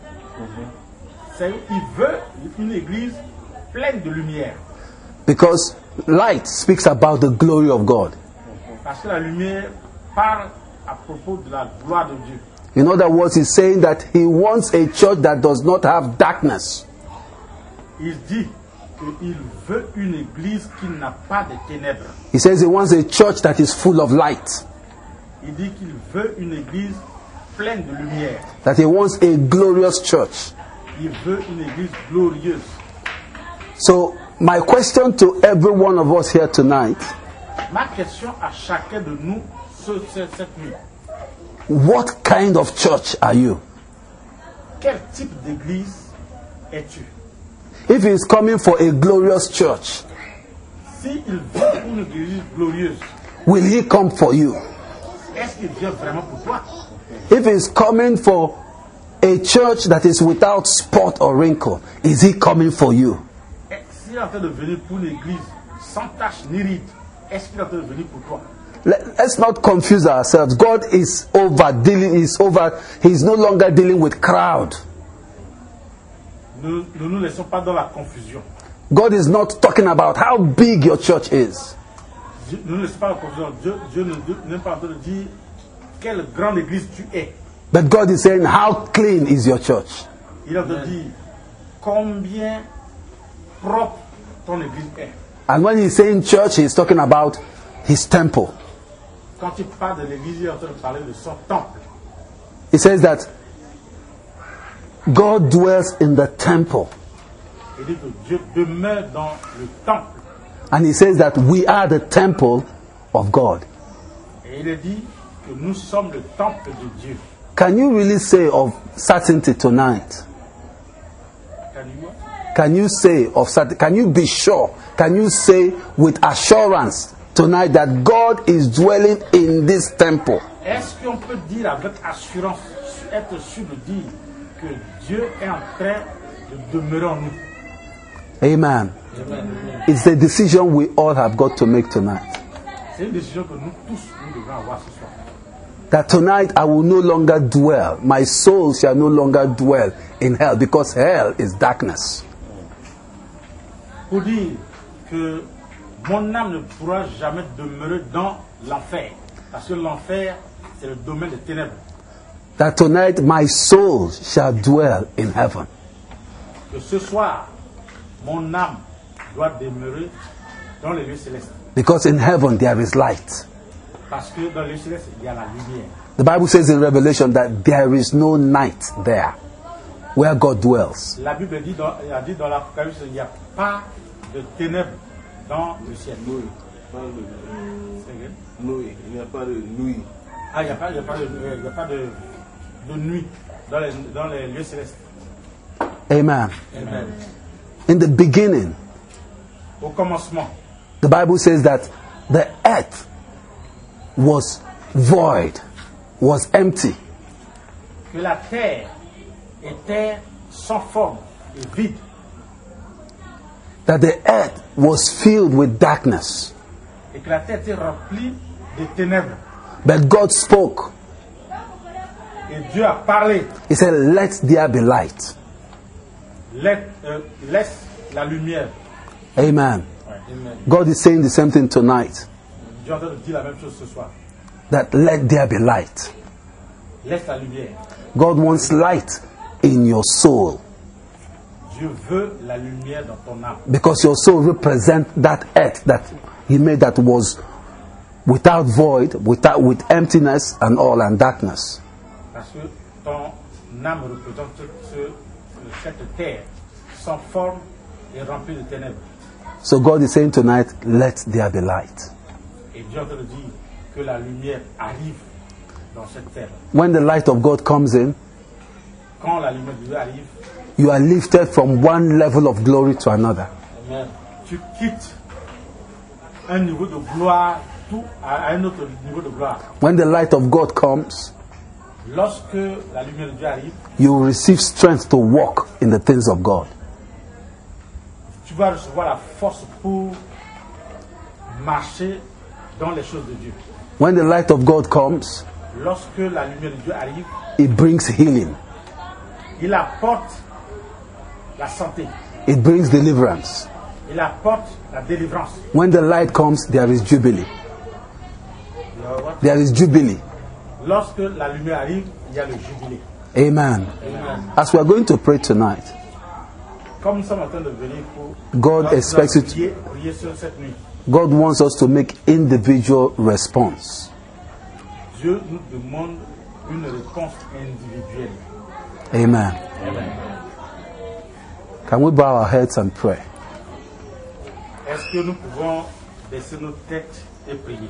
il veut une Église pleine de lumière. Because light speaks about the glory of God. Parce que la lumière parle à propos de la gloire de Dieu. In other words, he's saying that he wants a church that does not have darkness. Il dit qu'il veut une Église qui n'a pas de ténèbres. He says he wants a church that is full of light. Il dit qu'il veut une Église pleine de lumière. That he wants a glorious church. Il veut une Église glorieuse. So my question to every one of us here tonight, Ma question à chacun de nous cette nuit, what kind of church are you? quel type d'église es-tu? If he's coming for a glorious church, Si il veut une église glorieuse, will he come for you? est-ce qu'il vient vraiment pour toi? If he's coming for a church that is without spot or wrinkle, is he coming for you? S'il est en train de venir pour une église sans tache ni ride, est-ce qu'il est en train de venir pour toi? Let's not confuse ourselves. God is he's no longer dealing with crowd. Ne nous laissons pas dans la confusion. God is not talking about how big your church is. Ne nous laissons pas dans la confusion. Dieu n'est pas en train de dire quelle grande église tu es. But God is saying, how clean is your church? Il est en train de dire combien propre ton église est. And when he's saying church, he's talking about his temple. Quand il parle de l'église, il est en train de parler de son temple. He says that God dwells in the temple. Il dit que Dieu demeure dans le temple. And he says that we are the temple of God. Et il est dit que nous sommes le temple de Dieu. Can you really say of certainty tonight? Can you say of certainty? Can you be sure? Can you say with assurance tonight that God is dwelling in this temple? Est-ce qu'on peut dire avec assurance, être sûr de dire que Dieu est en train de demeurer en nous? Amen. It's the decision we all have got to make tonight. C'est une décision que nous tous nous devons avoir ce soir. That tonight I will no longer dwell, my soul shall no longer dwell in hell, because hell is darkness. Pour dire que mon âme ne pourra jamais demeurer dans l'enfer, parce que l'enfer c'est le domaine des ténèbres. That tonight my soul shall dwell in heaven. Que ce soir, mon âme doit demeurer dans les lieux célestes. Because in heaven there is light. Parce que dans les lieux célestes, il y a la lumière. The Bible says in Revelation that there is no night there where God dwells. La Bible a dit dans l'Apocalypse qu'il n'y a pas de ténèbres dans le ciel. Noé. Noé. Il n'y a pas de nuit. Ah, il n'y a pas de nuit dans les lieux célestes. Amen. Amen. In the beginning, Au commencement, the Bible says that the earth was void, was empty. que la terre était sans forme et vide. That the earth was filled with darkness. Et que la terre était remplie de ténèbres. But God spoke. Et Dieu a parlé. He said, let there be light. Laisse la lumière. Amen. Ouais. Amen. God is saying the same thing tonight. Dieu est en train de dire la même chose ce soir. That let there be light. Laisse la lumière. God wants light in your soul. Dieu veut la lumière dans ton âme. Because your soul represents that earth that He made that was without void, with emptiness and all and darkness. Parce que ton âme représente cette terre sans forme et remplie de ténèbres. So God is saying tonight, let there be light. Et Dieu est en train de dire que la lumière arrive dans cette terre. When the light of God comes in, Quand la lumière de Dieu arrive, you are lifted from one level of glory to another. Amen. Tu quittes un niveau de gloire à un autre niveau de gloire. When the light of God comes, Lorsque la lumière de Dieu arrive, you will receive strength to walk in the things of God. tu vas recevoir la force pour marcher dans les choses de Dieu. When the light of God comes, Lorsque la lumière de Dieu arrive, it brings healing. il apporte la santé, It brings deliverance. il apporte la délivrance. When the light comes, there is jubilee. There is jubilee. Lorsque la lumière arrive, il y a le jubilé. Amen. Amen. As we are going to pray tonight, Comme nous sommes en train de venir pour God expects it. prier sur cette nuit, God wants us to make individual response. Dieu nous demande une réponse individuelle. Amen. Amen. Can we bow our heads and pray? Est-ce que nous pouvons baisser nos têtes et prier?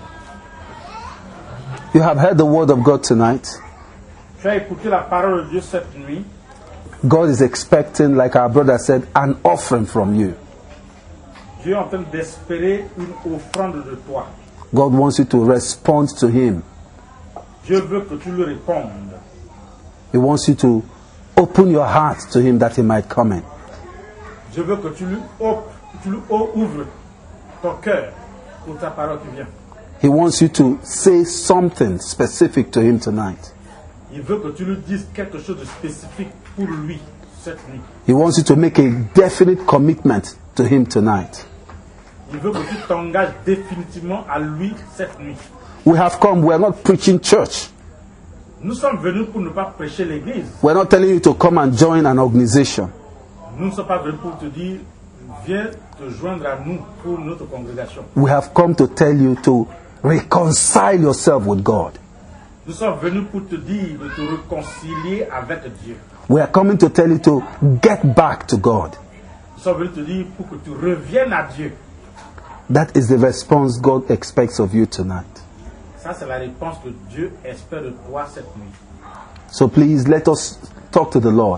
You have heard the word of God tonight. Tu as écouté la parole de Dieu cette nuit. God is expecting, like our brother said, an offering from you. Dieu est en train d'espérer une offrande de toi. God wants you to respond to Him. Dieu veut que tu lui répondes. He wants you to open your heart to Him that He might come in. Dieu veut que tu lui ouvres ton cœur pour ta parole qui vient. He wants you to say something specific to Him tonight. Il veut que tu lui dises quelque chose de spécifique pour lui cette nuit. He wants you to make a definite commitment to Him tonight. Il veut que tu t'engages définitivement à lui cette nuit. We have come, we are not preaching church. Nous sommes venus pour ne pas prêcher l'église. We are not telling you to come and join an organization. Nous ne sommes pas venus pour te dire, viens te joindre à nous pour notre congrégation. We have come to tell you to reconcile yourself with God. Nous sommes venus pour te dire de te réconcilier avec Dieu. We are coming to tell you to get back to God. Nous sommes venus te dire pour que tu reviennes à Dieu. That is the response God expects of you tonight. Ça, c'est la réponse que Dieu espère de toi cette nuit. So please let us talk to the Lord.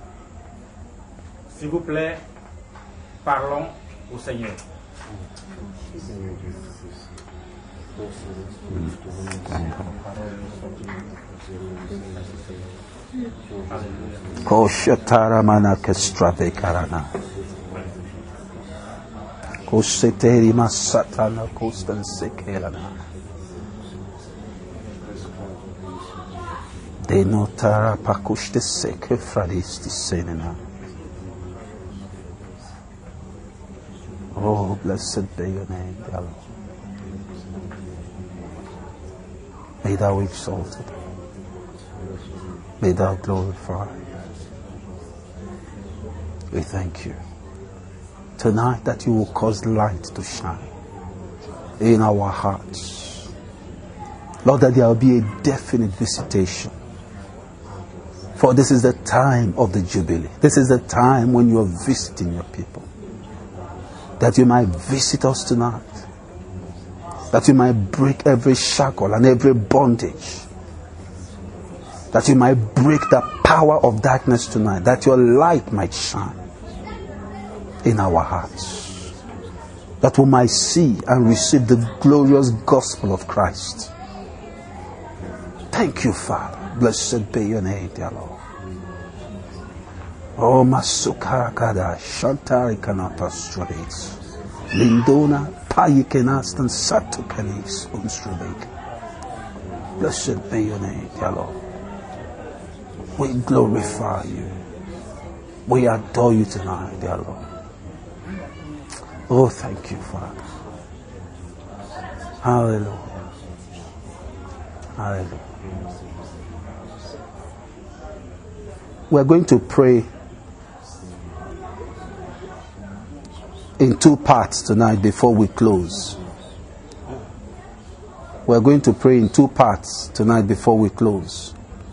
S'il vous plaît, parlons au Seigneur. Koshataramana kestrave karana. Koseteri masatana kostan sekelana. Denotara pakushte seke fradisti senena. Oh, blessed be your name, dear Lord. May thou exalted. May thou glorified. We thank you tonight that you will cause light to shine in our hearts. Lord, that there will be a definite visitation. For this is the time of the Jubilee. This is the time when you are visiting your people. That you might visit us tonight. That you might break every shackle and every bondage. That you might break the power of darkness tonight. That your light might shine in our hearts. That we might see and receive the glorious gospel of Christ. Thank you, Father. Blessed be your name, dear Lord. Oh, Masukarakada, Shantarikanata Straits. Lindona, Payikenastan Satukanis, Unstrubek. Blessed be your name, dear Lord. We glorify you. We adore you tonight, dear Lord. Oh, thank you, Father. Hallelujah. Hallelujah. We're going to pray in two parts tonight before we close. We're going to pray in two parts tonight before we close.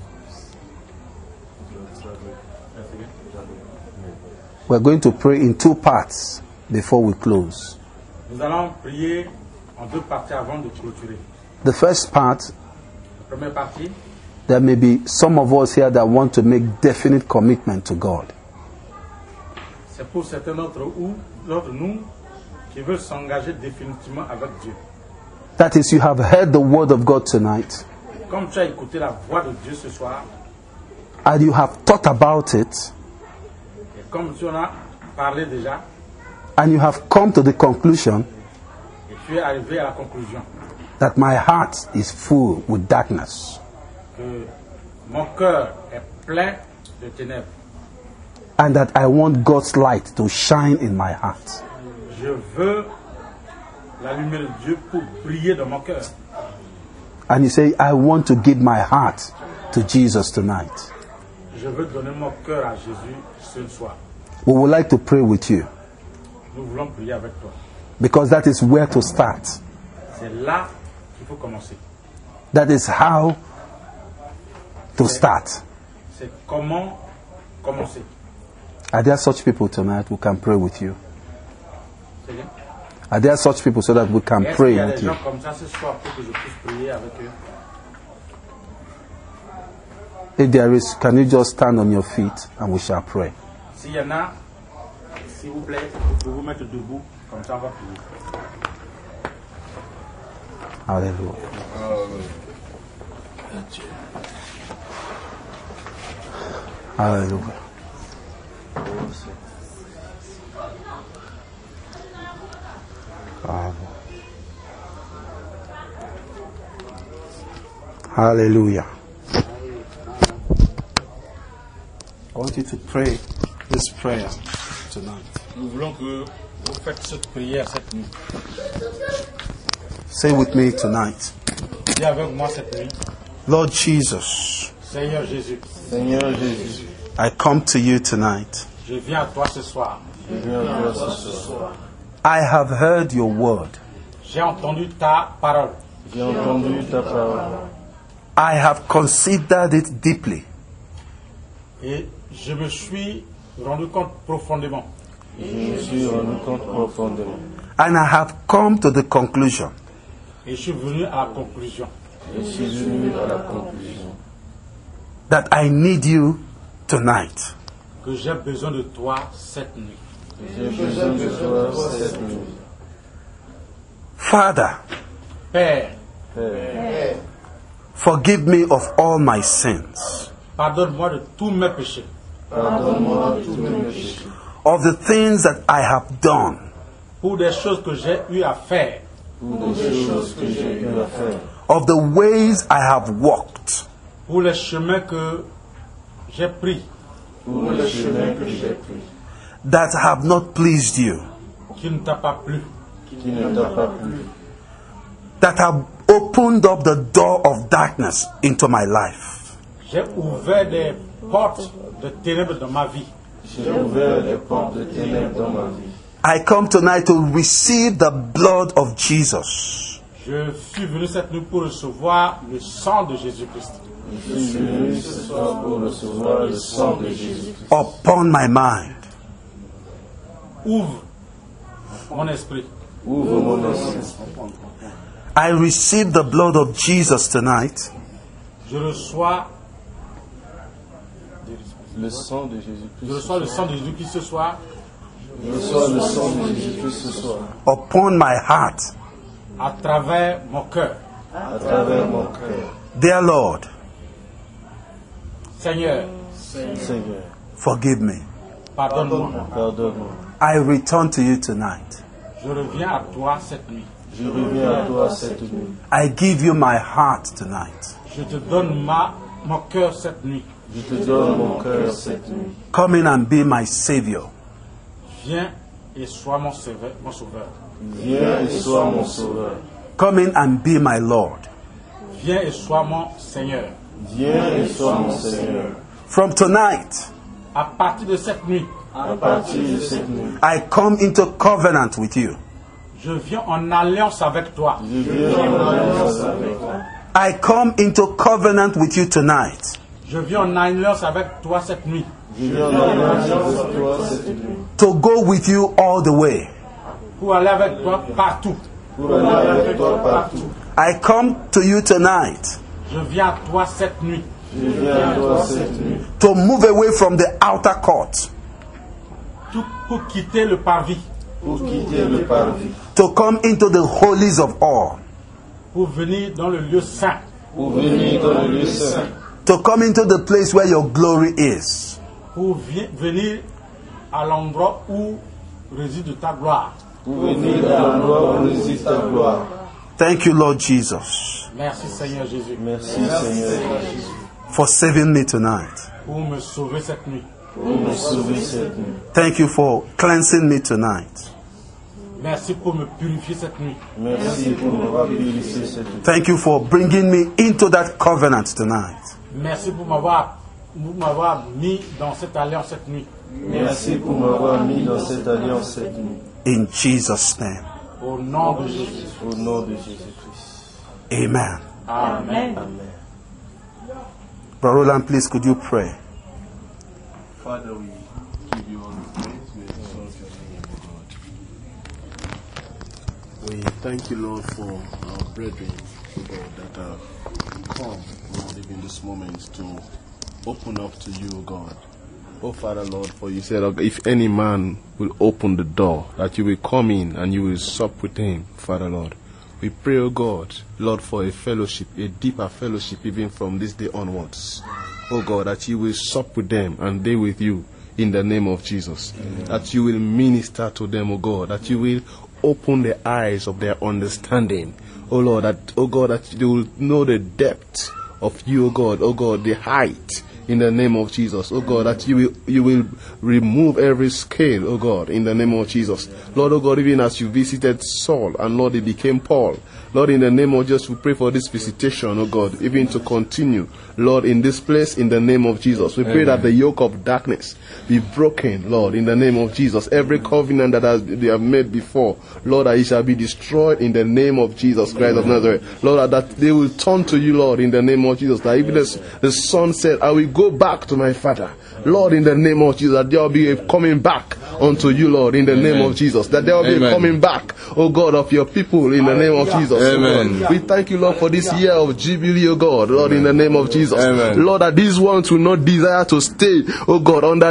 We're going to pray in two parts before we close. Nous allons prier en deux parties avant de clôturer. The first part, La première partie, there may be some of us here that want to make definite commitment to God. c'est pour certains d'entre nous qui veulent s'engager définitivement avec Dieu. That is, you have heard the word of God tonight, Comme tu as écouté la voix de Dieu ce soir, and you have thought about it, et comme tu en as parlé déjà, and you have come to the conclusion et tu es arrivé à la conclusion that my heart is full with darkness, que mon cœur est plein de ténèbres, and that I want God's light to shine in my heart. je veux la lumière de Dieu pour briller dans mon cœur. And you say, I want to give my heart to Jesus tonight. Je veux donner mon cœur à Jésus ce soir. We would like to pray with you, Nous voulons prier avec toi. because that is where to start. C'est là qu'il faut commencer. That is how to start. C'est comment commencer. Are there such people tonight who can pray with you? C'est bien? Are there such people so that we can Est-ce qu'il pray y a with des you? gens comme ça ce soir pour que je puisse prier avec eux? If there is, can you just stand on your feet and we shall pray? S'il y en a, s'il vous plaît, vous pouvez vous mettre debout, comme ça on va prier. Hallelujah. Hallelujah. Hallelujah. I want you to pray this prayer tonight. Nous voulons que vous faites cette prière cette nuit. Say with me tonight. Dis avec moi cette nuit. Lord Jesus, Seigneur Jésus, Seigneur Jésus, I come to you tonight. je viens à toi ce soir. je viens à toi ce soir. I have heard your word. J'ai entendu ta parole. J'ai entendu ta parole. I have considered it deeply. Et je me suis rendu compte profondément. Je me suis rendu compte profondément. And I have come to the conclusion Et je suis venu à la conclusion Je suis venu à la conclusion that I need you tonight. que j'ai besoin de toi cette nuit. j'ai besoin de toi cette nuit. Father, Père, Père, forgive me of all my sins, pardonne-moi de tous mes péchés, pardonne-moi tous mes péchés, of the things that I have done, pour des choses que j'ai eu à faire, pour des choses que j'ai eu à faire, of the ways I have walked, pour les chemins que j'ai pris, pour les chemins que j'ai pris, that have not pleased you, qui ne t'a pas plu, qui ne t'a pas plu, that have opened up the door of darkness into my life. j'ai ouvert des portes de ténèbres dans ma vie. j'ai ouvert les portes de ténèbres dans ma vie. I come tonight to receive the blood of Jesus Je suis venu cette nuit pour recevoir le sang de Jésus-Christ Je suis venu ce soir pour recevoir le sang de Jésus. upon my mind. Ouvre mon esprit. Ouvre mon esprit. I receive the blood of Jesus tonight Je reçois Le sang de Jésus-Christ. Je reçois le sang de Jésus-Christ ce soir Je reçois le sang de Jésus-Christ ce soir. upon my heart. à travers mon cœur. À travers mon cœur. Dear Lord, Seigneur, Seigneur, forgive me. Pardonne-moi. Pardonne-moi. I return to you tonight. Je reviens à toi cette nuit. Je reviens à toi cette nuit. I give you my heart tonight. Je te donne mon cœur cette nuit. Je te donne mon cœur cette nuit. Come in and be my Savior. Viens et sois mon sauveur. Viens et sois mon sauveur. Come in and be my Lord. Viens et sois mon Seigneur. Viens et sois mon Seigneur. From tonight, À partir de cette nuit, À partir de cette nuit, I come into covenant with you. je viens en alliance avec toi. je viens en alliance avec toi. I come into covenant with you tonight. Je viens en alliance avec toi cette nuit. Je viens en alliance avec toi cette nuit. To go with you all the way. Pour aller avec toi partout. Pour aller avec toi partout. I come to you tonight Je viens à toi cette nuit. Je viens à toi cette nuit. to move away from the outer court. Tout pour quitter le parvis. Pour quitter le parvis. To come into the holies of all. Pour venir dans le lieu saint. Pour venir dans le lieu saint. To come into the place where your glory is. Pour venir à l'endroit où réside ta gloire. Pour venir à l'endroit où réside ta gloire. Thank you, Lord Jesus, Merci Seigneur Jésus Merci Seigneur Jésus. for saving me tonight. pour me sauver cette nuit. Pour me sauver cette nuit. Thank you for cleansing me tonight. Merci pour me purifier cette nuit. Merci pour m'avoir purifié cette nuit. Thank you for bringing me into that covenant tonight. Merci pour m'avoir mis dans cette alliance cette nuit. Merci pour m'avoir mis dans cette alliance cette nuit. In Jesus' name. Au nom de Jésus. Au nom de Jésus-Christ. Amen. Amen. Amen. Brother Roland, please could you pray? Father, we give you all the praise. We exalt your name, O God. We thank you, Lord, for our brethren, O God, that have come, Lord, even this moment to open up to you, O God. Oh, Father, Lord, for you said, if any man will open the door, that you will come in and you will sup with him, Father, Lord. We pray, O God, Lord, for a fellowship, a deeper fellowship, even from this day onwards. Oh God, that you will sup with them and they with you in the name of Jesus. Amen. That you will minister to them, O God, that you will open the eyes of their understanding. Oh Lord, oh God, that they will know the depth of you, oh God, the height. In the name of Jesus, oh God, that you will remove every scale, oh God, in the name of Jesus. Lord, oh God, even as you visited Saul and Lord, he became Paul. Lord, in the name of Jesus, we pray for this visitation, oh God, even to continue, Lord, in this place, in the name of Jesus. We pray that the yoke of darkness be broken, Lord, in the name of Jesus. Every covenant that they have made before, Lord, that it shall be destroyed in the name of Jesus Christ of Nazareth. Lord, that they will turn to you, Lord, in the name of Jesus. That even as the Son said, I will go back to my Father. Lord, in the name of Jesus, that there will be a coming back unto you, Lord, in the name of Jesus. That there will be a coming back, oh God, of your people in the name of Jesus. Amen. Oh, we thank you, Lord, for this year of Jubilee, oh God, Lord, in the name of Jesus. Amen. Lord, that these ones will not desire to stay, oh God, under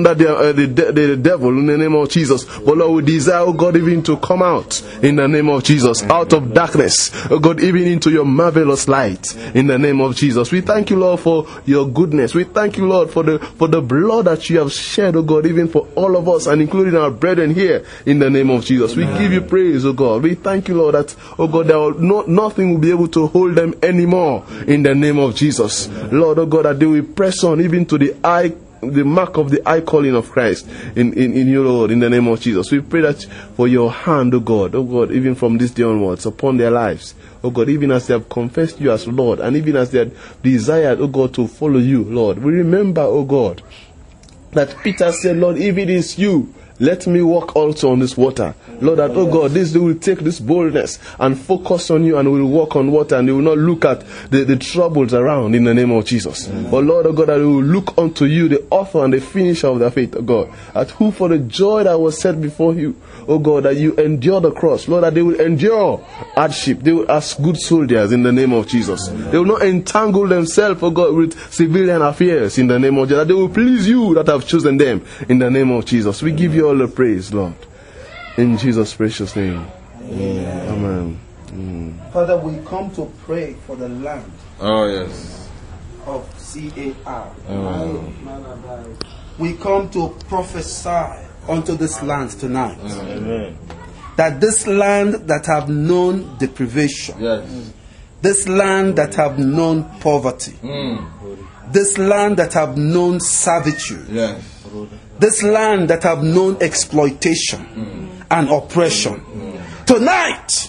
the devil in the name of Jesus. But Lord, we desire, oh God, even to come out in the name of Jesus, out of darkness, oh God, even into your marvelous light in the name of Jesus. We thank you, Lord, for your goodness. We thank you, Lord, for the blood that you have shed, oh God, even for all of us and including our brethren here in the name of Jesus. We give you praise, oh God. We thank you, Lord, that, oh God, nothing will be able to hold them anymore in the name of Jesus. Lord, oh God, that they will press on even to the mark of the high calling of Christ in you, Lord, in the name of Jesus. We pray that for your hand, oh God, even from this day onwards upon their lives. Oh God, even as they have confessed you as Lord, and even as they have desired, oh God, to follow you, Lord. We remember, oh God, that Peter said, Lord, if it is you, let me walk also on this water. Lord, that, oh God, they will take this boldness and focus on you and will walk on water and they will not look at the troubles around in the name of Jesus. But Lord, oh God, that they will look unto you, the author and the finisher of their faith, oh God, at who for the joy that was set before you, oh God, that you endure the cross. Lord, that they will endure hardship. They will as good soldiers in the name of Jesus. They will not entangle themselves, oh God, with civilian affairs in the name of Jesus. That they will please you that have chosen them in the name of Jesus. We give you all the praise, Lord. In Jesus' precious name. Amen. Amen. Father, we come to pray for the land Oh, yes. of CAR. we come to prophesy unto this land tonight. Amen. That this land that have known deprivation, Yes. this land that have known poverty, this land that have known servitude, Yes. this land that have known exploitation and oppression, tonight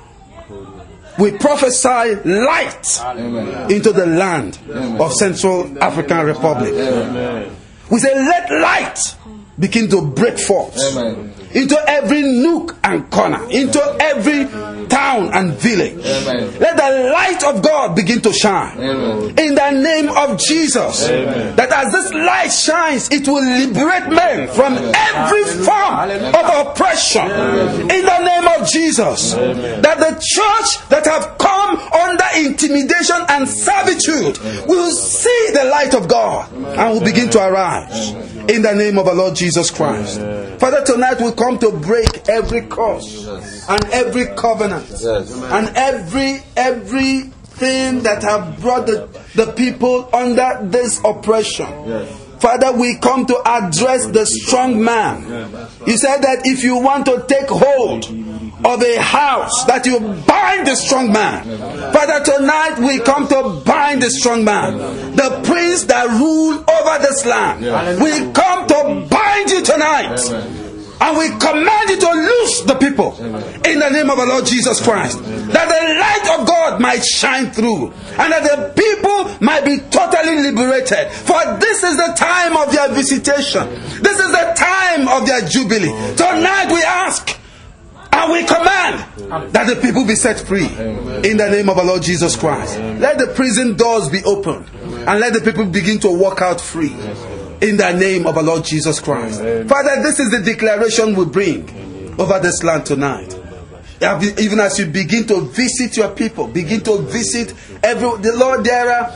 we prophesy light into the land of Central African Republic. We say, let light begin to break forth into every nook and corner, into every town and village. Let the light of God begin to shine in the name of Jesus. That as this light shines, it will liberate men from every form of oppression in the name of Jesus. That the church that have come under intimidation and servitude will see the light of God and will begin to arise in the name of our Lord Jesus Christ. Father, tonight we come to break every curse and every covenant and everything that have brought the people under this oppression. Father, we come to address the strong man. You said that if you want to take hold of a house, that you bind the strong man. Father, tonight we come to bind the strong man, the prince that rule over this land. We come to bind you tonight. And we command you to loose the people in the name of our Lord Jesus Christ. That the light of God might shine through. And that the people might be totally liberated. For this is the time of their visitation. This is the time of their jubilee. Tonight we ask and we command that the people be set free in the name of our Lord Jesus Christ. Let the prison doors be opened. And let the people begin to walk out free. In the name of our Lord Jesus Christ. Father, this is the declaration we bring over this land tonight. Even as you begin to visit your people, begin to visit the Lord, there are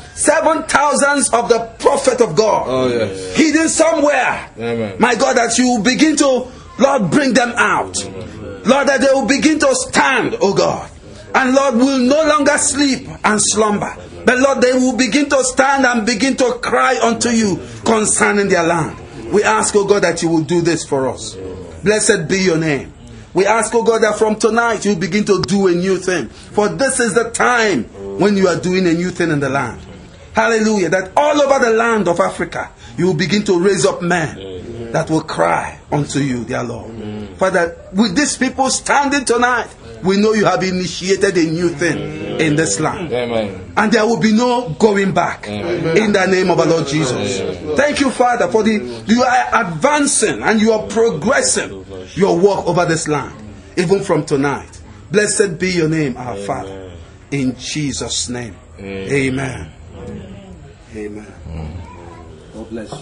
7,000 of the prophet of God hidden somewhere. My God, that you will begin to, Lord, bring them out. Lord, that they will begin to stand, oh God. And Lord, will no longer sleep and slumber. But Lord, they will begin to stand and begin to cry unto you concerning their land. We ask, oh God, that you will do this for us. Blessed be your name. We ask, oh God, that from tonight you begin to do a new thing. For this is the time when you are doing a new thing in the land. Hallelujah. That all over the land of Africa, you will begin to raise up men that will cry unto you, dear Lord. Father, with these people standing tonight, we know you have initiated a new thing in this land. And there will be no going back. In the name of our Lord Jesus. Thank you, Father, for you are advancing and you are progressing your work over this land. Even from tonight. Blessed be your name, our Father. In Jesus' name. Amen. Amen. God bless you.